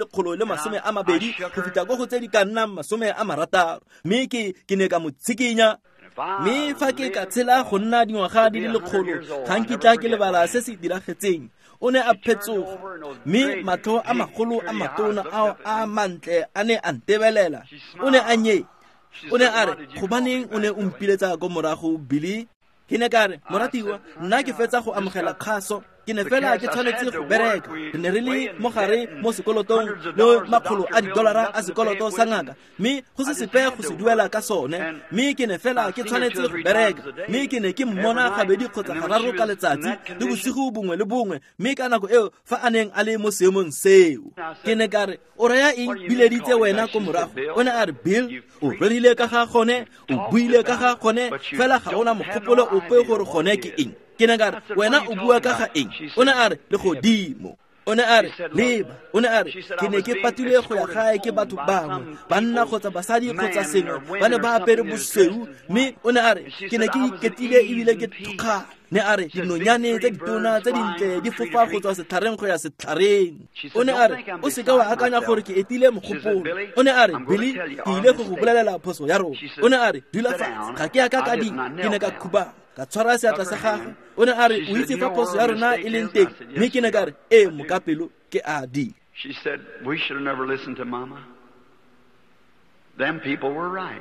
120 go feta go tse di ka nnang 60. Mme ke ne ka mo tsikinya. Mme fa ke ka tshela go nna dingwaga di le 100 ga nkitla ke lebala se se diragetseng. O ne a phetsoga mme matlho a magolo a matona ao a mantle a ne a ntebelela. O ne a nye, o ne a re gobaneng o ne o mpiletsa ko morago Billy. Ke ne ka re moratiwa nna ke fetsa go amogela kgaso, ke ne fela ke tshwanetse go bereka. Re ne re le mogare mo sekolotong le $100 a sekoloto sa ngaka, mme go se sepe go se duela ka sone. Mme ke ne fela ke tshwanetse go bereka, mme ke ne ke mmona gabedi kgotsa gararo ka letsatsi le bosigo bongwe le bongwe. Mme ka nako eo fa a neng a le mo seemong seo, ke ne ka re o raya eng bileditse wena ko morago? O ne a re Bill o rerile ka ga gone, o buile ka ga gone, fela ga ona mogopolo ope gore gone ke eng. Ke ne ka re wena o bua ka ga eng? O ne a re le godimo. O ne a re leba. O ne a re ke ne ke patile go ya gae ke batho bangwe, banna kgotsa basadi kgotsa sengwe ba ne ba apere bosweu. Mme o ne a re ke ne ke iketile ebile ke thokga. Ne a re dinonyane tse ditona tse dintle di fofa go tswa setlhareng go ya setlhareng. O ne a re o se ka wa akanya gore ke etile mogopolo. O ne a re Billy ke ile go go bolelela phoso ya rona. O ne a re dula fatshe ga ke ya ka ka ding, ke ne ka khuba ka tshwara seatla sa gagwe. O ne a re o itse fa phoso ya rona e leng teng? Mme ke ne ka re mokapelo ke a di. She said, we should have never listened to Mama. Them people were right.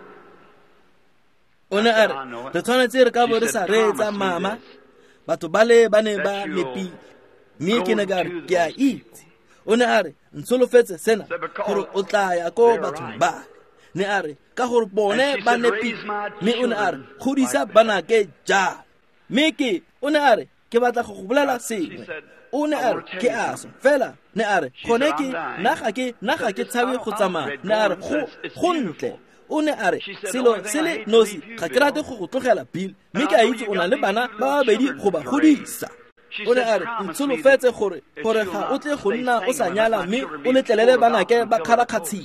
O ne a re re tshwanetse re ka bo re sa reetsa mama, batho bale ba ne ba mepi. Mme ke ne ka re ke a itse. O ne a re ntsholofetse sena gore o tla ya ko bathong ba. Ne a re ka gore bone ba nepi. Mme o ne a re godisa banake ja. Mme o ne a re ke batla go go bolela sengwe. O ne a re ke aso fela. Ne a re gone ke naga ke tshabe go tsamaya. Ne a re go ntle. O ne a re selo se le nosi ga ke rate go go tlogela Bill, mme ke a itse o na le bana ba babedi go ba godisa. O ne a re ntsholofetse gore ga o tle go nna o sa nyala mme o letlelele banake ba kgarakgatshiwa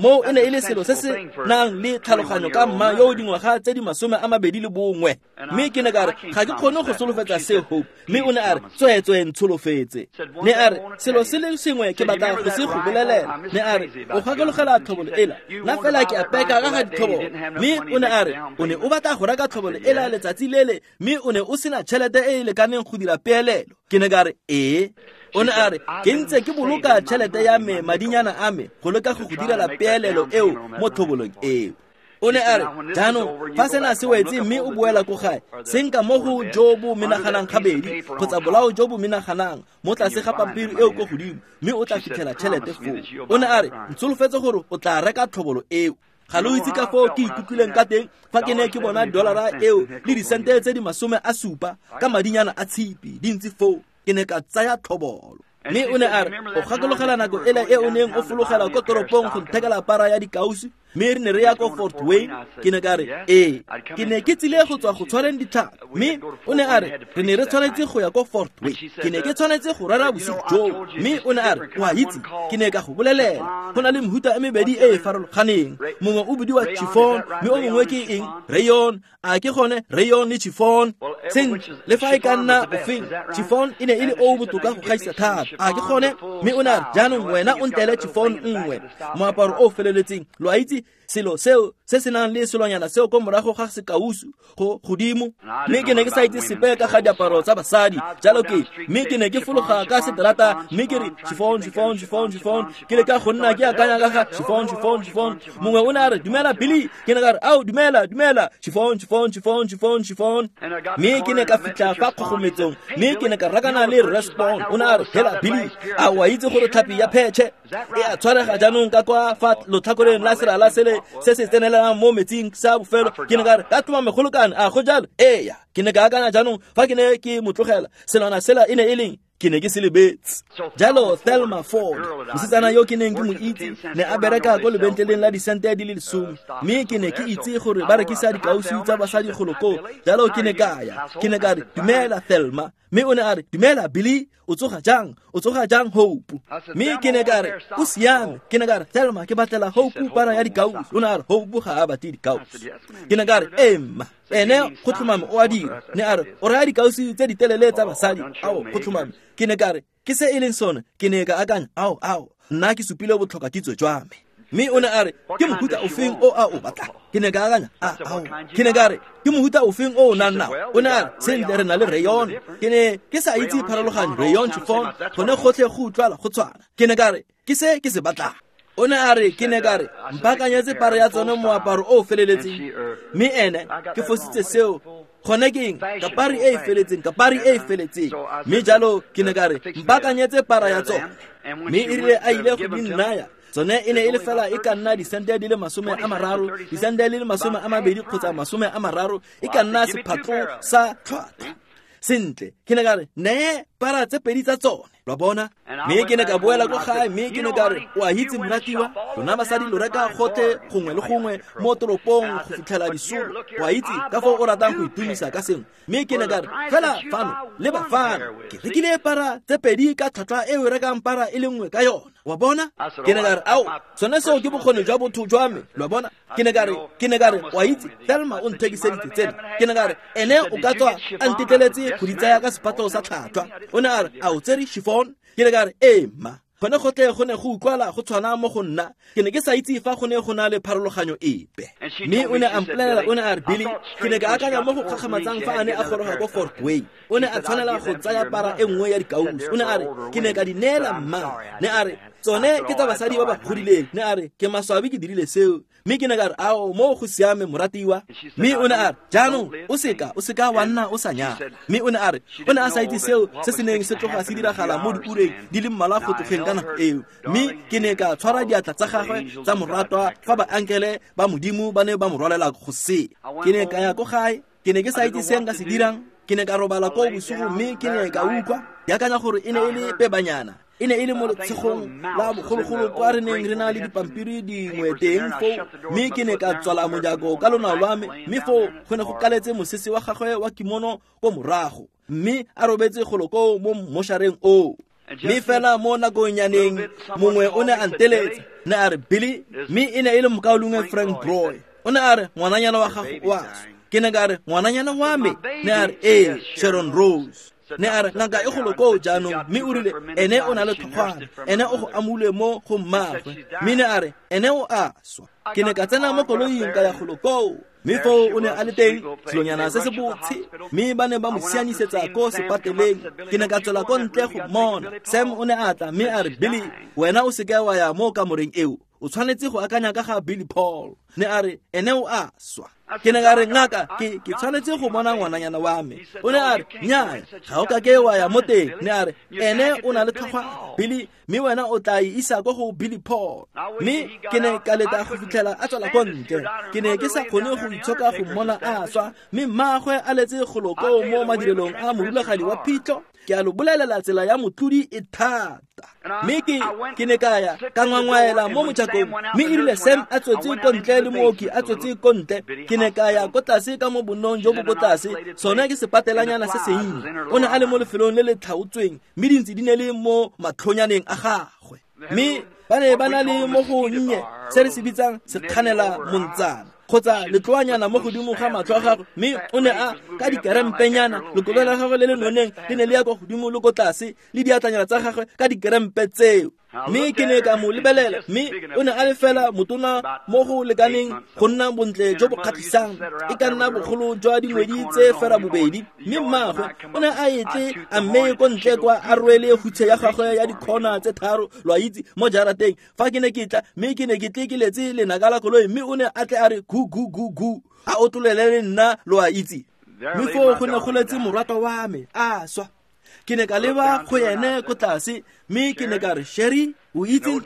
mo ene ile selo se se nang le tlhaloganyo ka mma yo dingwaga tse di 21. mme ke ne ka re ga ke kgone go solofetsa se Hope, mme o ne a re tswetswe ntsholofetse. Ne a re selo se le sengwe ke batla go se go bolelela. Ne a re o gakologela thobolo ela na fela ke a peka ka ga dithobolo. Mme o ne a re o ne o batla go reka thobolo ela letsatsi lele mme o ne o sena tšhelete e e lekaneng go dira peelelo. Ke ne ka re o ne a re ke ntse ke boloka tšhelete ya me madinyana a me go leka go direla peelelo eo mo thobolong eo. O ne a re jaanong fa sena se wetse mme o boela ko gae senka mo go jo bo menaganang gabedi kgotsa bolao jo bo menaganang mo tlase ga pampiri eo ko godimo mme o tla fitlhela tšhelete foo. O ne a re ntsolofetse gore o tla reka thobolo eo. Ga lo itse ka foo ke ikutlwileng ka teng fa ke ne ke bona $1 eo le disente tse di 70 ka madinyana a tshipi di ntse foo. Ke ne ka tsaya thobolo. Mme o ne a re o gakologela nako ela e o neng o fologela ko toropong go nthekela para ya dikausu mme re ne re ya ko Fort Wayne. Ke ne ka re ke ne ke tsile go tswa go tshwareng ditlhaka mme o ne a re re ne re tshwanetse go ya ko Fort Wayne. Ke ne ke tshwanetse go rara bosigo joo mme o ne a re wa itse ke ne ka go bolelela go na le mehuta e mebedi e e farologaneng. Mongwe o bidiwa chiffon mme o mongwe ke eng rayon. A ke gone rayon le chiffon sentle le fa e ka nna ofeng chiffon e ne e le o botoka go gaisa thata. A ke gone mme o ne a re jaanong wena o ntele chiffon nngwe moaparo o feleletseng lo a itse selo seo se se nang le selonyana seo ko morago ga sekausu go godimo. Mme ke ne ke sa itse sepe ka ga diaparo tsa basadi jalo ke mme ke ne ke fologa ka seterata mme ke re chiffon ke le ka go nna ke akanya ka ga chiffon. Mongwe o ne a re dumela Billy. Ke ne ka re ao dumela chiffon. Mme ke ne ka fitlha fa kgogometsong mme ke ne ka rakana le Respond. O ne a re hela Billy a wa itse gore tlhapi ya phetšhe e a tshwarega jaanong ka kwa fa lotlhakoreng la serala sele se se tsenelang mo metsing sa bofelo. Ke ne ka re ka tuma megolokane a go jalo ke ne ka akanya jaanong fa ke ne ke motlogela selwana sela e ne e leng ke ne ke se lebetse. Jalo Thelma Ford mosetsana yo ke neng ke mo itse ne a bereka ko lebentleleng la disente di le 10 mme ke ne ke itse gore ba rekisa dikausu tsa basadi goloko. Jalo ke ne ka ya ke ne ka re dumela Thelma mme o ne a re dumela Billy o tsoga jang Hope. Mme ke ne ka re o siame. Ke ne ka re Thelma ke batlela Hope para ya dikausu. O ne a re Hope ga a batle dikausu. Ke ne ka re emma ene go tlhomame o a dira. Ne a re o raya dikausu tse di telele tsa basadi ao go tlhomame. Ke ne ka re ke se e leng sone ke ne ka akanya ao nna ke supile botlhoka kitso jwa me. Mme o ne a re ke mohuta o feng o a o batla. Ke ne ka akanya ke ne ka re ke mohuta o feng o nang nao. O ne a re sentle re na le rayon. Ke ne ke sa itse pharologano rayon chiffon gone gotlhe go utlwala go tshwana. Ke ne ka re ke se batlang. O ne a re ke ne ka re mpakanyetse para ya tsone moaparo o feleletseng mme ene ke fositse seo gone keng kapari e feletseng mme jalo ke ne ka re mpakanyetse para ya tsone mme e rile a ile go di nnaya tsone e ne e le fela e ka nna disente di le 30 disente di le 20 kgotsa 30 e ka nna sephatlo sa tlhwatlhwa sentle. Ke ne ka re ne para tse pedi tsa tsone lwa bona. Mme ke ne ka boela ko gae mme ke ne ka re o a hitse moratiwa lona basadi lo reka gote gongwe le gongwe mo toropong go fitlhela disolo. O a itse ka fo o ratang go itumisa ka sengwe. Mme ke ne ka re fela fano le bafana ke rekile para tse pedi ka tlhwatlhwa e o rekang para e le nngwe ka yona. Wa bona ke ne ka re ao sone seo ke bokgoni jwa botho jwa me lwa bona. Ke ne ka re o a itse Thelma o nthekiseditse tsena. Ke ne ka re ene o ka tswa a ntiteletse go di tsaya ka sephatlo sa tlhwatlhwa. O ne a re a o tsere chiffon. Ke ne ka re emma gone gotle go ne go utlwala go tshwana mo go nna. Ke ne ke sa itse fa go ne go na le pharologanyo epe. Mme o ne a mpolelela o ne a re Billy ke ne ka akanya mo go gagamatsang fa a ne a goroga ko Fort Wayne. O ne a tshwanela go tsaya para e nngwe ya dikausu. O ne a re ke ne ka di neela mma. Ne a re tsone ke tsa basadi ba ba godileng. Ne a re ke maswabi ke dirile seo. Mme ke ne ka re ao mo go siame moratiwa. Mme o ne a re jaanong o seka wa nna o sa nyala. Mme o ne a re o ne a sa itse seo se se neng se tloga se diragala mo diureng di le mmalwa go tlogeng ka nako eo. Mme ke ne ka tshwara diatla tsa gagwe tsa moratwa fa ba ankele ba modimo ba ne ba mo rwalela go se. Ke ne ka ya ko gae ke ne ke sa itse se nka se dirang. Ke ne ka robala ko bosigo mme ke ne ka utlwa ke akanya gore e ne e le pebanyana. E ne e le mo letshegong la bogologolo kwa re neng re na le dipampiri dingwe teng fo. Mme ke ne ka tswala mojako ka lona lwa me mme fo go ne go kaletse mosese wa gagwe wa kimono ko morago mme a robetse goloko mo moshareng o. mme fela mo nakong nyaneng mongwe o ne a nteletsa ne a re Billy, mme e ne e le mokaolongwe Frank Broy, o ne a re ngwananyana wa gago wa ke ne ka re ngwananyana wa me ne a re Sharon Rose ne a re ngaka e golo ko jaanong mme o rile ene o na le thokgwana ene o go amule mo go mmagwe mme ne a re ene o a swa ke ne ka tsena mo koloing ka ya golo ko mme fo o ne a le teng selonyana se se botse mme ba ne ba mo sianisetsa ko sepateleng ke ne ka tswela ko ntle go mona Sam o ne a tla mme a re Billy wena o se ke wa ya mo kamoreng eo o tshwanetse go akanya ka ga Billy Paul ne a re ene o a swa ke ne ka re ngaka ke tshwanetse go bona ngwananyana wa me o ne a re nnyaa ga o ka ke wa ya mo teng ne a re ene o na le thokgwa Billy mme wena o tla isa go Billy Paul mme ke ne ka leta go fitlhela a tswela ko ntle ke ne ke sa kgone go itshoka go mmona a swa mme mmaagwe a letse goloko mo madirelong a morulagadi wa phitlho ke a lo bolelela tsela ya motlodi e thata mme ke ne ka ya ka ngwangwaela mo mojakong mme e rile Sam a tswetse ko ntle le mooki a tswetse ko ntle ke ne ka ya ko tlase ka mo bonong jo bo ko tlase sone ke sepatelanyana se sennye o ne a le mo lefelong le le tlhautsweng mme dintsi di ne le mo matlhonyaneng a gagwe mme ba ne ba na le mo go nnye se re se bitsang sekganela montsana kgotsa letloanyana mo godimo ga matlho a gagwe mme o ne a ka dikerempenyana lekolo la gagwe le le noneng le ne le ya kwa godimo le ko tlase le diatlanyana tsa gagwe ka dikerempe tseo mme ke ne ka mo lebelela mme o ne a le fela motona mo go lekaneng go nna bontle jo bo kgatlhisang e ka nna bogolo jwa dingwedi tse fela bobedi mme mmaagwe o ne a etle a mme ko ntle kwa a rwele hutshe ya gagwe ya dikhona tse tharo lwa itse mo jarateng fa ke ne ke tla mme ke ne ke tle ke letse lenaka la koloi mme o ne a tle a re gu a otolele le nna lwa itse mme fo go ne go letse morato wa me a swa ke ne ka leba go yene ko tlase mme ke ne ka re Sherry o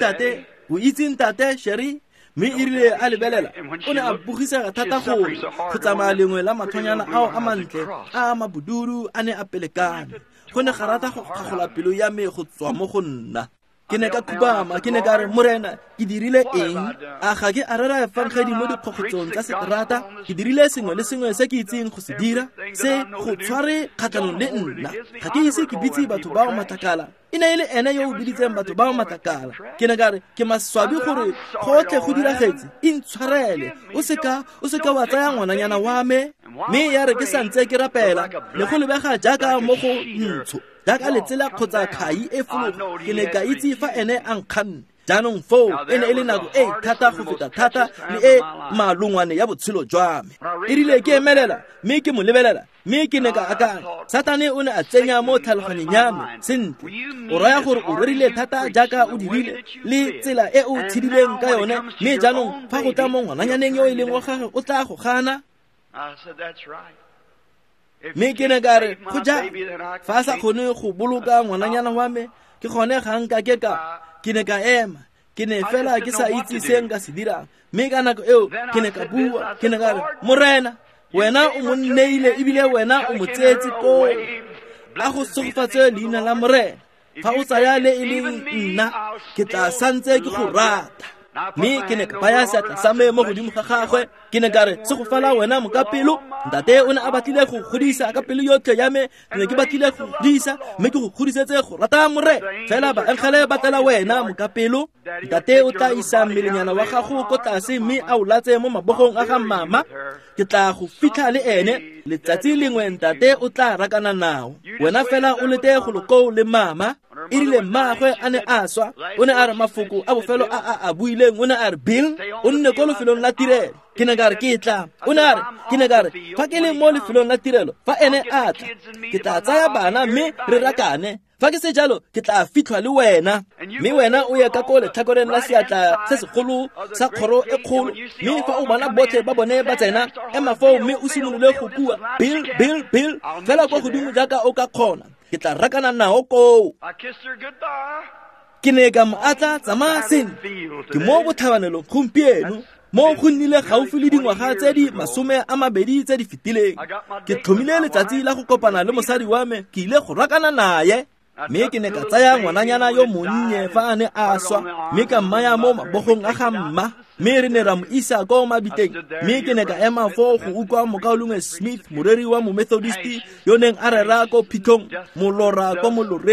itseng tate Sherry mme e rile a lebelela o ne a bogisega thata go tsamaya lengwe la matlhonyana ao a mantle a mabuduru a ne a pelekane go ne ga rata go kgagola pelo ya me go tswa mo go nna ke ne ka khubama ke ne ka re Morena ke dirile eng a ga ke a rera efangedi mo dikgogotsong tsa seterata ke dirile sengwe le sengwe se ke itseng go se dira se go tshware kgatlhanong le nna ga ke ise ke bitse batho ba o matlakala e ne e le ene yo o biditseng batho ba o matlakala ke ne ka re ke maswabi gore gotlhe go diragetse intshwarele o se ka wa tsaya ngwananyana wa me mme ya re ke santse ke rapela le go lebega jaaka mo go ntsho jaaka letsela kgotsa kgai e fologa ke ne ka itse fa ene a nkganne jaanong foo e ne e le nako e thata go feta thata le e malongwane ya botshelo jwa me e rile ke emelela mme ke mo lebelela mme ke ne ka akanya Satane o ne a tsenya mo tlhaloganyeng ya me sentle o raya gore o rerile thata jaaka o dirile le tsela e o tshedileng ka yone mme jaanong fa go tla mo ngwananyaneng yo e leng wa gage o tla go gana mme ke ne ka re go ja fa a sa kgone go boloka ngwananyana wa me ke gone ga nka ke ne ka ema ke ne fela ke sa itse se nka se dirang mme ka nako eo ke ne ka bua ke ne ka re Morena wena o mo nneile ebile wena o mo tseetse ko a go sogofatse leina la Morena fa o tsaya le e leng nna ke tla santse ke go rata mme ke ne ka baya seatla sa me mo godimo ga gagwe ke ne ka re se go fela wena mo ka pelo ntate o ne a batlile go godisa ka pelo yotlhe ya me ke ne ke batlile go godisa mme ke go godisetse go rata Morena fela ba enkgele batlela wena mo ka pelo ntate o tla isa mmelenyana wa gago ko tlase mme a o latse mo mabogong a ga mama ke tla go fitlha le ene letsatsi lengwe ntate o tla rakana nao wena fela o lete go loko le mama e rile mmaagwe a ne a swa o ne a re mafoko a bofelo a buileng o ne a re Bill o nne ko lefelong la tirelo ke ne ka re ke tla o ne a re ke ne ka re fa ke le mo lefelong la tirelo fa ene a tla ke tla tsaya bana mme re rakane fa ke se jalo ke tla fitlhwa le wena mme wena o ye ka ko letlhakoreng la seatla se segolo sa kgoro e kgolo mme fa o bona botlhe ba bone ba tsena ema foo mme o simolole go bua Bill fela kwa godimo jaaka o ka kgona ke tla rakana nao koo ke ne ka mo atla tsamaya sentle ke mo bothabanelong gompieno mo go nnile gaufi le dingwaga tse di 20 tse di fetileng ke tlhomile letsatsi la go kopana le mosadi wa me ke ile go rakana naye mme ke ne ka tsaya ngwananyana yo monnye fa a ne a swa mme ka mmaya mo mabogong a ga mma mme re ne ra mo isa ko mabiteng mme ke ne ka ema fo go utlwa mokaolongwe Smith moreri wa mo Methodist yo neng a rera ko phithong molora ko moloreng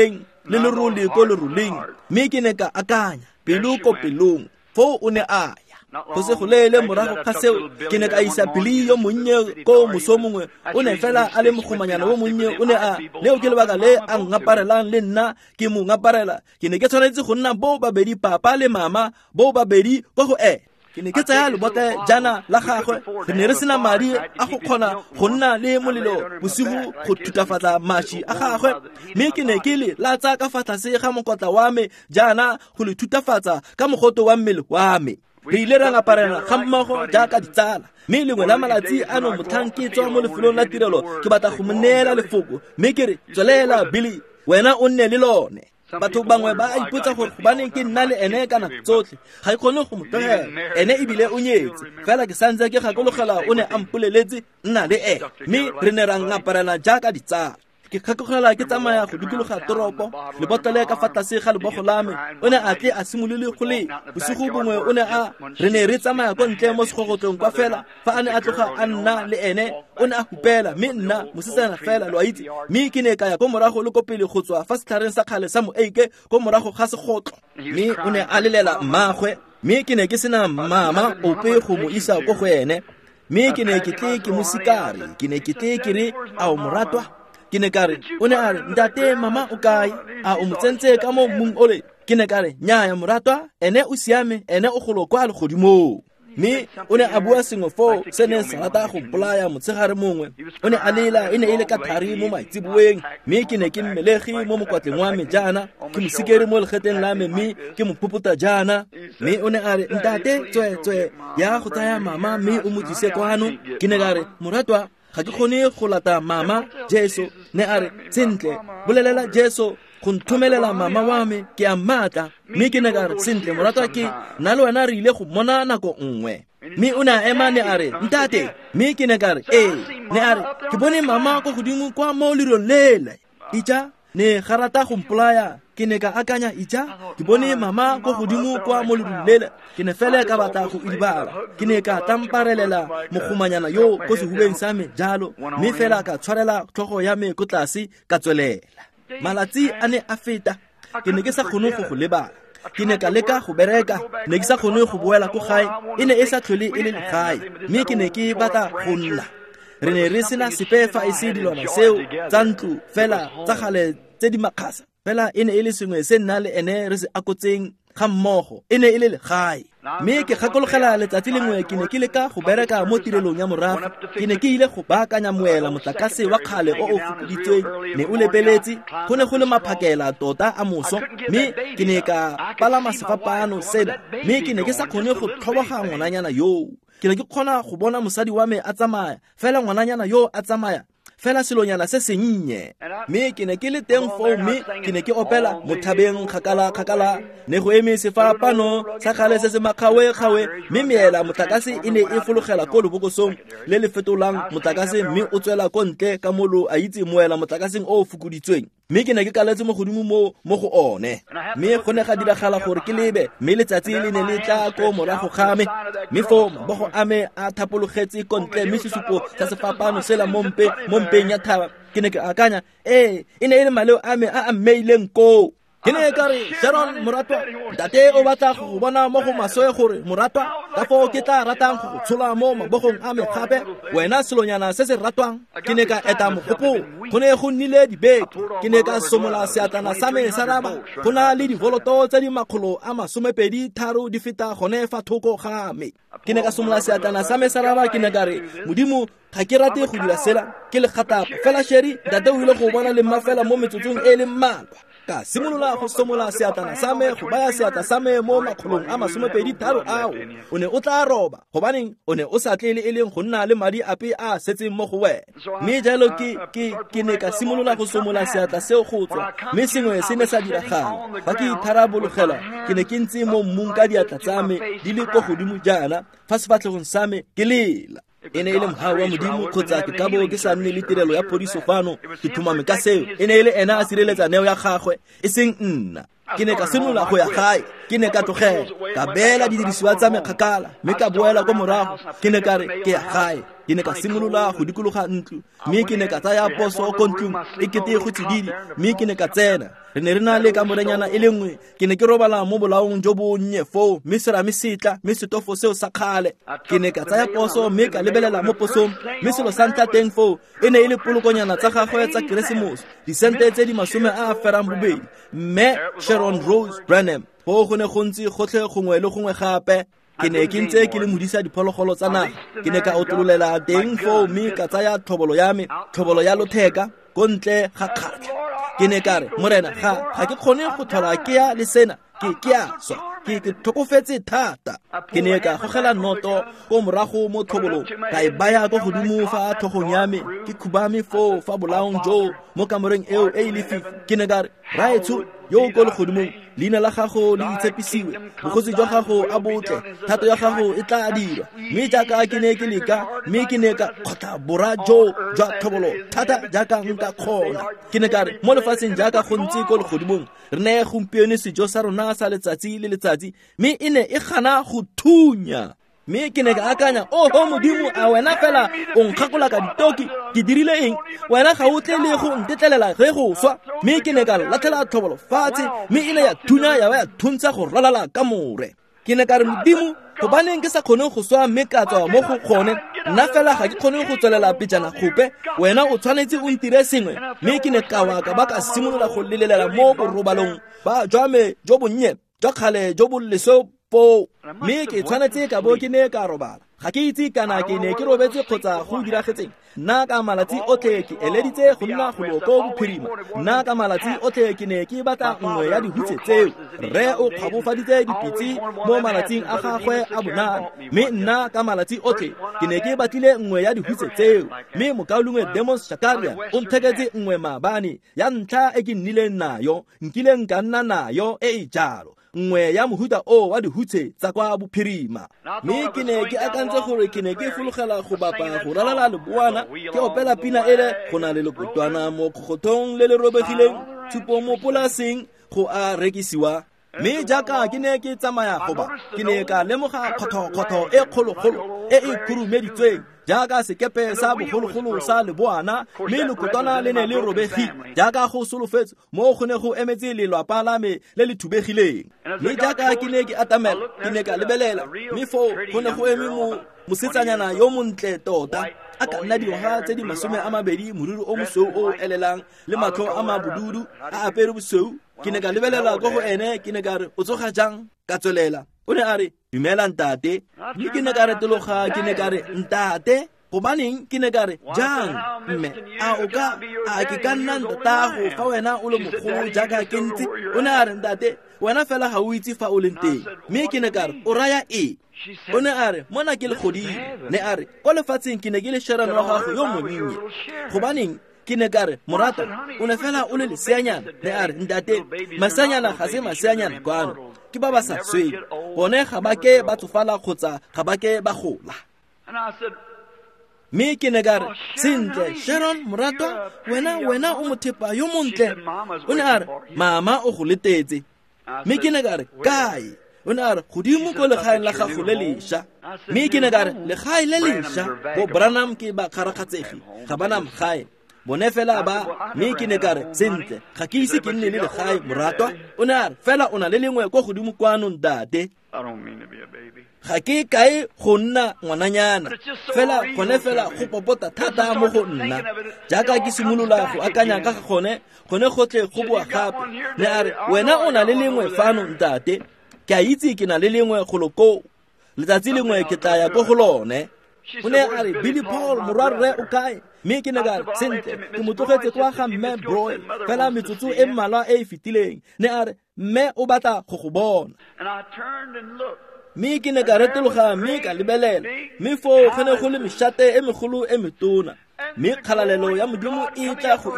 le lerole ko leroleng, mme ke ne ka akanya pelo ko pelong fo o ne a go se go lele morago ga seo ke ne ka isa Billy yo monnye ko moso mongwe o ne fela a le mogomanyana wo monnye o ne a leo ke lebaka le a ngaparelang le nna ke mo ngaparela ke ne ke tshwanetse go nna bo babedi papa le mama bo babedi go go ke ne ke tsaya lebote jana la gagwe re ne re sena madi a go kgona go nna le molelo bosigo go thutafatsa mashi a gagwe mme ke ne ke le la tsa ka fa tlase ga mokotla wa me jana go le thutafatsa ka mogoto wa mmele wa me re ile ra ngaparela ga mmogo jaaka ditsala mme lengwe la malatsi ano motlhang ke tswa mo lefelong la tirelo ke batla go mo neela lefoko mme ke re tswelela Billy wena o nne le lone batho bangwe ba ipotsa gore baneng ke nna le ene kana tsotlhe ga e kgone go mo tlogela ene ebile o nyetse fela ke santse ke gakologela o ne a mpoleletse nna le mme re ne ra ngaparela jaaka ditsala ke kgakogela ke tsamaya go dikologa toropo le botole ka fa tlase ga lebogo la me o ne a tle a simolole go le bosigo bongwe o ne re ne re tsamaya ko ntle mo segogotlong kwa fela fa a ne a tloga a nna le ene o ne a hupela mme nna mosetsana fela lo a itse mme ke ne ka ya ko morago le ko pele go tswa fa setlhareng sa kgale sa Moeike ko morago ga segotlo mme o ne a lelela mmagwe mme ke ne ke sena mama ope go mo isa ko go ene mme ke ne ke tle ke mosikari ke ne ke tle ke re a o moratwa ke ne ka re o ne a re ntate mama o kae a o motsentse ka mo mong ole ke ne ka re nyaaya moratwa ene o siame ene o golo kwa le godimo mme o ne a bua sengwe fo se ne se rata go bolaya motshegare mongwe o ne a lela e ne e le ka thari mo maitsibueng mme ke ne ke mmelegi mo mokwatleng wa me jana ke mosikeri mo legeteng la me mme ke mopuputa jana mme o ne a re ntate tswe ya go tsaya mama mme o motsise kwano ke ne ka re moratwa ga ke kgone go lata mama Jesu ne a re sentle bolelela Jesu go nthomelela mama wa me ke a mata mme ke ne ka re sentle moratwa ke nna le wena re ile go mona nako nngwe mme o ne a ema ne a re ntate mme ke ne ka re ne a re ke bone mama go godimo kwa mo lerong lele ija ne garata go mpolaya ke ne ka akanya ija ke bone mama go godimo kwa mo lerong lele ke ne fela ka batla go idibala ke ne ka tamparelela mogomanyana yo go se hubeng sa me jalo mme fela ka tshwarela tlhogo ya me ko tlase ka tswelela malatsi a ne a feta ke ne ke sa kgone go lebala ke ne ka leka go bereka ne ke sa kgone go boela ko gae e ne e sa tlhole e le gae mme ke ne ke batla go nna re ne re sena sepe fa e se dilwana seo tsa ntlo fela tsa gale tse di makgasa fela e ne e le sengwe se nna le ene re se akotseng ga mmogo e ne e le legae mme ke gakologela letsatsi lengwe ke ne ke leka go bereka mo tirelong ya morago ke ne ke ile go baakanya moela motlakase wa kgale o o fokoditsweng ne o lepeletse go ne go le maphakela tota a moso mme ke ne ka palama sefapano sena mme ke ne ke sa kgone go tlhoboga ngwananyana yoo ke ne ke kgona go bona mosadi wa me a tsamaya fela ngwananyana yoo a tsamaya fela selonyana se sennye mme ke ne ke le teng foo mme ke ne ke opela mothabeng kgakala ne go eme sefapano sa kgale se se makgawe mme meela motlakase e ne e fologela ko lebokosong le le fetolang motlakase mme o tswela ko ntle ka molo a itse moela motlakaseng o fokoditsweng mme ke ne ke kaletse mo godimo mo go one mme go ne ga diragala gore ke lebe mme letsatsi le ne le tla ko morago ga me mme fo mabogo a me a thapologetse ko ntle mme sesupo sa sefapano sela mo mpeng ya thaba ke ne ke akanya e ne e le maleo a me a mmeileng ko ke ne ka re Sharon moratwa ntate o batla go bona mo go masoe gore moratwa ka fo ke tla ratang go tshola mo mabogong a me gape wena selonyana se se ratwang ke ne ka eta mogopo go ne go nnile dibeke ke ne ka somola seatlana sa me sa raba go na le divoloto tse di makgolo a 23 di feta gone fa thoko ga me ke ne ka somola seatlana sa me sa raba ke ne ka re modimo ga ke rate go dira sela ke le gatapa fela sheri ntate o ile go bona le mafela mo metsotsong e le mmalwa ka simolola go somola seatlana sa me go baya seatla sa me mo makgolong a 23 ao o ne o tla roba gobaneng o ne o sa tle e leng go nna le madi ape a setseng mo go wena mme jalo ke ne ka simolola go somola seatla seo go tswa mme sengwe se ne sa diragala fa ke itharabologela ke ne ke ntse mo mmung ka diatla tsa me di le go godimo jaana fa sefatlhegong sa me ke lela e ne e le mogao wa modimo kgotsa ke ka bo ke sa nne le tirelo ya phodiso fano ke thumame ka seo e ne e le ena a sireletsa neo ya gagwe e seng nna ke ne ka senola go ya gae ke ne ka tlogela ka beela didirisiwa tsa me kgakala mme ka boela ko morago ke ne ka re ke ya gae ke ne ka simolola go dikologa ntlo mme ke ne ka tsaya poso ko ntlong e kete go tsididi mme ke ne ka tsena re ne re na le ka morenyana e lengwe ke ne ke robala mo bolaong jo bonnye foo mme sera mesetla mme setofo seo sa kgale ke ne ka tsaya poso mme ka lebelela mo posong mme selo sa ntla teng foo e ne e le polokonyana tsa gagwe tsa keresemose disente tse di 72 mme Sharon Rose Branham go ne go ntse gotlhe gongwe le gongwe gape ke ne ke ntse ke le modisa diphologolo tsa naga ke ne ka otololela teng foo mme ka tsaya thobolo ya me thobolo ya lotheka ko ntle ga kgatlha ke ne ka re morena ga ke kgone go thola ke ya le sena ke a swa ke thokofetse thata ke ne ka gogela noto go morago mo thobolong ka e baya go godimo fa thogong ya me ke khubame foo fa bolaong jo mo kamoreng eo e ile fifi ke ne ka re raetso yo go le godimo leina la gago le itshepisiwe bogotsi jwa gago a botle thato ya gago e tla dira mme jaaka ke ne ke leka mme ke ne ka kgotla bora jo jwa thobolo thata jaaka nka kgona ke ne ka re mo lefatsheng jaaka go ntse ko le godimong re ne gompieno sejo sa rona sa letsatsi le letsatsi mme e ne e gana go thunya mme ke ne ka akanya ho modimo a wena fela o nkgakola ka ditoki ke dirile eng wena ga o tle le go ntetlelela ge go swa mme ke ne ka latlhela thobolo fatshe mme e ne ya thunya ya thuntsha go ralala ka more ke ne ka re modimo go baneng ke sa kgone go swa mme ka tswa mo go kgone nna fela ga ke kgone go tswelela pejana gope wena o tshwanetse o ntire sengwe mme ke ne ka ba ka simolola go lelelela mo borobalong ba jwa me jo bonnye jwa kgale jo bo leso mme ke tshwanetse ka bo ke ne ka robala ga ke itse kana ke ne ke robetse kgotsa go diragetseng nna ka malatsi otlhe ke eleditse go nna go loko bophirima nna ka malatsi otlhe ke ne ke batla nngwe ya dihutse tseo re o kgabofaditse dipitsi mo malatsing a gagwe a bonana mme nna ka malatsi otlhe ke ne ke batlile nngwe ya dihutse tseo mme mokaulungwe Demos Shakaria o ntheketse nngwe maabane ya ntlha e ke nnileng nayo nkileng ka nna nayo e e jalo nngwe ya mohuta o wa dihutse tsa kwa bophirima mme ke ne ke akantse gore ke ne ke fologela go bapa go ralala leboana ke opela pina ele go na le lekotwana mo kgothong le le robegileng thupo mo polaseng go a rekisiwa mme jaaka ke ne ke tsamaya goba ke ne ka lemoga khotho e kgologolo e e khurumeditsweng jaaka sekepe sa bogologolo sa leboana mme lekotwana le ne le robegi jaaka go solofetse mo go ne go emetse lelwapa la me le le thubegileng mme jaaka ke ne ke atamela ke ne ka lebelela mme fo go ne go eme mosetsanyana yo montle tota a ka nna dingwaga tse di 20 moriri o mosweu o elelang le matlho a mabodudu a apere bosweu ke ne ka lebelela go ene ke ne ka re o tsoga jang ka tswelela o ne a re dumela ntate mme ke ne ka re teloga ke ne ka re ntate gobaneng ke ne ka re jang mme a ke ka nna ntatago fa wena o le mogolo jaaka ke ntse o ne a re ntate wena fela ga o itse fa o leng teng mme ke ne ka re o raya eng o ne a re mona ke le godile ne a re ko lefatsheng ke ne ke le sherane wa gago yo monnye gobaneng ke ne ka re morata o ne fela o le leseanyana ne a re ntate maseanyana ga se maseanyana kwano ke ba ba sa sweng bone ga ba ke ba tsofala kgotsa ga ba ke ba gola mme ke ne ka re sentle Sharon moratwa wena o mothepa yo montle o ne a re mama o go letetse mme ke ne ka re kae o ne a re godimo ko legaeng la gago le lesha mme ke ne ka re legae le lesha bo Branham ke ba kgaragatsegi ga bana magae bone fela ba mme ke ne ka re sentle ga ke ise ke nne le legae moratwa o ne a re fela o na le lengwe ko godimo kwano ntate ga ke kae go nna ngwananyana fela gone fela go popota thata mo go nna jaaka ke simolola go akanya ka gone gotle go bua gape ne a re wena o na le lengwe fano ntate ke a itse ke na le lengwe go loko letsatsi lengwe ke tla ya go go lone o ne a re Billy Paul morwarre o kae mme ke ne ka re sentle ke motlogetse kwa ga mme Broy fela metsotso e mmalwa e fitileng ne a re mme o batla go go bona mme ke ne ka retologa mme ka lebelela mme fo go ne go le mešate e megolo e metona mme kgalalelo ya modimo e tla go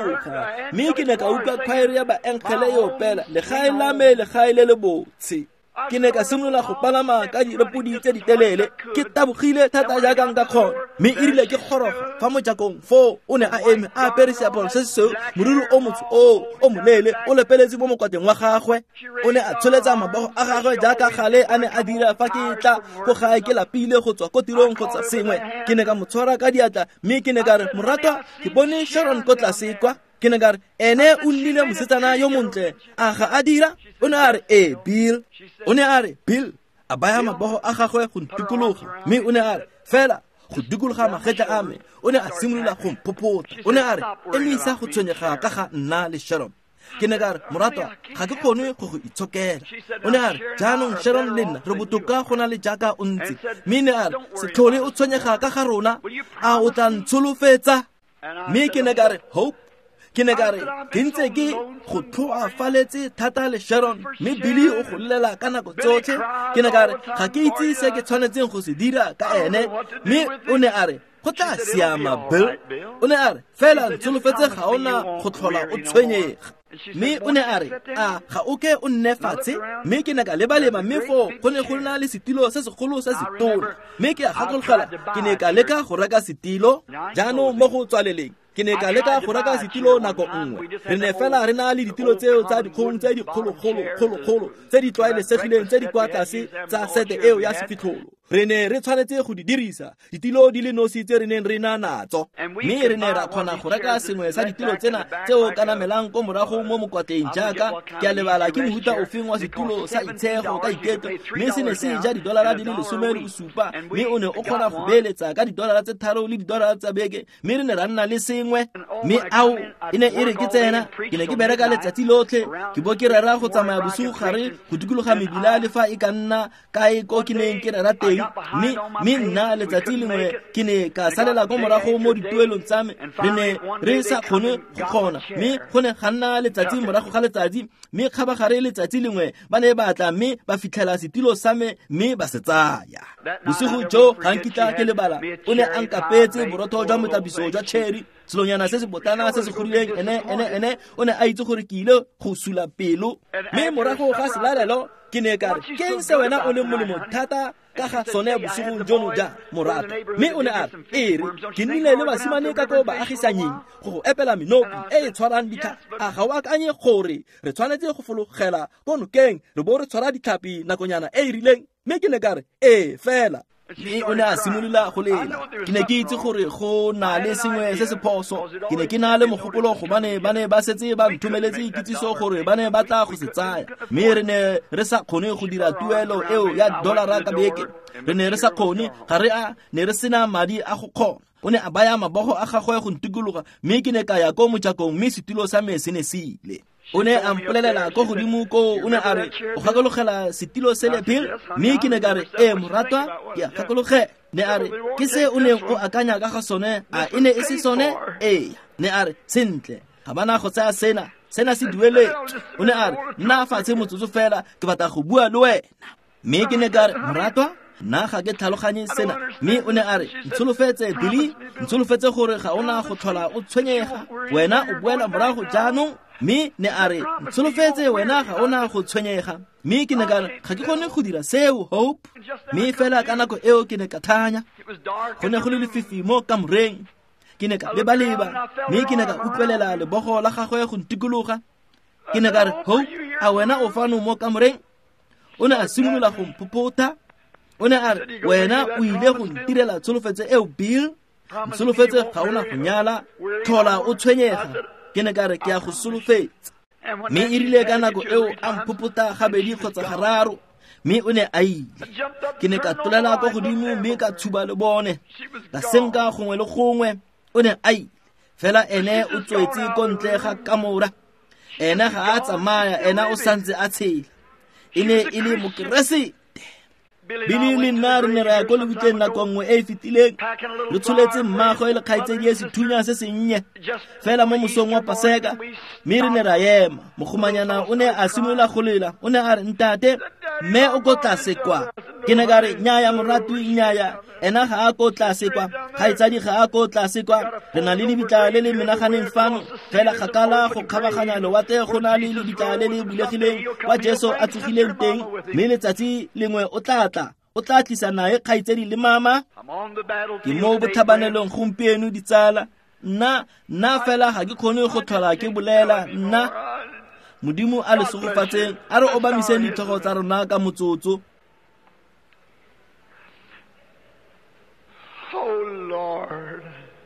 idikologa mme ke ne ka utlwa khwaere ya baenkgele e opela legae la me legae le le botse ke ne ka simolola go palama ka direpodi tse di telele ke tabogile thata jaaka nka kgona mme e rile ke goroga fa mojakong fo o ne a eme a apere seaparo se seo moriri o motsho o molele o lepeletse mo mokwateng wa gagwe o ne a tsholetsa mabogo a gagwe jaaka gale a ne a dira fa ke tla go gae ke lapile go tswa ko tirong go tsa sengwe ke ne ka mo tshwara ka diatla mme ke ne ka re moratwa ke bone Sharon ko tlase kwa ke ne ka re ene o nnile mosetsana yo montle a ga a dira o ne a re Bill o ne a re Bill a baya mabogo a gagwe go ntukologa mme o ne a re fela go dikologa magetla a me o ne a simolola go mphopota o ne a re emisa go tshwenyega ka ga nna le Sharon ke ne ka re moratwa ga ke kgone go go itshokela o ne a re jaanong Sharon le nna re botoka go na le jaaka o ntse mme ne a re se tlhole o tshwenyega ka ga rona a o tla ntsholofetsa mme ke ne ka re Hope ke ne ka re ke ntse ke go tlhoafaletse thata le Sharon mme Billy o go llela ka nako tsotlhe ke ne ka re ga ke itse se ke tshwanetseng go se dira ka ene mme o ne a re go tla siama Bill o ne a re fela ntsolofetse ga ona go tlhola o tshwenyega mme o ne a re ga o ke o nne fatshe mme ke ne ka lebalema mme fo go ne go na le setilo se segolo se se tona mme ke a gakologelwa ke ne ka leka go reka setilo jaanong mo go tswaleleng ke ne ka leka go reka setilo nako nngwe re ne fela re na le ditilo tseo tsa dikgong tse di kgolo tse di tlwaelesegileng tse di kwa tlase tsa sete eo ya sefitlholo re ne re tshwanetse go di dirisa ditilo di le nosi tse re neng re na natso mme re ne ra kgona go reka sengwe sa ditilo tsena tseo ka namelang ko morago mo mokwatleng jaaka ke a lebala ke mohuta ofeng wa setilo sa itshego ka iketlo mme se ne se ja $17 mme o ne o kgona go beeletsa ka $3 le $3 tsa beke mme re ne ra nna le sengwe mme ao e ne e re ke tsena ke ne ke bereka letsatsi lotlhe ke bo ke rera go tsamaya bosigo gare go dikologa mebila le fa e ka nna kae ko ke neng ke rera teng mme nna letsatsi lengwe ke ne ka salela ko morago mo dituelong tsa me re ne re sa kgone go kgona mme go ne ga nna letsatsi morago ga letsatsi mme kgaba gare letsatsi lengwe ba ne ba tla mme ba fitlhela setilo sa me mme ba se tsaya bosigo jo ga nkitla ke lebala o ne a nkapetse borotho jwa motabiso jwa cherry selonyana se se botana se se gorileng ene o ne a itse gore ke ile go sula pelo mme morago ga selalelo ke ne ka re ke se wena o le molemo thata ka ga sone bosigo jono ja morata mme o ne a re ke nnile le basimane ka ko baagisanyeng go epela menopi e tshwarang ditlha a ga o akanye gore re tshwanetse go fologela ko nokeng re bo re tshwara ditlhapi nakonyana e rileng mme ke ne ka re fela mme o ne a simolola go lela ke ne ke itse gore go na le sengwe se se phoso ke ne ke na le mogopolo gobane ba ne ba setse ba nthomeletse ikitsiso gore ba ne ba tla go se tsaya mme re ne re sa kgone go dira tuelo eo ya $1 ka beke re ne re sa kgone ga ne re sena madi a go kgona o ne a baya mabogo a gagwe go ntukologa mme ke ne ka ya ko mojakong mme setilo sa me se ne se ile o ne a mpolelela ko godimo ko o ne a re o gakologela setilo se le Bill mme ke ne ka re moratwa ke a gakologe ne a re ke se o ne o akanya ka ga sone e ne e se sone ne a re sentle ga bana go tsaya sena se duele o ne a re nna fatshe motsotso fela ke batla go bua le wena mme ke ne ka re moratwa nna ga ke tlhaloganye sena mme o ne a re ntsholofetse Billy ntsholofetse gore ga ona go tlhola o tshwenyega wena o boela morago jaanong mme ne a re ntsholofetse wena ga ona go tshwenyega mme ke ne ka re ga ke kgone go dira seo Hope mme fela ka nako eo ke ne ka thanya go ne go le lefifi mo kamoreng ke ne ka lebaleba mme ke ne ka utlwelela lebogo la gagwe go ntikologa ke ne ka re Hope a wena o fano mo kamoreng o ne a simolola go mphopota o ne a re wena o ile go ntirela tsholofetse eo Bill ntsholofetse ga ona go nyala tlhola o tshwenyega ke ne ka re ke a go solofetsa mme e rile ka nako eo a mphopota gabedi kgotsa gararo mme o ne a ile ke ne ka tlolela ko godimo mme ka tshuba le bone ka senka gongwe le gongwe o ne a ile fela ene o tswetse ko ntle ga kamora ene ga a tsamaya ene o santse a tshela e ne e le mokeresete Billy le nna re ne ra go le butleng nako nngwe e fitileng re tsholetse mmago e le kgaitsedi ya sethunya se sennye fela mo mosong wa Paseka mme re ne ra ema mogomanyana o ne a simolola go lela o ne a re ntate mme o ko tlase kwa. Ke ne ka re nnyaya moratu nnyaya, ena ga a ko tlase kwa, kgaitsadi ga a ko tlase kwa. Re na le lebitla le le menaganeng fano, fela kgakala go kgabaganya lewatle go na le lebitla le le bulegileng kwa Jesu a tsogileng teng, mme letsatsi lengwe o tla tlisa nae kgaitsedi le mama. Ke mo bothabanelong gompieno ditsala, nna fela ga ke kgone go tlhola ke bolela. Nna Modimo a le sogofatseng a re obamiseng ditlhogo tsa rona ka motsotso. Oh Lord,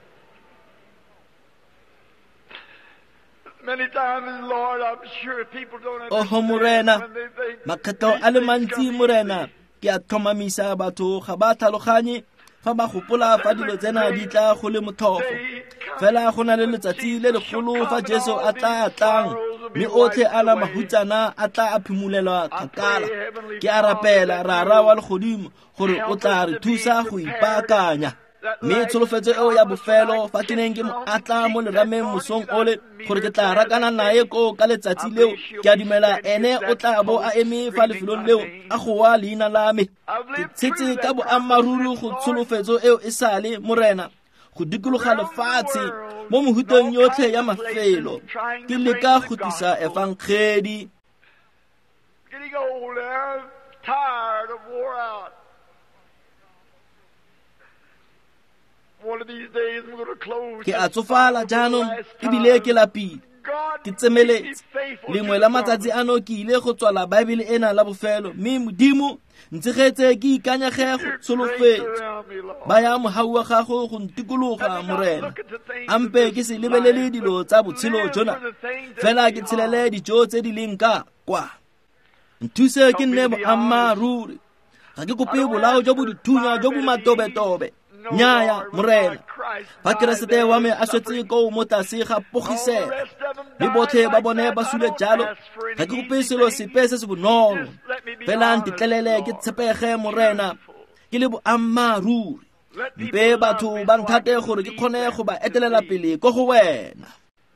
many times, Lord, I'm sure people don't understand Morena, when they think makgetlo a le mantsi Morena, ke a thomamisa batho ga ba tlhaloganye fa ba gopola fa dilo tsena di tla go le mothofo. Fela go na le letsatsi le legolo fa Jesu a tlang, mme otlhe a la mahutsana a tla a phimolelwa kgakala. Ke a rapela rara wa legodimo gore o tla re thusa go ipaakanya. Mme tsholofetso eo ya bofelo fa ke neng ke mo atla mo lerameng mosong ole gore ke tla rakana nae ko ka letsatsi leo, ke a dumela ene o tla bo a eme fa lefelong leo a goa leina la me. Ke tshetse ka boammaruri go tsholofetso eo e sale Morena, go dikologa lefatshe mo mohuteng yotlhe ya mafelo. Ke leka go tlisa evangeli. getting old and tired of wore out. One of these days I'm going to close. Ke a tsofala jaanong ebile ke lapile. Ke tsemeletse lengwe la matsatsi ano ke ile go tswala Baebele ena la bofelo, mme Modimo ntshegetse ke ikanyage go tsholofetsa ba ya mohau wa gago go ntikologa Morena. Ampe ke se lebelele dilo tsa botshelo jona, fela ke tshelele dijo tse di leng ka kwa. Nthuse ke nne boammaruri, ga ke kope bolao jo bo dithunya jo bo matobetobe. Nnyaya Morena, fa Keresete wa me a swetse ko mo tlase ga pogisego, le botlhe ba bone ba sule jalo, ga ke kope selo sepe se se bonolo, fela ntetlelele ke tshepege Morena, ke le boammaruri. Mpe batho ba nthate gore ke kgone go ba etelela pele ko go wena.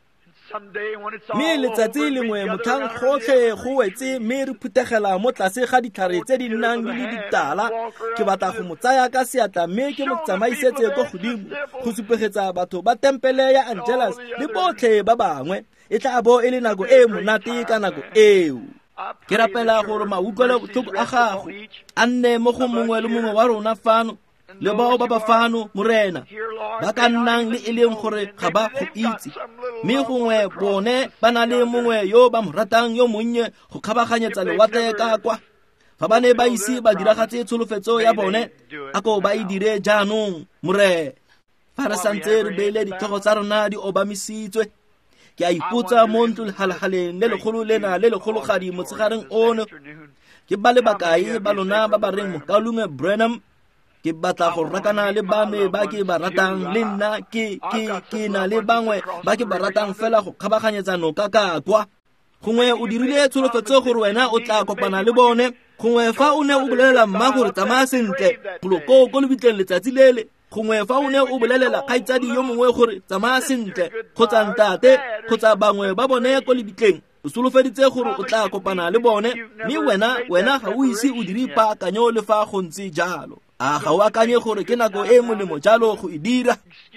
Mme letsatsi lengwe motlhang gotlhe go wetse, mme re phuthegela mo tlase ga ditlhare tse di nnang le ditala, ke batla go mo tsaya ka seatla mme ke mo tsamaisetse ko godimo go supegetsa batho ba tempele ya Angelus le botlhe ba bangwe. E tla bo e le nako e monate ka nako eo. Ke rapela gore mautlwelo botlhoko a gago a nne mo go mongwe le mongwe wa rona fano, le bao ba ba fano Morena ba ka nnang le e leng gore ga ba go itse, mme gongwe bone ba na le mongwe yo ba mo ratang yo monnye go kgabaganyetsa lewatle ka kwa. Fa ba ne ba ise ba diragatse tsholofetso ya bone, a ko ba e dire jaanong Morena. Fa re santse re beile ditlhogo tsa rona di obamisitswe, ke a ipotsa mo ntlohalhaleng le legolo lena le legologadi motshegareng ono, ke ba le bakae ba lona ba ba reng Mokalungwe Branham ke batla go rakana le ba me ba ke ba ratang, le nna ke na le bangwe ba ke ba ratang fela go kgabaganyetsa noka ka kwa. Gongwe o dirile tsholofetso gore wena o tla kopana le bone, gongwe fa o ne o bolelela mma gore tsamaya sentle boloko ko lebitleng letsatsi lele, gongwe fa o ne o bolelela kgaitsadi yo mongwe gore tsamaya sentle, kgotsa ntate kgotsa bangwe ba bone ko lebitleng, o solofeditse gore o tla kopana le bone, mme wena ga o ise o dire paakanyo le fa go ntse jalo. A ga o akanye gore ke nako e molemo jalo go e dira?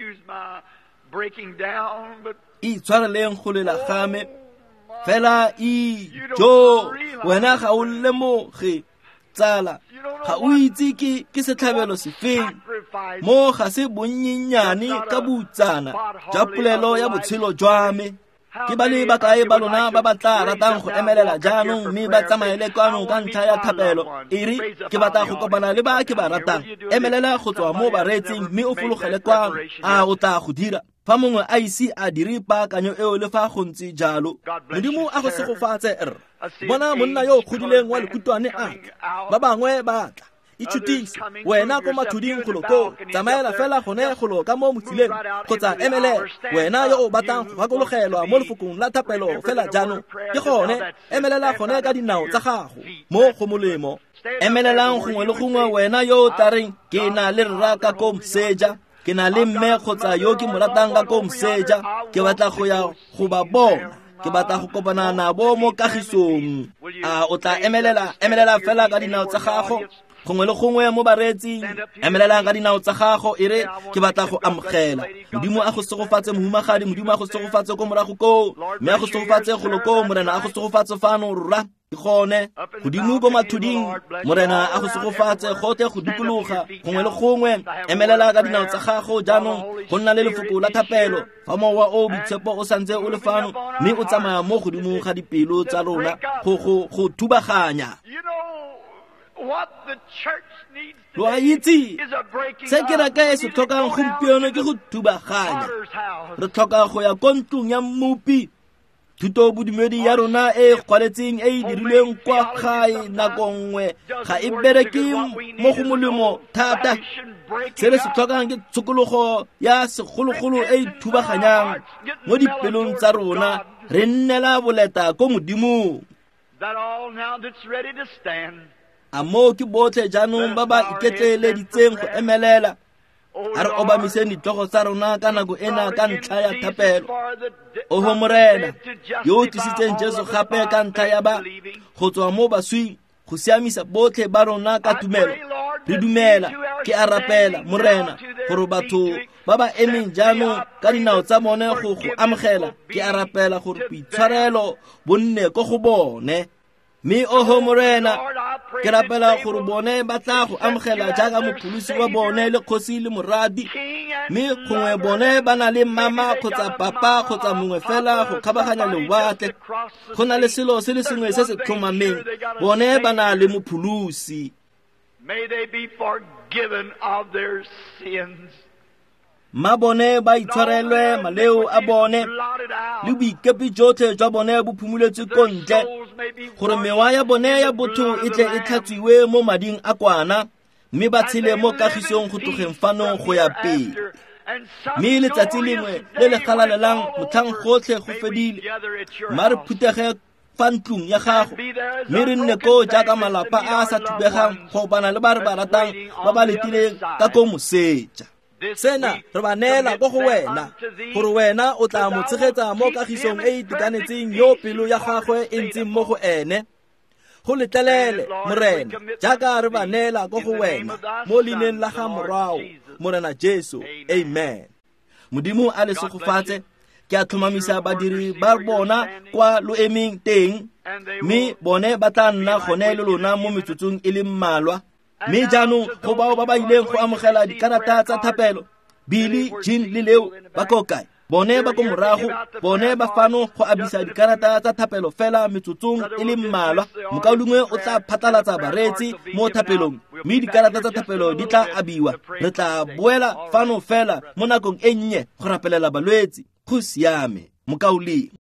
Itshwareleng go lela game, fela jo wena ga o lemoge tsala, ga o itse ke setlhabelo sefeng mo ga se bonnyenyane ka butsana jwa polelo ya botshelo jwa me. Ke ba le bakae ba lona ba ba tla ratang go emelela jaanong mme ba tsamaele kwano ka ntlha ya thapelo ere ke batla go kopana le ba ke ba ratang? Emelela go tswa mo baretsing mme o fologele kwano. A o tla go dira fa mongwe a ise a dire paakanyo eo le fa go ntse jalo. Modimo a go segofatse. Bona monna yo o godileng wa lekutwane a ba bangwe ba tla itshutise wena ko mathuding goloko, tsamaela fela gone golo ka mo mothileng kgotsa emele wena yo o batang go gakologelwa mo lefokong la thapelo fela jaanong ke gone emelela gone ka dinao tsa gago mo go molemo. Emelelang gongwe le gongwe wena yo o tareng ke na le rra ka ko moseja, ke na le mme kgotsa yo ke mo ratang ka ko moseja, ke batla go ya go ba bona, ke batla go kopana nabo mo kagisong. a o tla emelela fela ka dinao tsa gago gongwe le gongwe mo bareetsing emelela ka dinao tsa gago e re ke batla go amogela modimo a go segofatse mohumagadi modimo a go segofatse ko morago ko mme a go segofatse go loko morena a go segofatse fano rra gone godimo go mathuding morena a go segofatse gote go dikologa gongwe le gongwe emelela ka dinao tsa gago jaanong go nna le lefoko la thapelo fa mowa o boitshepo o santse o le fano mme o tsamaya mo godimo ga dipelo tsa rona go thubaganya. What the church needs lo a itse se ke raka se tlhokang gompieno ke go thubaganya. Re tlhoka go ya ko ntlong ya mmupi thuto bodumedi ya rona e kgwaletseng e dirilweng kwa gae nako nngwe ga e bereke mo go molemo thata. Se re se tlhokang ke tshokologo ya segologolo e thubaganyang mo dipelong tsa rona re nnela boleta ko modimo. That all now that's ready to stand. A mo ke botlhe jaanong ba ba iketleleditseng go emelela a re obamiseng ditlogo tsa rona ka nako ena ka ntlha ya thapelo. Oho morena yo o tlisitseng Jesu gape ka ntlha ya ba go tswa mo baswing go siamisa botlhe ba rona ka tumelo. Re dumela ke a rapela morena gore batho ba ba emeng jaanong ka dinao tsa bone go amogela ke a rapela gore boitshwarelo bonne ko go bone. Mi oho morena ke rapela gore bone ba tla go amogela jaaka mopholosi wa bone le kgosi le moradi. Mi gongwe bone ba na le mama kgotsa papa kgotsa mongwe fela go kgabaganya lewatle. Go na le selo se le sengwe se se tlhomameng bone ba na le mopholosi. May they be forgiven of their sins. Ma bone ba itshwarelwe maleo a bone le boikepi jotlhe jwa bone bo phumuletswe ko ntle gore mewa ya bone ya botho e tle e tlhatswiwe mo mading a kwana mme ba tshele mo kagisong go tlogeng fanong go ya pele. Mme letsatsi lengwe le le galalelang motlhang gotlhe go fedile ma re phuthege fa ntlong ya gago mme re nne ko jaaka malapa a sa thubegang go bana le ba re ba ratang ba ba letileng ka ko moseja. Sena re ba neela go wena gore wena o tla mo tshegetsa mo kagisong e itekanetseng yo pelo ya gagwe e ntseng mo go ene. Go letlelele morena jaaka re ba neela go wena mo leineng la ga morao morena Jesu. Amen. Modimo a le segofatse ke a tlhomamisa badiri ba bona kwa lo emeng teng mme bone ba tla nna gone le lona mo metsotsong e le mmalwa. Mme jaanong go bao ba ba ileng go amogela dikarata tsa thapelo Billy, Jean le Leo ba ko kae? Bone ba ko morago bone ba fano go abisa dikarata tsa thapelo fela metsotsong e le mmalwa. Mokaulungwe o tla phatlalatsa bareetsi mo thapelong mme dikarata tsa thapelo di tla abiwa. Re tla boela fano fela mo nakong e nnye go rapelela balwetsi go siame mokauli.